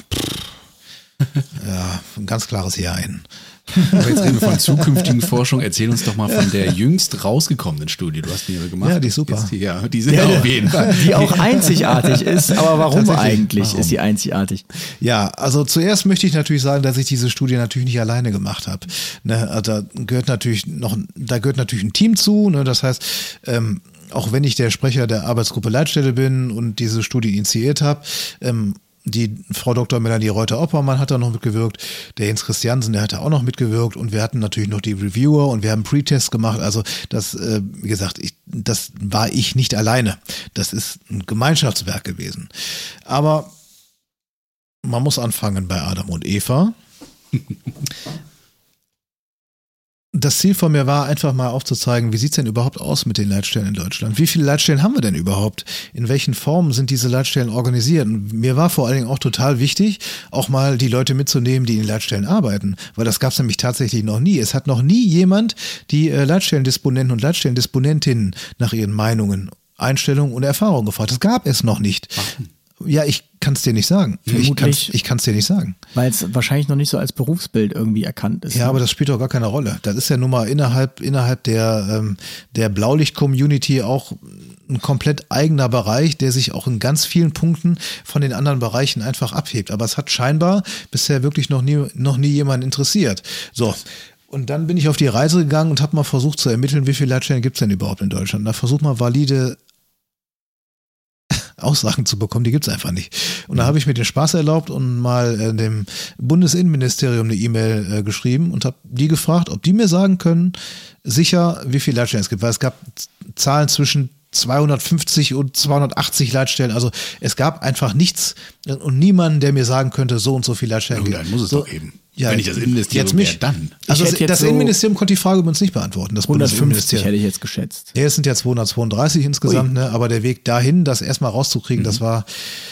ja, ein ganz klares Ja-Ein. Aber jetzt reden wir von zukünftigen Forschung. Erzähl uns doch mal von der jüngst rausgekommenen Studie. Du hast die gemacht. Ja, die ist super. Die sind auf jeden Fall. Die auch einzigartig ist. Aber warum eigentlich ist sie einzigartig? Ja, also zuerst möchte ich natürlich sagen, dass ich diese Studie natürlich nicht alleine gemacht habe. Ne, also da gehört natürlich ein Team zu. Ne, das heißt, auch wenn ich der Sprecher der Arbeitsgruppe Leitstelle bin und diese Studie initiiert habe, die Frau Dr. Melanie Reuter-Oppermann hat da noch mitgewirkt, der Jens Christiansen, der hat da auch noch mitgewirkt und wir hatten natürlich noch die Reviewer und wir haben Pre-Tests gemacht, also das, wie gesagt, das war ich nicht alleine. Das ist ein Gemeinschaftswerk gewesen. Aber man muss anfangen bei Adam und Eva. Das Ziel von mir war, einfach mal aufzuzeigen, wie sieht's denn überhaupt aus mit den Leitstellen in Deutschland? Wie viele Leitstellen haben wir denn überhaupt? In welchen Formen sind diese Leitstellen organisiert? Und mir war vor allen Dingen auch total wichtig, auch mal die Leute mitzunehmen, die in den Leitstellen arbeiten. Weil das gab's nämlich tatsächlich noch nie. Es hat noch nie jemand die Leitstellendisponenten und Leitstellendisponentinnen nach ihren Meinungen, Einstellungen und Erfahrungen gefragt. Das gab es noch nicht. Warum? Ja, ich kann es dir nicht sagen. Ich kann es dir nicht sagen. Weil es wahrscheinlich noch nicht so als Berufsbild irgendwie erkannt ist. Ja, aber das spielt doch gar keine Rolle. Das ist ja nun mal innerhalb der Blaulicht-Community auch ein komplett eigener Bereich, der sich auch in ganz vielen Punkten von den anderen Bereichen einfach abhebt. Aber es hat scheinbar bisher wirklich noch nie jemand interessiert. So. Und dann bin ich auf die Reise gegangen und habe mal versucht zu ermitteln, wie viele Leitstellen gibt es denn überhaupt in Deutschland. Da versucht mal valide Aussagen zu bekommen, die gibt es einfach nicht. Und da habe ich mir den Spaß erlaubt und mal dem Bundesinnenministerium eine E-Mail geschrieben und habe die gefragt, ob die mir sagen können, sicher, wie viele Leitstellen es gibt. Weil es gab Zahlen zwischen 250 und 280 Leitstellen. Also es gab einfach nichts und niemanden, der mir sagen könnte, so und so viele Leitstellen gibt. Dann muss es so, doch eben. Ja, wenn ich das Innenministerium wäre, dann. Also das Innenministerium konnte die Frage übrigens nicht beantworten. Das 150 hätte ich jetzt geschätzt. Ja, es sind ja 232 insgesamt, ne? Aber der Weg dahin, das erstmal rauszukriegen, das war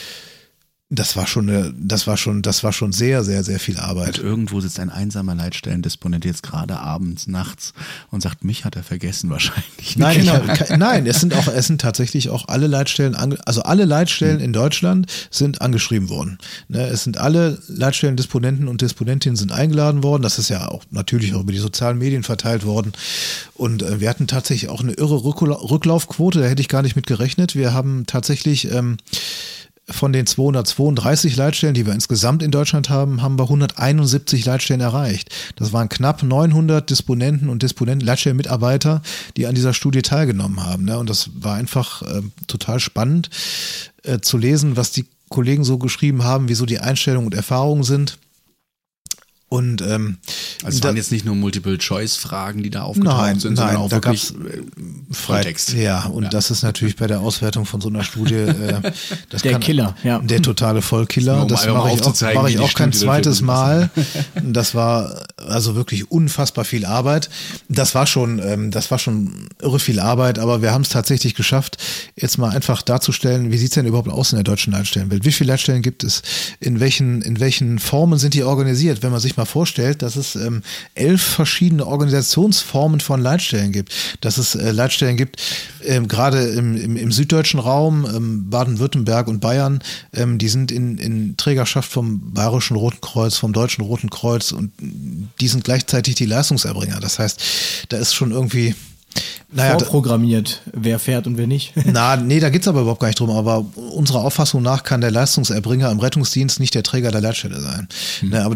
schon sehr, sehr, sehr viel Arbeit. Und irgendwo sitzt ein einsamer Leitstellendisponent jetzt gerade abends, nachts und sagt, mich hat er vergessen wahrscheinlich. Nein, nein, es sind tatsächlich auch alle Leitstellen, also alle Leitstellen in Deutschland sind angeschrieben worden. Ne, es sind alle Leitstellendisponenten und Disponentinnen sind eingeladen worden. Das ist ja auch natürlich auch über die sozialen Medien verteilt worden. Und wir hatten tatsächlich auch eine irre Rücklaufquote, da hätte ich gar nicht mit gerechnet. Wir haben tatsächlich von den 232 Leitstellen, die wir insgesamt in Deutschland haben, haben wir 171 Leitstellen erreicht. Das waren knapp 900 Disponenten und Leitstellenmitarbeiter, die an dieser Studie teilgenommen haben. Ne? Und das war einfach total spannend zu lesen, was die Kollegen so geschrieben haben, wie so die Einstellungen und Erfahrungen sind. Und also es waren jetzt nicht nur Multiple-Choice-Fragen, die da aufgetaucht sind, sondern auch da wirklich Volltext. Ja, und das ist natürlich bei der Auswertung von so einer Studie Killer, ja. Der totale Vollkiller. Das mache ich auch kein zweites Mal. Das war also wirklich unfassbar viel Arbeit. Das war schon irre viel Arbeit, aber wir haben es tatsächlich geschafft, jetzt mal einfach darzustellen, wie sieht es denn überhaupt aus in der deutschen Leitstellenwelt? Wie viele Leitstellen gibt es? In welchen Formen sind die organisiert? Wenn man sich mal vorstellt, dass es 11 verschiedene Organisationsformen von Leitstellen gibt, dass es Leitstellen gibt, gerade im süddeutschen Raum, Baden-Württemberg und Bayern, die sind in Trägerschaft vom Bayerischen Roten Kreuz, vom Deutschen Roten Kreuz und die sind gleichzeitig die Leistungserbringer. Das heißt, da ist schon irgendwie vorprogrammiert, wer fährt und wer nicht. Da geht's aber überhaupt gar nicht drum. Aber unserer Auffassung nach kann der Leistungserbringer im Rettungsdienst nicht der Träger der Leitstelle sein. Aber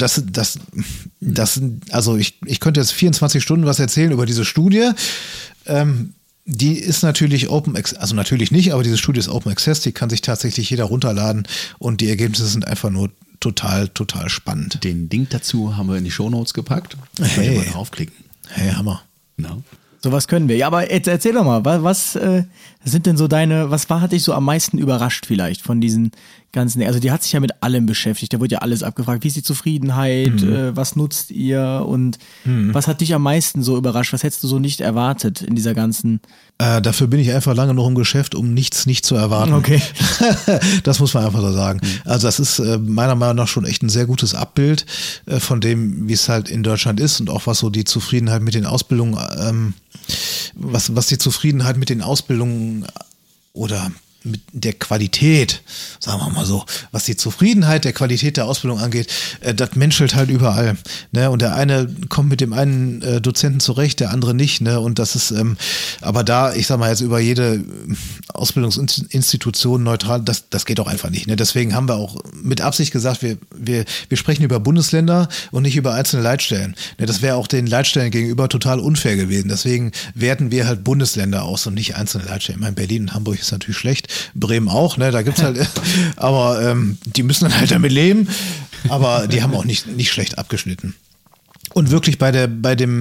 also ich könnte jetzt 24 Stunden was erzählen über diese Studie. Die ist natürlich Open Access, also natürlich nicht, aber diese Studie ist Open Access, die kann sich tatsächlich jeder runterladen und die Ergebnisse sind einfach nur total, total spannend. Den Link dazu haben wir in die Shownotes gepackt. Könnt ihr mal draufklicken. Hey, Hammer. No. So was können wir. Ja, aber jetzt erzähl doch mal, was sind denn so hat dich so am meisten überrascht vielleicht von diesen ganzen, also die hat sich ja mit allem beschäftigt, da wurde ja alles abgefragt, wie ist die Zufriedenheit, was nutzt ihr und was hat dich am meisten so überrascht, was hättest du so nicht erwartet in dieser ganzen... Dafür bin ich einfach lange noch im Geschäft, um nichts nicht zu erwarten. Okay. Das muss man einfach so sagen. Also das ist meiner Meinung nach schon echt ein sehr gutes Abbild von dem, wie es halt in Deutschland ist und auch was so die Zufriedenheit mit den Ausbildungen, was die Zufriedenheit mit den Ausbildungen oder mit der Qualität, sagen wir mal so, was die Zufriedenheit der Qualität der Ausbildung angeht, das menschelt halt überall. Ne? Und der eine kommt mit dem einen Dozenten zurecht, der andere nicht. Ne? Und das ist, aber da, ich sag mal jetzt über jede Ausbildungsinstitution neutral, das geht auch einfach nicht. Ne? Deswegen haben wir auch mit Absicht gesagt, wir sprechen über Bundesländer und nicht über einzelne Leitstellen. Ne? Das wäre auch den Leitstellen gegenüber total unfair gewesen. Deswegen werten wir halt Bundesländer aus und nicht einzelne Leitstellen. Ich meine, Berlin und Hamburg ist natürlich schlecht. Bremen auch, ne, da gibt's halt, aber die müssen dann halt damit leben, aber die haben auch nicht schlecht abgeschnitten. Und wirklich bei der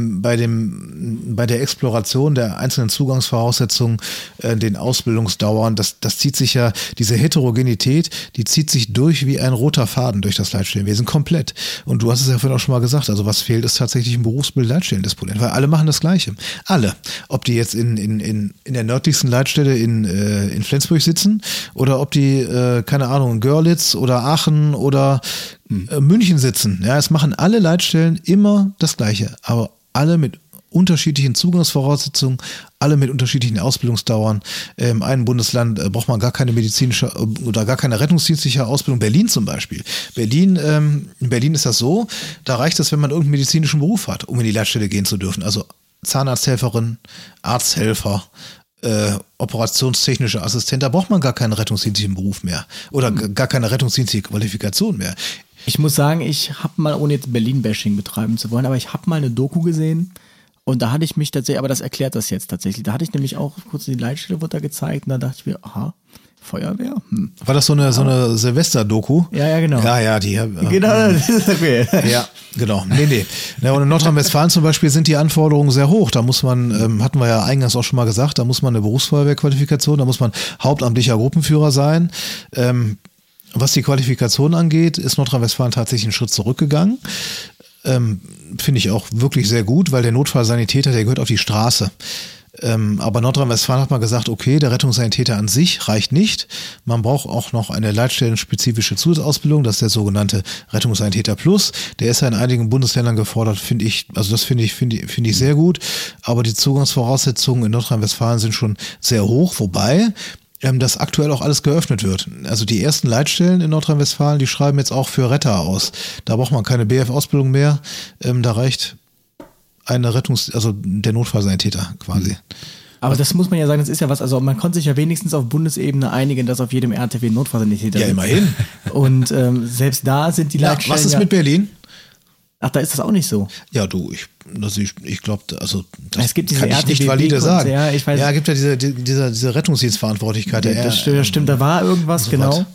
Exploration der einzelnen Zugangsvoraussetzungen, den Ausbildungsdauern, das zieht sich ja, diese Heterogenität, die zieht sich durch wie ein roter Faden durch das Leitstellenwesen komplett. Und du hast es ja vorhin auch schon mal gesagt, also was fehlt, ist tatsächlich ein Berufsbild Leitstellendisponent, weil alle machen das Gleiche. Alle. Ob die jetzt in der nördlichsten Leitstelle in Flensburg sitzen oder ob die, keine Ahnung, in Görlitz oder Aachen oder München sitzen. Ja, es machen alle Leitstellen immer das Gleiche, aber alle mit unterschiedlichen Zugangsvoraussetzungen, alle mit unterschiedlichen Ausbildungsdauern. Im einen Bundesland braucht man gar keine medizinische oder gar keine rettungsdienstliche Ausbildung. Berlin zum Beispiel. In Berlin ist das so, da reicht es, wenn man irgendeinen medizinischen Beruf hat, um in die Leitstelle gehen zu dürfen. Also Zahnarzthelferin, Arzthelfer, operationstechnischer Assistent, da braucht man gar keinen rettungsdienstlichen Beruf mehr oder gar keine rettungsdienstliche Qualifikation mehr. Ich muss sagen, ich habe mal, ohne jetzt Berlin-Bashing betreiben zu wollen, aber ich habe mal eine Doku gesehen und da hatte ich mich tatsächlich, aber das erklärt das jetzt tatsächlich, da hatte ich nämlich auch kurz die Leitstelle wurde da gezeigt und da dachte ich mir, aha, Feuerwehr? War das so eine Silvester-Doku? Ja, genau. Ja, die. Genau, das ist okay. Ja, genau. Nee. Ja, und in Nordrhein-Westfalen zum Beispiel sind die Anforderungen sehr hoch. Da muss man, hatten wir ja eingangs auch schon mal gesagt, da muss man eine Berufsfeuerwehrqualifikation, da muss man hauptamtlicher Gruppenführer sein. Was die Qualifikation angeht, ist Nordrhein-Westfalen tatsächlich einen Schritt zurückgegangen. Finde ich auch wirklich sehr gut, weil der Notfallsanitäter, der gehört auf die Straße. Aber Nordrhein-Westfalen hat mal gesagt, okay, der Rettungssanitäter an sich reicht nicht. Man braucht auch noch eine leitstellenspezifische Zusatzausbildung, das ist der sogenannte Rettungssanitäter Plus. Der ist ja in einigen Bundesländern gefordert, finde ich, also das finde ich sehr gut. Aber die Zugangsvoraussetzungen in Nordrhein-Westfalen sind schon sehr hoch, wobei dass aktuell auch alles geöffnet wird. Also die ersten Leitstellen in Nordrhein-Westfalen, die schreiben jetzt auch für Retter aus. Da braucht man keine BF-Ausbildung mehr. Da reicht eine also der Notfallsanitäter quasi. Aber das muss man ja sagen, das ist ja was, also man konnte sich ja wenigstens auf Bundesebene einigen, dass auf jedem RTW ein Notfallsanitäter ja, immerhin. Und selbst da sind die Leitstellen. Was ist mit Berlin? Ach, da ist das auch nicht so. Ja, ich glaube, also das es gibt diese kann ich nicht valide sagen. Ja, ich weiß. Ja, gibt ja diese Rettungsdienstverantwortlichkeit. Das stimmt, da war irgendwas, genau.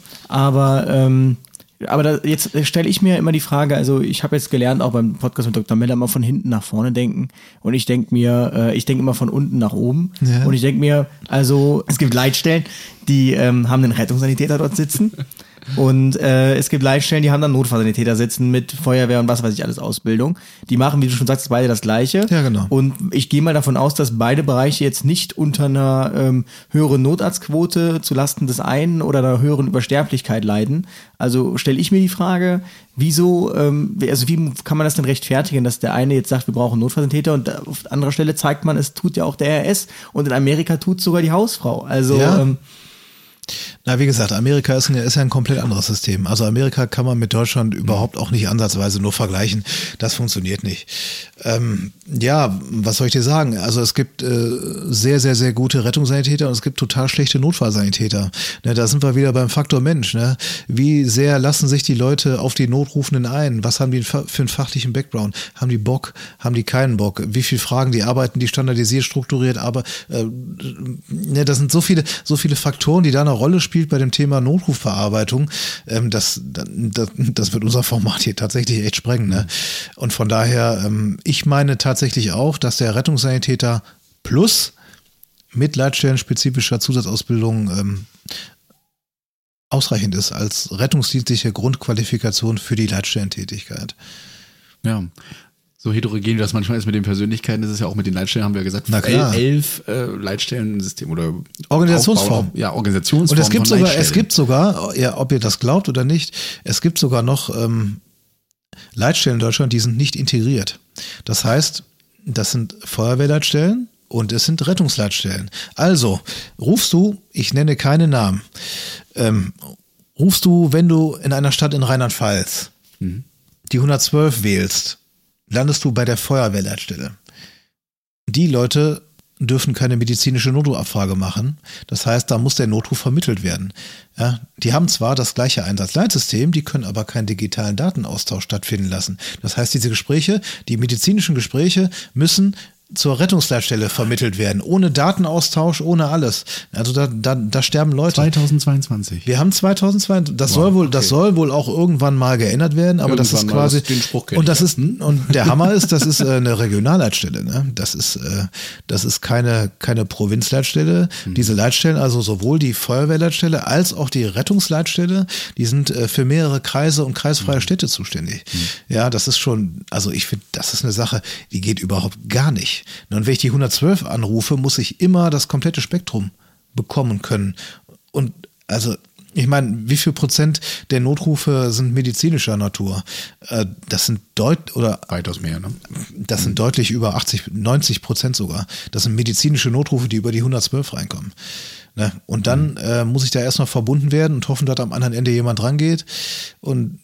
Aber jetzt stelle ich mir immer die Frage, also ich habe jetzt gelernt, auch beim Podcast mit Dr. Meller, immer von hinten nach vorne denken. Und ich denke immer von unten nach oben. Ja. Und ich denke mir, also es gibt Leitstellen, die haben einen Rettungssanitäter dort sitzen. Und es gibt Leitstellen, die haben dann Notfallsanitäter sitzen mit Feuerwehr und was weiß ich alles Ausbildung. Die machen, wie du schon sagst, beide das Gleiche. Ja, genau. Und ich gehe mal davon aus, dass beide Bereiche jetzt nicht unter einer höheren Notarztquote zulasten des einen oder einer höheren Übersterblichkeit leiden. Also stelle ich mir die Frage, wieso, wie kann man das denn rechtfertigen, dass der eine jetzt sagt, wir brauchen Notfallsanitäter und auf anderer Stelle zeigt man, es tut ja auch der RS und in Amerika tut sogar die Hausfrau. Also ja. Na, wie gesagt, Amerika ist ja ein komplett anderes System. Also Amerika kann man mit Deutschland überhaupt auch nicht ansatzweise nur vergleichen. Das funktioniert nicht. Ja, was soll ich dir sagen? Also es gibt sehr, sehr, sehr gute Rettungssanitäter und es gibt total schlechte Notfallsanitäter. Ne, da sind wir wieder beim Faktor Mensch. Ne? Wie sehr lassen sich die Leute auf die Notrufenden ein? Was haben die für einen fachlichen Background? Haben die Bock? Haben die keinen Bock? Wie viel Fragen die arbeiten, die standardisiert, strukturiert, aber ne, das sind so viele Faktoren, die da eine Rolle spielen bei dem Thema Notrufverarbeitung, das wird unser Format hier tatsächlich echt sprengen. Ne? Und von daher, ich meine tatsächlich auch, dass der Rettungssanitäter Plus mit leitstellenspezifischer Zusatzausbildung ausreichend ist als rettungsdienstliche Grundqualifikation für die Leitstellentätigkeit. Ja. So heterogen wie das manchmal ist mit den Persönlichkeiten, das ist ja auch mit den Leitstellen, haben wir ja gesagt, 11 Leitstellensystem oder Organisationsform. Ja, Organisationsform. Und es gibt sogar, ja, ob ihr das glaubt oder nicht, es gibt sogar noch Leitstellen in Deutschland, die sind nicht integriert. Das heißt, das sind Feuerwehrleitstellen und es sind Rettungsleitstellen. Also, rufst du, ich nenne keine Namen, rufst du, wenn du in einer Stadt in Rheinland-Pfalz die 112 wählst, landest du bei der Feuerwehrleitstelle. Die Leute dürfen keine medizinische Notrufabfrage machen. Das heißt, da muss der Notruf vermittelt werden. Ja, die haben zwar das gleiche Einsatzleitsystem, die können aber keinen digitalen Datenaustausch stattfinden lassen. Das heißt, diese Gespräche, die medizinischen Gespräche müssen zur Rettungsleitstelle vermittelt werden, ohne Datenaustausch, ohne alles. Also da sterben Leute. 2022. Wir haben 2022. Das soll wohl auch irgendwann mal geändert werden, aber das ist quasi und der Hammer ist, das ist eine Regionalleitstelle. Ne? Das ist keine Provinzleitstelle. Diese Leitstellen, also sowohl die Feuerwehrleitstelle als auch die Rettungsleitstelle, die sind für mehrere Kreise und kreisfreie Städte zuständig. Ja, das ist schon, also ich finde, das ist eine Sache, die geht überhaupt gar nicht. Und wenn ich die 112 anrufe, muss ich immer das komplette Spektrum bekommen können. Und also, ich meine, wie viel Prozent der Notrufe sind medizinischer Natur? Das sind weitaus mehr, ne? Das sind deutlich über 90% sogar. Das sind medizinische Notrufe, die über die 112 reinkommen. Ne? Und dann muss ich da erst noch verbunden werden und hoffen, dass am anderen Ende jemand rangeht. Und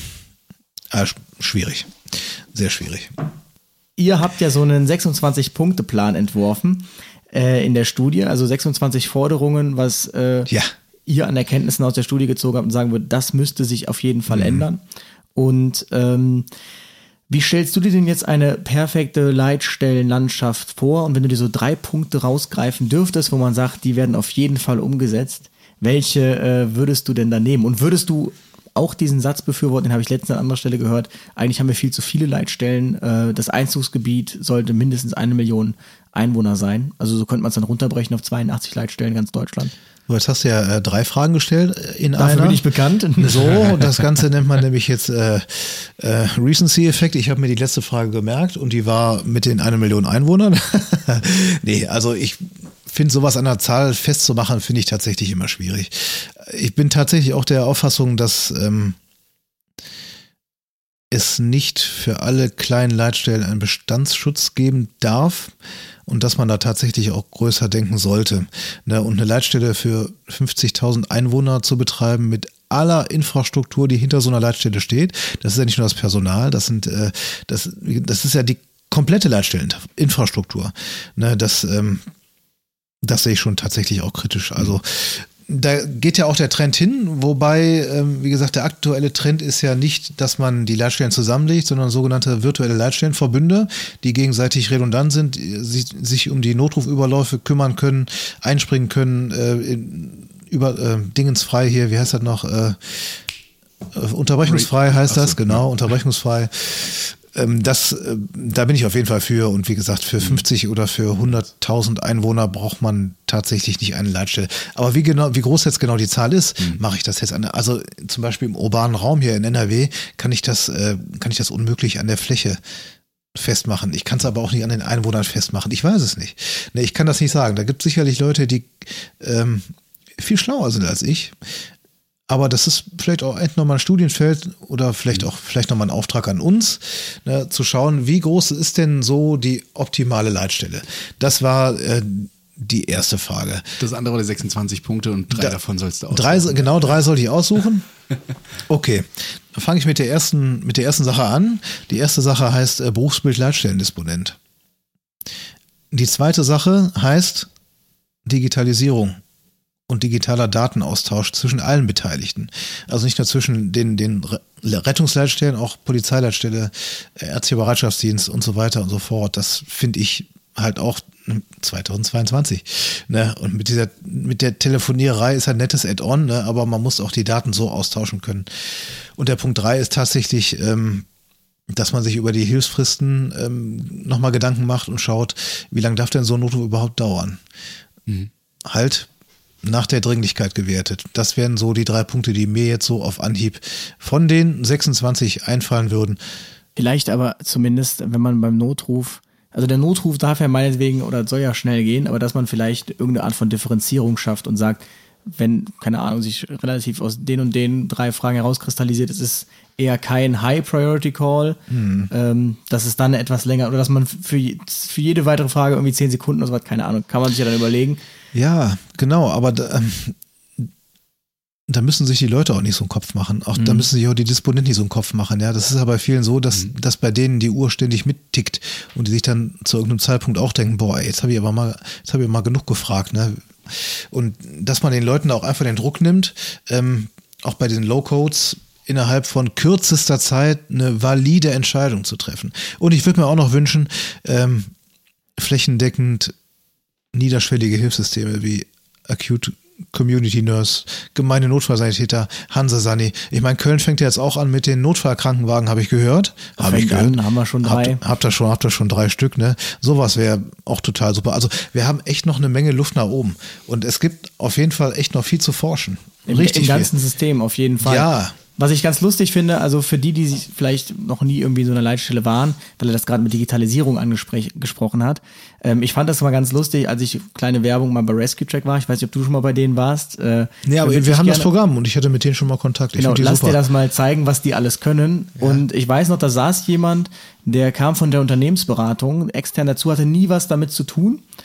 schwierig. Sehr schwierig. Ihr habt ja so einen 26-Punkte-Plan entworfen in der Studie, also 26 Forderungen, was ihr an Erkenntnissen aus der Studie gezogen habt und sagen würdet, das müsste sich auf jeden Fall ändern. Und wie stellst du dir denn jetzt eine perfekte Leitstellenlandschaft vor? Und wenn du dir so 3 Punkte rausgreifen dürftest, wo man sagt, die werden auf jeden Fall umgesetzt, welche würdest du denn da nehmen? Und würdest du auch diesen Satz befürworten, den habe ich letztens an anderer Stelle gehört, eigentlich haben wir viel zu viele Leitstellen, das Einzugsgebiet sollte mindestens 1 Million Einwohner sein. Also so könnte man es dann runterbrechen auf 82 Leitstellen in ganz Deutschland. Jetzt hast du ja 3 Fragen gestellt in Dafür einer. bin ich bekannt. So, und das Ganze nennt man nämlich jetzt Recency-Effekt. Ich habe mir die letzte Frage gemerkt und die war mit den 1 Million Einwohnern. Nee, also ich finde sowas an der Zahl festzumachen, finde ich tatsächlich immer schwierig. Ich bin tatsächlich auch der Auffassung, dass es nicht für alle kleinen Leitstellen einen Bestandsschutz geben darf und dass man da tatsächlich auch größer denken sollte. Ne? Und eine Leitstelle für 50.000 Einwohner zu betreiben mit aller Infrastruktur, die hinter so einer Leitstelle steht, das ist ja nicht nur das Personal, das ist ja die komplette Leitstelleninfrastruktur. Ne? Das sehe ich schon tatsächlich auch kritisch. Also da geht ja auch der Trend hin, wobei, wie gesagt, der aktuelle Trend ist ja nicht, dass man die Leitstellen zusammenlegt, sondern sogenannte virtuelle Leitstellenverbünde, die gegenseitig redundant sind, sich um die Notrufüberläufe kümmern können, einspringen können, dingensfrei hier, wie heißt das noch? Unterbrechungsfrei heißt das, genau, unterbrechungsfrei. Da bin ich auf jeden Fall für und wie gesagt, für 50 oder für 100.000 Einwohner braucht man tatsächlich nicht eine Leitstelle. Aber wie groß jetzt genau die Zahl ist, mache ich das jetzt also zum Beispiel im urbanen Raum hier in NRW kann ich das unmöglich an der Fläche festmachen. Ich kann es aber auch nicht an den Einwohnern festmachen. Ich weiß es nicht. Ne, ich kann das nicht sagen. Da gibt es sicherlich Leute, die viel schlauer sind als ich. Aber das ist vielleicht auch echt nochmal ein Studienfeld oder vielleicht nochmal ein Auftrag an uns, ne, zu schauen, wie groß ist denn so die optimale Leitstelle? Das war die erste Frage. Das andere war die 26 Punkte und 3 davon sollst du aussuchen. 3 sollte ich aussuchen. Okay, dann fange ich mit der ersten Sache an. Die erste Sache heißt Berufsbild Leitstellendisponent. Die zweite Sache heißt Digitalisierung und digitaler Datenaustausch zwischen allen Beteiligten. Also nicht nur zwischen den Rettungsleitstellen, auch Polizeileitstelle, ärztlicher Bereitschaftsdienst und so weiter und so fort. Das finde ich halt auch 2022. Ne? Und mit der Telefoniererei ist ein nettes Add-on, ne? Aber man muss auch die Daten so austauschen können. Und der Punkt 3 ist tatsächlich, dass man sich über die Hilfsfristen nochmal Gedanken macht und schaut, wie lange darf denn so ein Notruf überhaupt dauern? Halt nach der Dringlichkeit gewertet. Das wären so die 3 Punkte, die mir jetzt so auf Anhieb von den 26 einfallen würden. Vielleicht aber zumindest, wenn man beim Notruf, also der Notruf darf ja meinetwegen oder soll ja schnell gehen, aber dass man vielleicht irgendeine Art von Differenzierung schafft und sagt, wenn, keine Ahnung, sich relativ aus den und den 3 Fragen herauskristallisiert, es ist eher kein High-Priority-Call, dass es dann etwas länger, oder dass man für jede weitere Frage irgendwie 10 Sekunden oder so was, keine Ahnung, kann man sich ja dann überlegen. Ja, genau, aber da müssen sich die Leute auch nicht so einen Kopf machen. Auch da müssen sich auch die Disponenten nicht so einen Kopf machen. Ja, das ist ja bei vielen so, dass bei denen die Uhr ständig mittickt und die sich dann zu irgendeinem Zeitpunkt auch denken, boah, jetzt habe ich mal genug gefragt, ne? Und dass man den Leuten auch einfach den Druck nimmt, auch bei den Low-Codes innerhalb von kürzester Zeit eine valide Entscheidung zu treffen. Und ich würde mir auch noch wünschen, flächendeckend niederschwellige Hilfssysteme wie Acute Community Nurse, gemeine Notfallsanitäter, Hansa-Sani. Ich meine, Köln fängt ja jetzt auch an mit den Notfallkrankenwagen, habe ich gehört. Haben wir schon 3. Habt ihr schon 3 Stück, ne? Sowas wäre auch total super. Also wir haben echt noch eine Menge Luft nach oben. Und es gibt auf jeden Fall echt noch viel zu forschen. Im ganzen System auf jeden Fall. Ja. Was ich ganz lustig finde, also für die sich vielleicht noch nie irgendwie in so einer Leitstelle waren, weil er das gerade mit Digitalisierung gesprochen hat. Ich fand das mal ganz lustig, als ich kleine Werbung mal bei Rescue Track war. Ich weiß nicht, ob du schon mal bei denen warst. Ja, aber wir haben das Programm und ich hatte mit denen schon mal Kontakt. Genau, lass dir das mal zeigen, was die alles können. Ja. Und ich weiß noch, da saß jemand, der kam von der Unternehmensberatung, extern dazu, hatte nie was damit zu tun.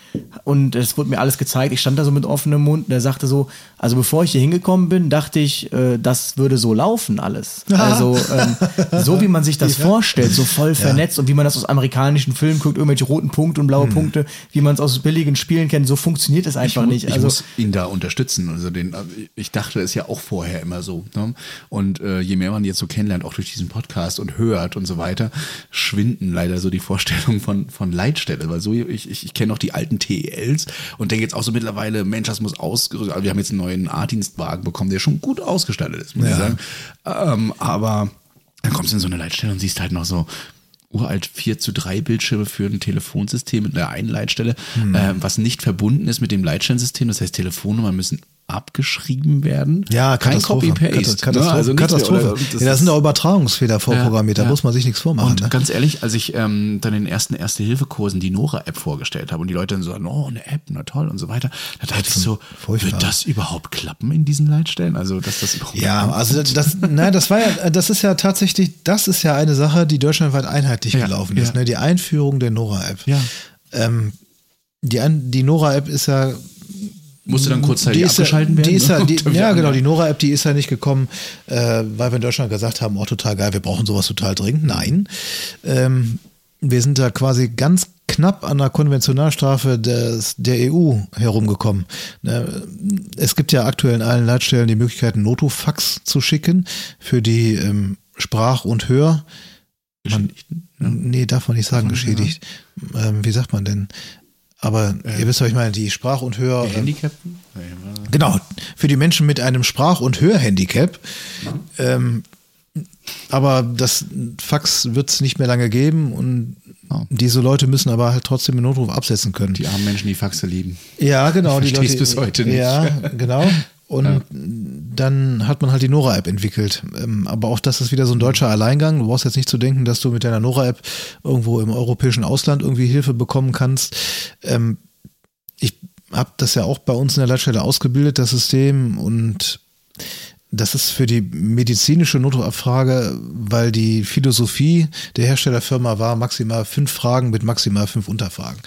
und es wurde mir alles gezeigt. Ich stand da so mit offenem Mund und er sagte so, also bevor ich hier hingekommen bin, dachte ich, das würde so laufen alles. Also so wie man sich das vorstellt, so voll vernetzt und wie man das aus amerikanischen Filmen guckt, irgendwelche roten Punkte und blaue Punkte, wie man es aus billigen Spielen kennt, so funktioniert es einfach nicht. Ich muss ihn da unterstützen. Also ich dachte es ja auch vorher immer so. Ne? Und je mehr man jetzt so kennenlernt, auch durch diesen Podcast und hört und so weiter, schwinden leider so die Vorstellungen von Leitstelle. Weil so, ich kenne noch die alten TELs und denke jetzt auch so mittlerweile, Mensch, das muss ausgerüstet. Also wir haben jetzt einen neuen A-Dienstwagen bekommen, der schon gut ausgestattet ist, muss ich sagen. Aber dann kommst du in so eine Leitstelle und siehst halt noch so uralt 4:3 Bildschirme für ein Telefonsystem mit einer einen Leitstelle, was nicht verbunden ist mit dem Leitstellensystem. Das heißt, Telefonnummern müssen abgeschrieben werden. Ja, kein Copy-Paste. Katastrophe. Da sind auch Übertragungsfehler vorprogrammiert, da muss man sich nichts vormachen. Und ganz ehrlich, als ich dann in den ersten Erste-Hilfe-Kursen die Nora-App vorgestellt habe und die Leute dann so, eine App, na toll und so weiter, da dachte ich so, wird das überhaupt klappen in diesen Leitstellen? Also, dass das überhaupt das ist ja tatsächlich, das ist ja eine Sache, die deutschlandweit einheitlich gelaufen ist, ne? Die Einführung der Nora-App. Ja. Die Nora-App ist ja musste dann kurzzeitig abgeschalten werden? Die Nora-App, die ist ja nicht gekommen, weil wir in Deutschland gesagt haben, total geil, wir brauchen sowas total dringend. Nein, wir sind da quasi ganz knapp an der Konventionalstrafe der EU herumgekommen. Es gibt ja aktuell in allen Leitstellen die Möglichkeit, einen Notruffax zu schicken für die Sprach- und Hör... Nee, darf man nicht sagen, geschädigt. Wie sagt man denn? Aber ihr wisst, was ich meine, die Sprach- und Hör... Handicapten? Genau, für die Menschen mit einem Sprach- und Hörhandicap. Aber das Fax wird es nicht mehr lange geben und diese Leute müssen aber halt trotzdem den Notruf absetzen können. Die armen Menschen, die Faxe lieben. Ja, genau. Ich verstehe es bis heute nicht. Ja, genau. Und dann hat man halt die Nora-App entwickelt. Aber auch das ist wieder so ein deutscher Alleingang. Du brauchst jetzt nicht zu denken, dass du mit deiner Nora-App irgendwo im europäischen Ausland irgendwie Hilfe bekommen kannst. Ich habe das ja auch bei uns in der Leitstelle ausgebildet, das System. Und das ist für die medizinische Notrufabfrage, weil die Philosophie der Herstellerfirma war, maximal 5 Fragen mit maximal 5 Unterfragen.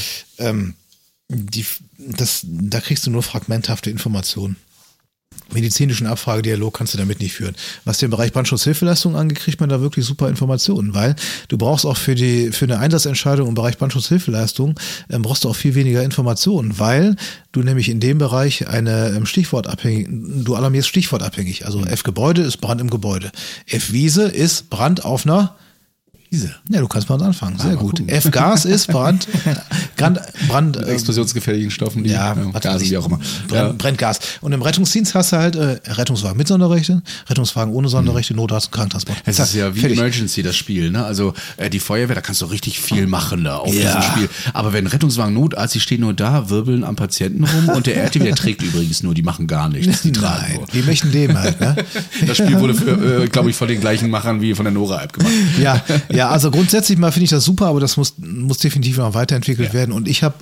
Da kriegst du nur fragmenthafte Informationen. Medizinischen Abfragedialog kannst du damit nicht führen. Was den Bereich Brandschutzhilfeleistung angeht, kriegt man da wirklich super Informationen, weil du brauchst auch für eine Einsatzentscheidung im Bereich Brandschutzhilfeleistung brauchst du auch viel weniger Informationen, weil du nämlich in dem Bereich du alarmierst stichwortabhängig. Also F-Gebäude ist Brand im Gebäude. F-Wiese ist Brand auf einer Wiese. Ja, du kannst mal anfangen. Sehr gut. F-Gas ist Brand mit explosionsgefährlichen Stoffen, Gase, wie auch immer. Brennt Gas. Und im Rettungsdienst hast du halt Rettungswagen mit Sonderrechte, Rettungswagen ohne Sonderrechte, Notarzt und Krankentransport. Es ist ja wie Emergency, das Spiel. Ne? Also die Feuerwehr, da kannst du richtig viel machen da auf diesem Spiel. Aber wenn Rettungswagen, Notarzt, die stehen nur da, wirbeln am Patienten rum und der RTW, der trägt übrigens nur, die machen gar nichts. Die tragen nur. Die möchten dem halt. Ne? Das Spiel wurde, glaube ich, von den gleichen Machern wie von der Nora-App gemacht. Ja, also grundsätzlich mal finde ich das super, aber das muss definitiv noch weiterentwickelt werden. Und ich habe,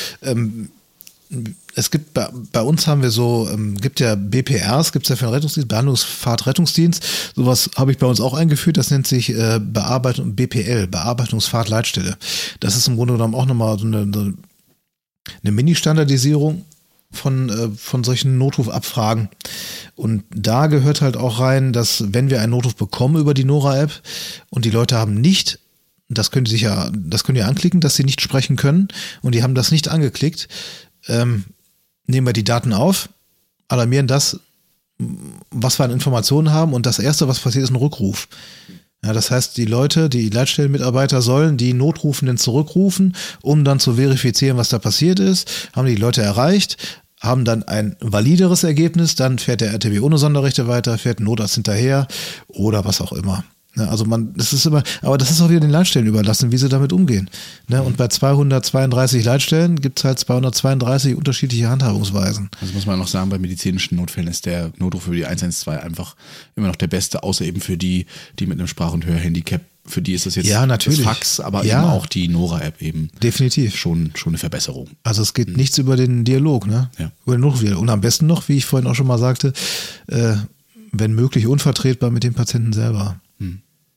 es gibt bei uns haben wir so, gibt ja BPRs, gibt es ja für den Rettungsdienst, Behandlungsfahrtrettungsdienst. Sowas habe ich bei uns auch eingeführt. Das nennt sich BPL, Bearbeitungsfahrtleitstelle. Das ist im Grunde genommen auch nochmal so eine Mini-Standardisierung von solchen Notrufabfragen. Und da gehört halt auch rein, dass wenn wir einen Notruf bekommen über die Nora-App und die Leute haben nicht, das können die anklicken, dass sie nicht sprechen können und die haben das nicht angeklickt, nehmen wir die Daten auf, alarmieren das, was wir an Informationen haben und das Erste, was passiert, ist ein Rückruf. Ja, das heißt, die Leitstellenmitarbeiter sollen die Notrufenden zurückrufen, um dann zu verifizieren, was da passiert ist, haben die Leute erreicht, haben dann ein valideres Ergebnis, dann fährt der RTW ohne Sonderrechte weiter, fährt ein Notarzt hinterher oder was auch immer. Also das ist auch wieder den Leitstellen überlassen, wie sie damit umgehen. Und bei 232 Leitstellen gibt es halt 232 unterschiedliche Handhabungsweisen. Also muss man noch sagen, bei medizinischen Notfällen ist der Notruf für die 112 einfach immer noch der beste, außer eben für die mit einem Sprach- und Hörhandicap. Für die ist das jetzt das Fax, aber eben auch die Nora-App eben. Definitiv. Schon eine Verbesserung. Also es geht nichts über den Dialog, ne? Ja. Über den Notrufdialog. Und am besten noch, wie ich vorhin auch schon mal sagte, wenn möglich unvertretbar mit dem Patienten selber.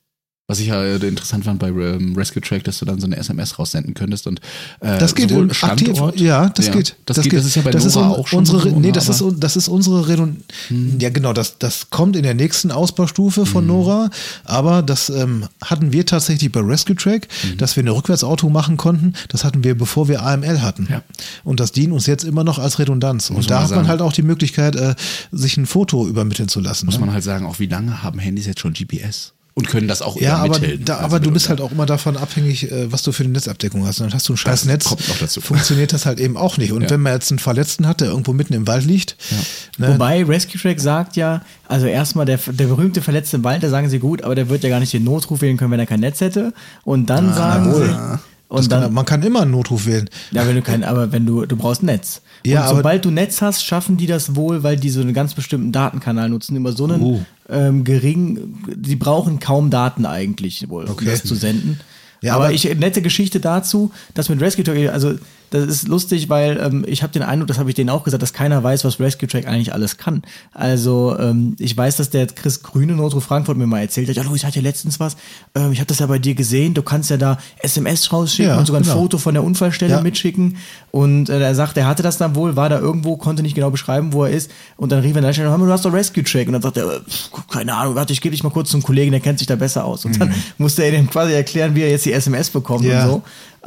Was ich ja interessant fand bei Rescue Track, dass du dann so eine SMS raussenden könntest und das geht aktiv. Ja, das geht. Das geht. Das ist ja bei Nora auch schon. Das ist unsere Redundanz. Ja, genau. Das kommt in der nächsten Ausbaustufe von Nora. Aber das hatten wir tatsächlich bei Rescue Track, dass wir eine Rückwärtsauto machen konnten. Das hatten wir, bevor wir AML hatten. Ja. Und das dient uns jetzt immer noch als Redundanz. Und da hat man halt auch die Möglichkeit, sich ein Foto übermitteln zu lassen. Muss man halt sagen, auch wie lange haben Handys jetzt schon GPS? Und können das auch übermitteln. Ja, aber du bist halt auch immer davon abhängig, was du für eine Netzabdeckung hast. Und dann hast du ein scheiß Netz, kommt noch dazu. Funktioniert das halt eben auch nicht. Und wenn man jetzt einen Verletzten hat, der irgendwo mitten im Wald liegt. Ja. Wobei Rescue Track sagt ja, also erstmal der berühmte Verletzte im Wald, da sagen sie gut, aber der wird ja gar nicht den Notruf wählen können, wenn er kein Netz hätte. Und dann sagen sie... Und dann, man kann immer einen Notruf wählen. Ja, wenn du brauchst ein Netz. Ja, und sobald du Netz hast, schaffen die das wohl, weil die so einen ganz bestimmten Datenkanal nutzen, immer so einen die brauchen kaum Daten eigentlich wohl, um das zu senden. Ja, aber nette Geschichte dazu, dass mit Rescue Track, also das ist lustig, weil ich habe den Eindruck, das habe ich denen auch gesagt, dass keiner weiß, was Rescue Track eigentlich alles kann. Also ich weiß, dass der Chris Grüne, Notruf Frankfurt, mir mal erzählt hat, ja Luis, ich hatte letztens was, ich habe das ja bei dir gesehen, du kannst ja da SMS rausschicken und sogar ein Foto von der Unfallstelle mitschicken und er sagt, er hatte das dann wohl, war da irgendwo, konnte nicht genau beschreiben, wo er ist und dann rief er, du hast doch Rescue Track und dann sagt er, keine Ahnung, warte, ich gebe dich mal kurz zum Kollegen, der kennt sich da besser aus und dann musste er dem quasi erklären, wie er jetzt die SMS bekommt und so,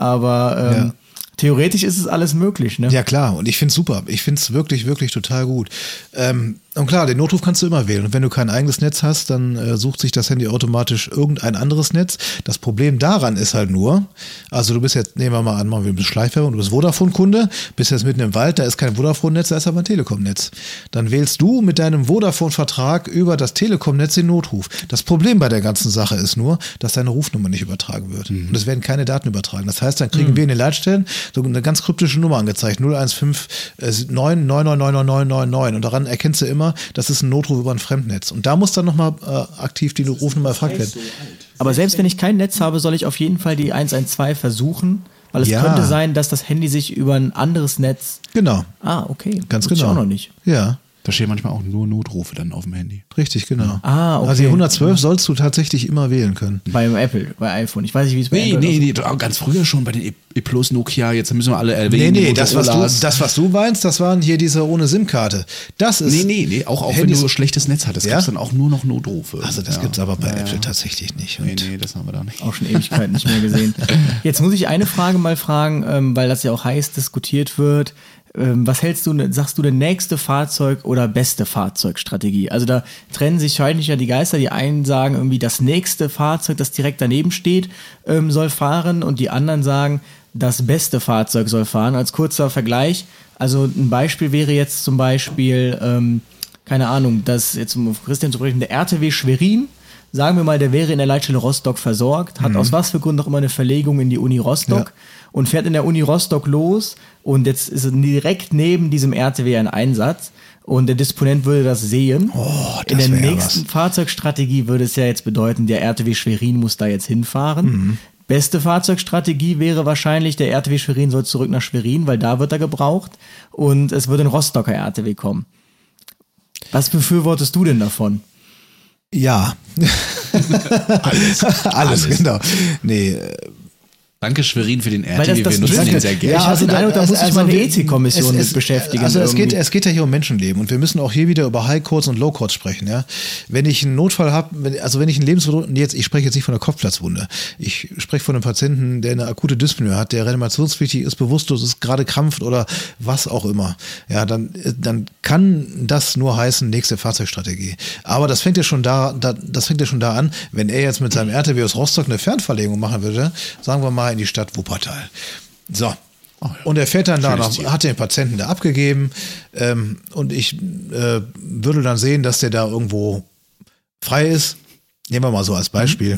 aber theoretisch ist es alles möglich, ne? Ja, klar. Und ich find's super. Ich find's wirklich, wirklich total gut. Und klar, den Notruf kannst du immer wählen. Und wenn du kein eigenes Netz hast, dann sucht sich das Handy automatisch irgendein anderes Netz. Das Problem daran ist halt nur, also du bist jetzt, nehmen wir mal an, wir bist Schleichwerbung, du bist Vodafone-Kunde, bist jetzt mitten im Wald, da ist kein Vodafone-Netz, da ist aber ein Telekom-Netz. Dann wählst du mit deinem Vodafone-Vertrag über das Telekom-Netz den Notruf. Das Problem bei der ganzen Sache ist nur, dass deine Rufnummer nicht übertragen wird. Und es werden keine Daten übertragen. Das heißt, dann kriegen wir in den Leitstellen so eine ganz kryptische Nummer angezeigt, 015-9999999 und daran erkennst du immer, das ist ein Notruf über ein Fremdnetz. Und da muss dann nochmal aktiv die Rufnummer erfragt werden. Aber selbst wenn ich kein Netz habe, soll ich auf jeden Fall die 112 versuchen, weil es könnte sein, dass das Handy sich über ein anderes Netz... Genau. Ah, okay. Ganz genau. Ich auch noch nicht. Ja. Da stehen manchmal auch nur Notrufe dann auf dem Handy. Richtig, genau. Ah, okay. Also die 112 sollst du tatsächlich immer wählen können. Beim Apple, bei iPhone. Ich weiß nicht, wie es bei Android ist. Nee, ganz früher schon bei den E Plus, Nokia, jetzt müssen wir alle erwähnen. Nee, das was du meinst, das waren hier diese ohne SIM-Karte. Das ist... Nee, auch wenn du schlechtes Netz hattest, gibt's dann auch nur noch Notrufe. Also das gibt's aber bei Apple tatsächlich nicht. Nee, das haben wir da nicht. Auch schon Ewigkeiten nicht mehr gesehen. Jetzt muss ich eine Frage mal fragen, weil das ja auch heiß diskutiert wird. Was sagst du, der nächste Fahrzeug oder beste Fahrzeugstrategie? Also da trennen sich wahrscheinlich ja die Geister. Die einen sagen irgendwie, das nächste Fahrzeug, das direkt daneben steht, soll fahren und die anderen sagen, das beste Fahrzeug soll fahren. Als kurzer Vergleich, also ein Beispiel wäre jetzt zum Beispiel, keine Ahnung, das jetzt um Christian zu sprechen, der RTW Schwerin. Sagen wir mal, der wäre in der Leitstelle Rostock versorgt, hat aus was für Gründen auch immer eine Verlegung in die Uni Rostock und fährt in der Uni Rostock los und jetzt ist direkt neben diesem RTW ein Einsatz und der Disponent würde das sehen. In der nächsten Fahrzeugstrategie würde es ja jetzt bedeuten, der RTW Schwerin muss da jetzt hinfahren. Beste Fahrzeugstrategie wäre wahrscheinlich, der RTW Schwerin soll zurück nach Schwerin, weil da wird er gebraucht und es würde ein Rostocker RTW kommen. Was befürwortest du denn davon? Ja. Alles, genau. Nee. Danke Schwerin für den RTW, wir nutzen den sehr gerne. Ja, also da muss sich mal eine Ethikkommission mit beschäftigen. Also es geht ja hier um Menschenleben und wir müssen auch hier wieder über High Codes und Low Codes sprechen. Ja? Wenn ich einen Notfall habe, wenn ich einen ich spreche jetzt nicht von einer Kopfplatzwunde, ich spreche von einem Patienten, der eine akute Dyspnoe hat, der reanimationspflichtig ist, bewusstlos ist, gerade krampft oder was auch immer, ja, dann kann das nur heißen, nächste Fahrzeugstrategie. Aber das fängt ja schon da an, wenn er jetzt mit seinem RTW aus Rostock eine Fernverlegung machen würde, sagen wir mal in die Stadt Wuppertal. So. Und er fährt dann da noch, hat den Patienten da abgegeben und ich würde dann sehen, dass der da irgendwo frei ist. Nehmen wir mal so als Beispiel.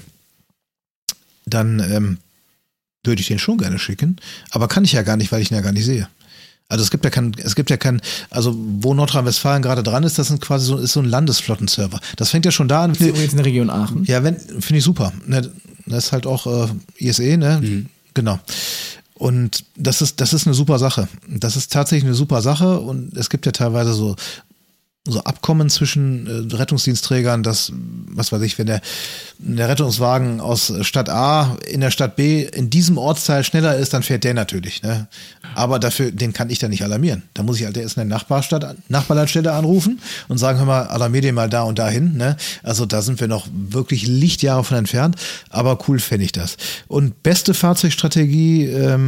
Dann würde ich den schon gerne schicken, aber kann ich ja gar nicht, weil ich ihn ja gar nicht sehe. Also es gibt ja kein, also wo Nordrhein-Westfalen gerade dran ist, das sind quasi ist so ein Landesflottenserver. Das fängt ja schon da an. Das ist übrigens in der Region Aachen. Ja, finde ich super. Das ist halt auch ISE, ne? Genau. Und das ist eine super Sache. Das ist tatsächlich eine super Sache und es gibt ja teilweise so so Abkommen zwischen Rettungsdienstträgern, dass, was weiß ich, wenn der Rettungswagen aus Stadt A in der Stadt B in diesem Ortsteil schneller ist, dann fährt der natürlich. Ne? Aber dafür, den kann ich dann nicht alarmieren. Da muss ich halt erst eine Nachbarleitstelle anrufen und sagen, hör mal, alarmier den mal da und dahin. Ne? Also da sind wir noch wirklich Lichtjahre von entfernt, aber cool fände ich das. Und beste Fahrzeugstrategie,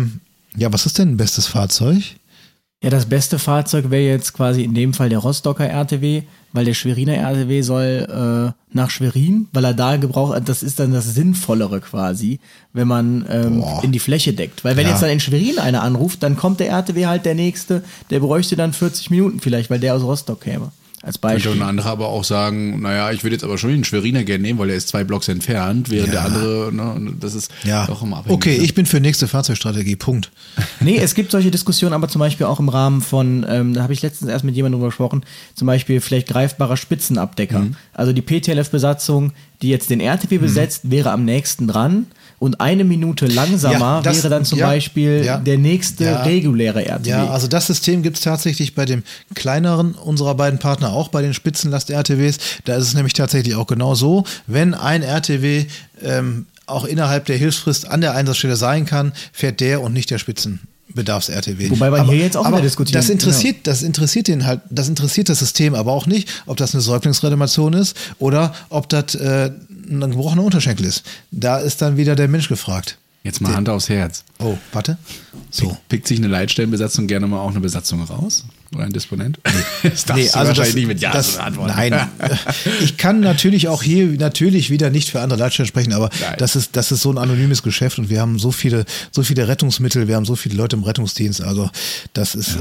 was ist denn ein bestes Fahrzeug? Ja, das beste Fahrzeug wäre jetzt quasi in dem Fall der Rostocker RTW, weil der Schweriner RTW soll nach Schwerin, weil er da gebraucht, das ist dann das Sinnvollere quasi, wenn man in die Fläche deckt. Weil wenn jetzt dann in Schwerin einer anruft, dann kommt der RTW halt der nächste, der bräuchte dann 40 Minuten vielleicht, weil der aus Rostock käme. Als Beispiel. Könnte ein anderer aber auch sagen, naja, ich würde jetzt aber schon den Schweriner gerne nehmen, weil er ist 2 Blocks entfernt, während der andere, ne, das ist auch immer abhängig. Okay, ich bin für nächste Fahrzeugstrategie, Punkt. Nee, es gibt solche Diskussionen, aber zum Beispiel auch im Rahmen von, da habe ich letztens erst mit jemandem drüber gesprochen, zum Beispiel vielleicht greifbarer Spitzenabdecker. Also die PTLF-Besatzung, die jetzt den RTW besetzt, wäre am nächsten dran. Und 1 Minute langsamer wäre dann zum Beispiel der nächste reguläre RTW. Ja, also das System gibt es tatsächlich bei dem kleineren unserer beiden Partner auch, bei den Spitzenlast-RTWs. Da ist es nämlich tatsächlich auch genau so, wenn ein RTW auch innerhalb der Hilfsfrist an der Einsatzstelle sein kann, fährt der und nicht der Spitzenbedarfs-RTW. Wobei man hier jetzt auch wieder diskutieren. Das interessiert den halt, das interessiert das System aber auch nicht, ob das eine Säuglingsreanimation ist oder ob das ein gebrochener Unterschenkel ist. Da ist dann wieder der Mensch gefragt. Jetzt mal Hand aufs Herz. Oh, warte. So. Pickt sich eine Leitstellenbesatzung gerne mal auch eine Besatzung raus? Oder ein Disponent? Das darfst du wahrscheinlich nicht mit Ja antworten. Nein. Ich kann natürlich auch hier wieder nicht für andere Leitstellen sprechen, aber das ist so ein anonymes Geschäft und wir haben so viele Rettungsmittel, wir haben so viele Leute im Rettungsdienst, also das ist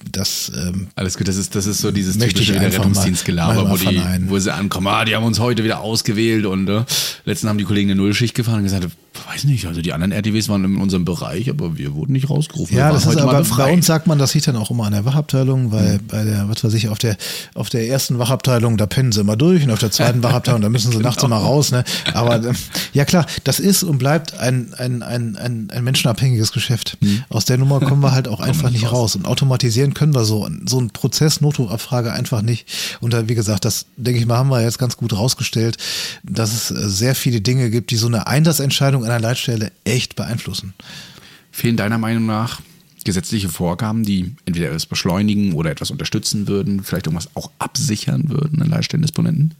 alles gut, das ist so dieses typische Rettungsdienstgelaber, wo sie ankommen, die haben uns heute wieder ausgewählt und letztens haben die Kollegen eine Nullschicht gefahren und gesagt, weiß nicht, also die anderen RTWs waren in unserem Bereich, aber wir wurden nicht rausgerufen. Ja, das ist aber bei uns sagt man, das liegt dann auch immer an der Wachabteilung, weil bei der, was weiß ich, auf der ersten Wachabteilung, da pennen sie immer durch und auf der zweiten Wachabteilung, da müssen sie nachts immer raus, ne? Aber ja klar, das ist und bleibt ein menschenabhängiges Geschäft. Aus der Nummer kommen wir halt auch einfach nicht raus. Und automatisieren können wir so einen Prozess Notrufabfrage einfach nicht. Und da, wie gesagt, das, denke ich mal, haben wir jetzt ganz gut rausgestellt, dass es sehr viele Dinge gibt, die so eine Einsatzentscheidung einer Leitstelle echt beeinflussen. Fehlen deiner Meinung nach gesetzliche Vorgaben, die entweder etwas beschleunigen oder etwas unterstützen würden, vielleicht irgendwas auch absichern würden, einen Leitstellendisponenten?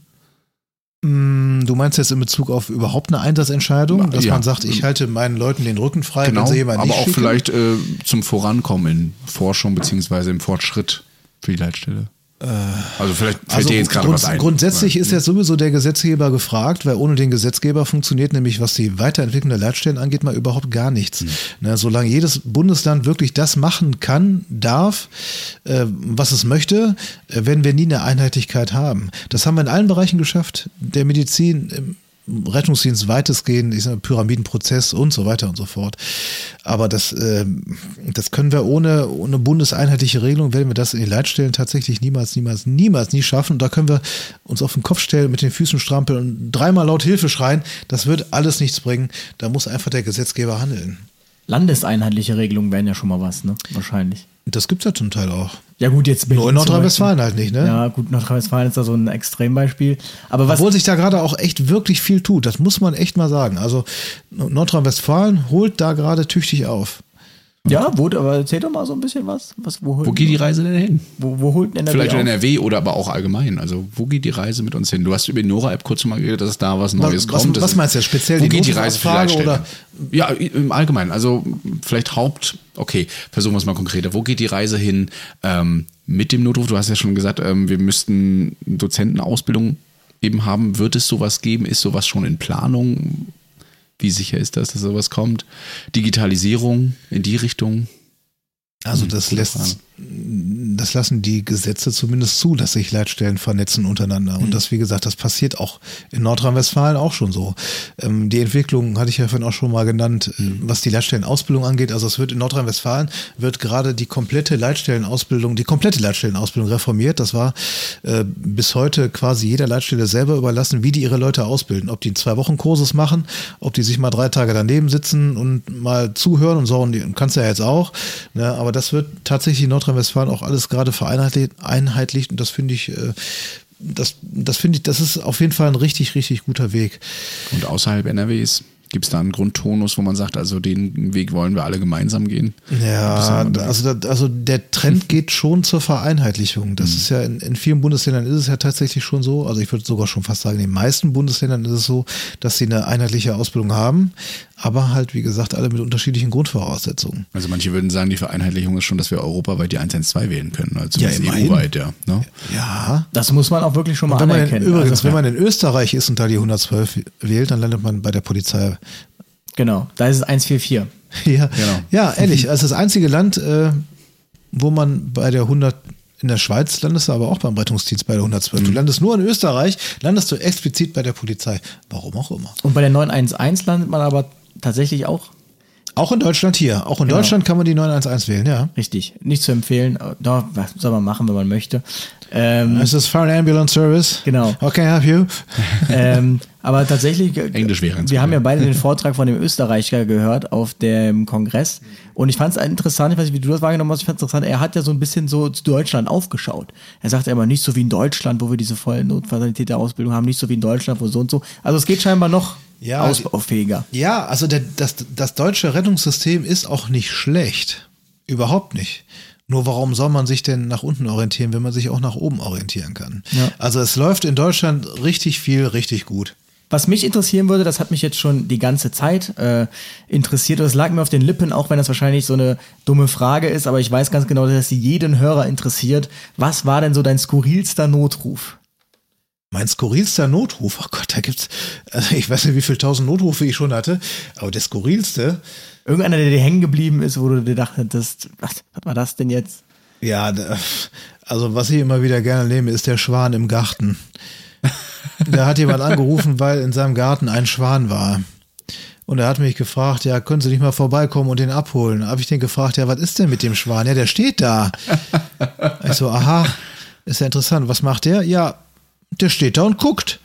Du meinst jetzt in Bezug auf überhaupt eine Einsatzentscheidung, dass man sagt, ich halte meinen Leuten den Rücken frei, genau, wenn sie jemanden nicht aber auch schicken? vielleicht zum Vorankommen in Forschung beziehungsweise im Fortschritt für die Leitstelle. Also vielleicht fällt dir jetzt gerade was ein. Grundsätzlich ist ja sowieso der Gesetzgeber gefragt, weil ohne den Gesetzgeber funktioniert nämlich, was die Weiterentwicklung der Leitstellen angeht, mal überhaupt gar nichts. Ne, solange jedes Bundesland wirklich das machen kann, darf, was es möchte, werden wir nie eine Einheitlichkeit haben. Das haben wir in allen Bereichen geschafft. Der Medizin, im Rettungsdienst weitestgehend, Pyramidenprozess und so weiter und so fort. Aber das können wir ohne bundeseinheitliche Regelung, werden wir das in die Leitstellen tatsächlich niemals nie schaffen. Und da können wir uns auf den Kopf stellen, mit den Füßen strampeln und 3-mal laut Hilfe schreien. Das wird alles nichts bringen. Da muss einfach der Gesetzgeber handeln. Landeseinheitliche Regelungen wären ja schon mal was, ne? Wahrscheinlich. Das gibt's ja zum Teil auch. Ja gut, jetzt Berlin. Nur in Nordrhein-Westfalen halt nicht, ne? Ja gut, Nordrhein-Westfalen ist da so ein Extrembeispiel. Aber obwohl sich da gerade auch echt wirklich viel tut, das muss man echt mal sagen. Also Nordrhein-Westfalen holt da gerade tüchtig auf. Ja, aber erzähl doch mal so ein bisschen was. Wo geht die Reise denn hin? Wo holt NRW vielleicht in auf? NRW oder aber auch allgemein. Also wo geht die Reise mit uns hin? Du hast über die Nora-App kurz mal geredet, dass es da was Neues kommt. Was meinst du speziell? Wo geht die Reise für die Leitstelle? Oder? Ja, im Allgemeinen. Also vielleicht versuchen wir es mal konkreter. Wo geht die Reise hin mit dem Notruf? Du hast ja schon gesagt, wir müssten Dozentenausbildung eben haben. Wird es sowas geben? Ist sowas schon in Planung? Wie sicher ist das, dass sowas kommt? Digitalisierung in die Richtung? Also das lassen die Gesetze zumindest zu, dass sich Leitstellen vernetzen untereinander. Und das, wie gesagt, das passiert auch in Nordrhein-Westfalen auch schon so. Die Entwicklung hatte ich ja vorhin auch schon mal genannt, was die Leitstellenausbildung angeht. Also es wird in Nordrhein-Westfalen gerade die komplette Leitstellenausbildung reformiert. Das war bis heute quasi jeder Leitstelle selber überlassen, wie die ihre Leute ausbilden. Ob die 2-Wochen-Kurses machen, ob die sich mal 3 Tage daneben sitzen und mal zuhören und so, und kannst du ja jetzt auch. Ne? Aber das wird tatsächlich in Nordrhein-Westfalen auch alles gerade vereinheitlicht und das finde ich, das ist auf jeden Fall ein richtig, richtig guter Weg. Und außerhalb NRWs? Gibt es da einen Grundtonus, wo man sagt, also den Weg wollen wir alle gemeinsam gehen? Ja, also der Trend geht schon zur Vereinheitlichung. Das ist ja in vielen Bundesländern ist es ja tatsächlich schon so. Also ich würde sogar schon fast sagen, in den meisten Bundesländern ist es so, dass sie eine einheitliche Ausbildung haben, aber halt, wie gesagt, alle mit unterschiedlichen Grundvoraussetzungen. Also manche würden sagen, die Vereinheitlichung ist schon, dass wir europaweit die 112 wählen können. Also ja, EU-weit, ja. Ne? Ja. Das muss man auch wirklich schon mal anerkennen. Übrigens, wenn man in Österreich ist und da die 112 wählt, dann landet man bei der Polizei. Genau, da ist es 144. Ja, genau. Ja, ehrlich, also das einzige Land, wo man bei der 100, in der Schweiz landest du aber auch beim Rettungsdienst bei der 112. Du landest nur in Österreich, landest du explizit bei der Polizei. Warum auch immer. Und bei der 911 landet man aber tatsächlich auch? Auch in Deutschland hier. Auch in Deutschland kann man die 911 wählen, ja. Richtig, nicht zu empfehlen. Doch, was soll man machen, wenn man möchte. Es ist Fire Ambulance Service. Genau. How can I help you? Aber tatsächlich, Englisch wäre wir haben ja beide den Vortrag von dem Österreicher gehört auf dem Kongress und ich fand es interessant, ich weiß nicht, wie du das wahrgenommen hast, ich fand es interessant, er hat ja so ein bisschen so zu Deutschland aufgeschaut. Er sagt ja immer, nicht so wie in Deutschland, wo wir diese vollen Notfallsanitäterausbildung haben, nicht so wie in Deutschland, wo so und so. Also es geht scheinbar noch ausbaufähiger. Ja, also das deutsche Rettungssystem ist auch nicht schlecht. Überhaupt nicht. Nur warum soll man sich denn nach unten orientieren, wenn man sich auch nach oben orientieren kann? Ja. Also es läuft in Deutschland richtig viel, richtig gut. Was mich interessieren würde, das hat mich jetzt schon die ganze Zeit interessiert und es lag mir auf den Lippen, auch wenn das wahrscheinlich so eine dumme Frage ist, aber ich weiß ganz genau, dass sie jeden Hörer interessiert. Was war denn so dein skurrilster Notruf? Mein skurrilster Notruf? Oh Gott, da gibt's, also ich weiß nicht, wie viele 1000 Notrufe ich schon hatte, aber der skurrilste. Irgendeiner, der dir hängen geblieben ist, wo du dir dachtest, was war das denn jetzt? Ja, also was ich immer wieder gerne nehme, ist der Schwan im Garten. Da hat jemand angerufen, weil in seinem Garten ein Schwan war. Und er hat mich gefragt, ja, können Sie nicht mal vorbeikommen und den abholen? Da habe ich den gefragt, ja, was ist denn mit dem Schwan? Ja, der steht da. Ich so, aha, ist ja interessant. Was macht der? Ja, der steht da und guckt.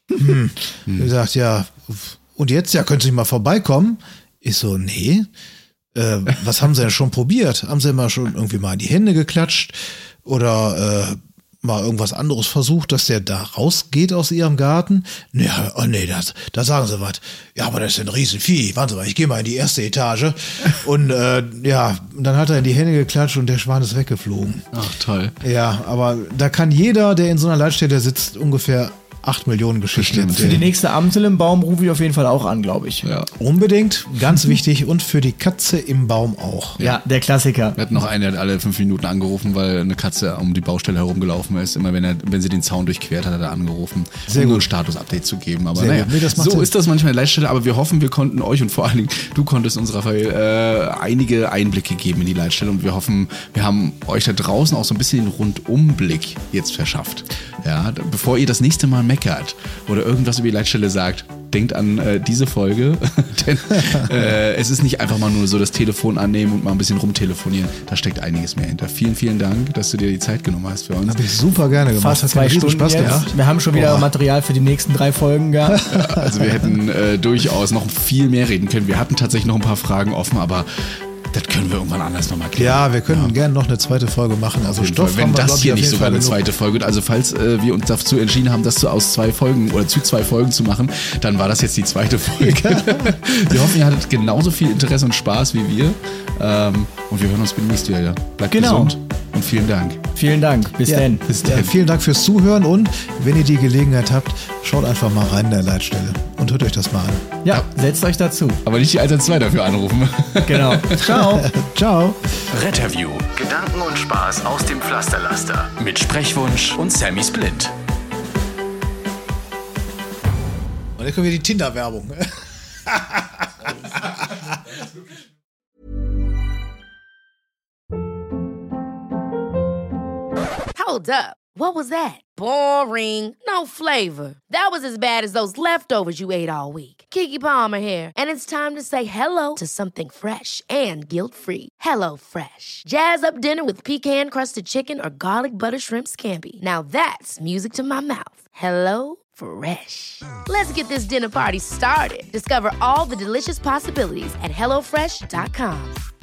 Er sagt, ja, und jetzt? Ja, können Sie nicht mal vorbeikommen? Ich so, nee. Was haben Sie denn schon probiert? Haben Sie mal schon irgendwie mal in die Hände geklatscht? Oder mal irgendwas anderes versucht, dass der da rausgeht aus Ihrem Garten? Ja, oh nee, da sagen Sie was. Ja, aber das ist ein Riesenvieh. Warten Sie mal, ich gehe mal in die erste Etage. Und ja, dann hat er in die Hände geklatscht und der Schwan ist weggeflogen. Ach, toll. Ja, aber da kann jeder, der in so einer Leitstelle sitzt, ungefähr 8 Millionen Geschichten erzählen. Für die nächste Amsel im Baum rufe ich auf jeden Fall auch an, glaube ich. Ja. Unbedingt, ganz wichtig. Und für die Katze im Baum auch. Ja, der Klassiker. Wir hatten noch einen, der hat alle 5 Minuten angerufen, weil eine Katze um die Baustelle herumgelaufen ist. Immer wenn sie den Zaun durchquert hat, hat er angerufen, um nur ein Status-Update zu geben. Aber naja, so ist das manchmal in der Leitstelle. Aber wir hoffen, wir konnten euch und vor allen Dingen du konntest uns, Raphael, einige Einblicke geben in die Leitstelle. Und wir hoffen, wir haben euch da draußen auch so ein bisschen den Rundumblick jetzt verschafft. Ja, bevor ihr das nächste Mal meckert oder irgendwas über die Leitstelle sagt, denkt an diese Folge, denn es ist nicht einfach mal nur so das Telefon annehmen und mal ein bisschen rumtelefonieren. Da steckt einiges mehr hinter. Vielen, vielen Dank, dass du dir die Zeit genommen hast für uns. Habe ich super gerne gemacht. Fast 2 Stunden Spaß gemacht. Wir haben schon wieder Material für die nächsten 3 Folgen gehabt. Ja, also wir hätten durchaus noch viel mehr reden können. Wir hatten tatsächlich noch ein paar Fragen offen, aber das können wir irgendwann anders nochmal klären. Ja, wir können gerne noch eine zweite Folge machen. Also Stoff wenn das hier nicht sogar eine zweite Folge wird. Also falls wir uns dazu entschieden haben, das zu 2 Folgen zu machen, dann war das jetzt die zweite Folge. Wir hoffen, ihr hattet genauso viel Interesse und Spaß wie wir. Und wir hören uns demnächst wieder. Bleibt gesund und vielen Dank. Vielen Dank. Bis dann. Vielen Dank fürs Zuhören und wenn ihr die Gelegenheit habt, schaut einfach mal rein in der Leitstelle und hört euch das mal an. Ja, setzt euch dazu. Aber nicht die 112 dafür anrufen. Genau. Ciao. Ciao. Retterview. Gedanken und Spaß aus dem Pflasterlaster. Mit Sprechwunsch und Sammy Splint. Und jetzt kommen wir die Tinder-Werbung. Hold up. What was that? Boring. No flavor. That was as bad as those leftovers you ate all week. Keke Palmer here, and it's time to say hello to something fresh and guilt-free. Hello Fresh. Jazz up dinner with pecan-crusted chicken or garlic butter shrimp scampi. Now that's music to my mouth. Hello Fresh. Let's get this dinner party started. Discover all the delicious possibilities at HelloFresh.com.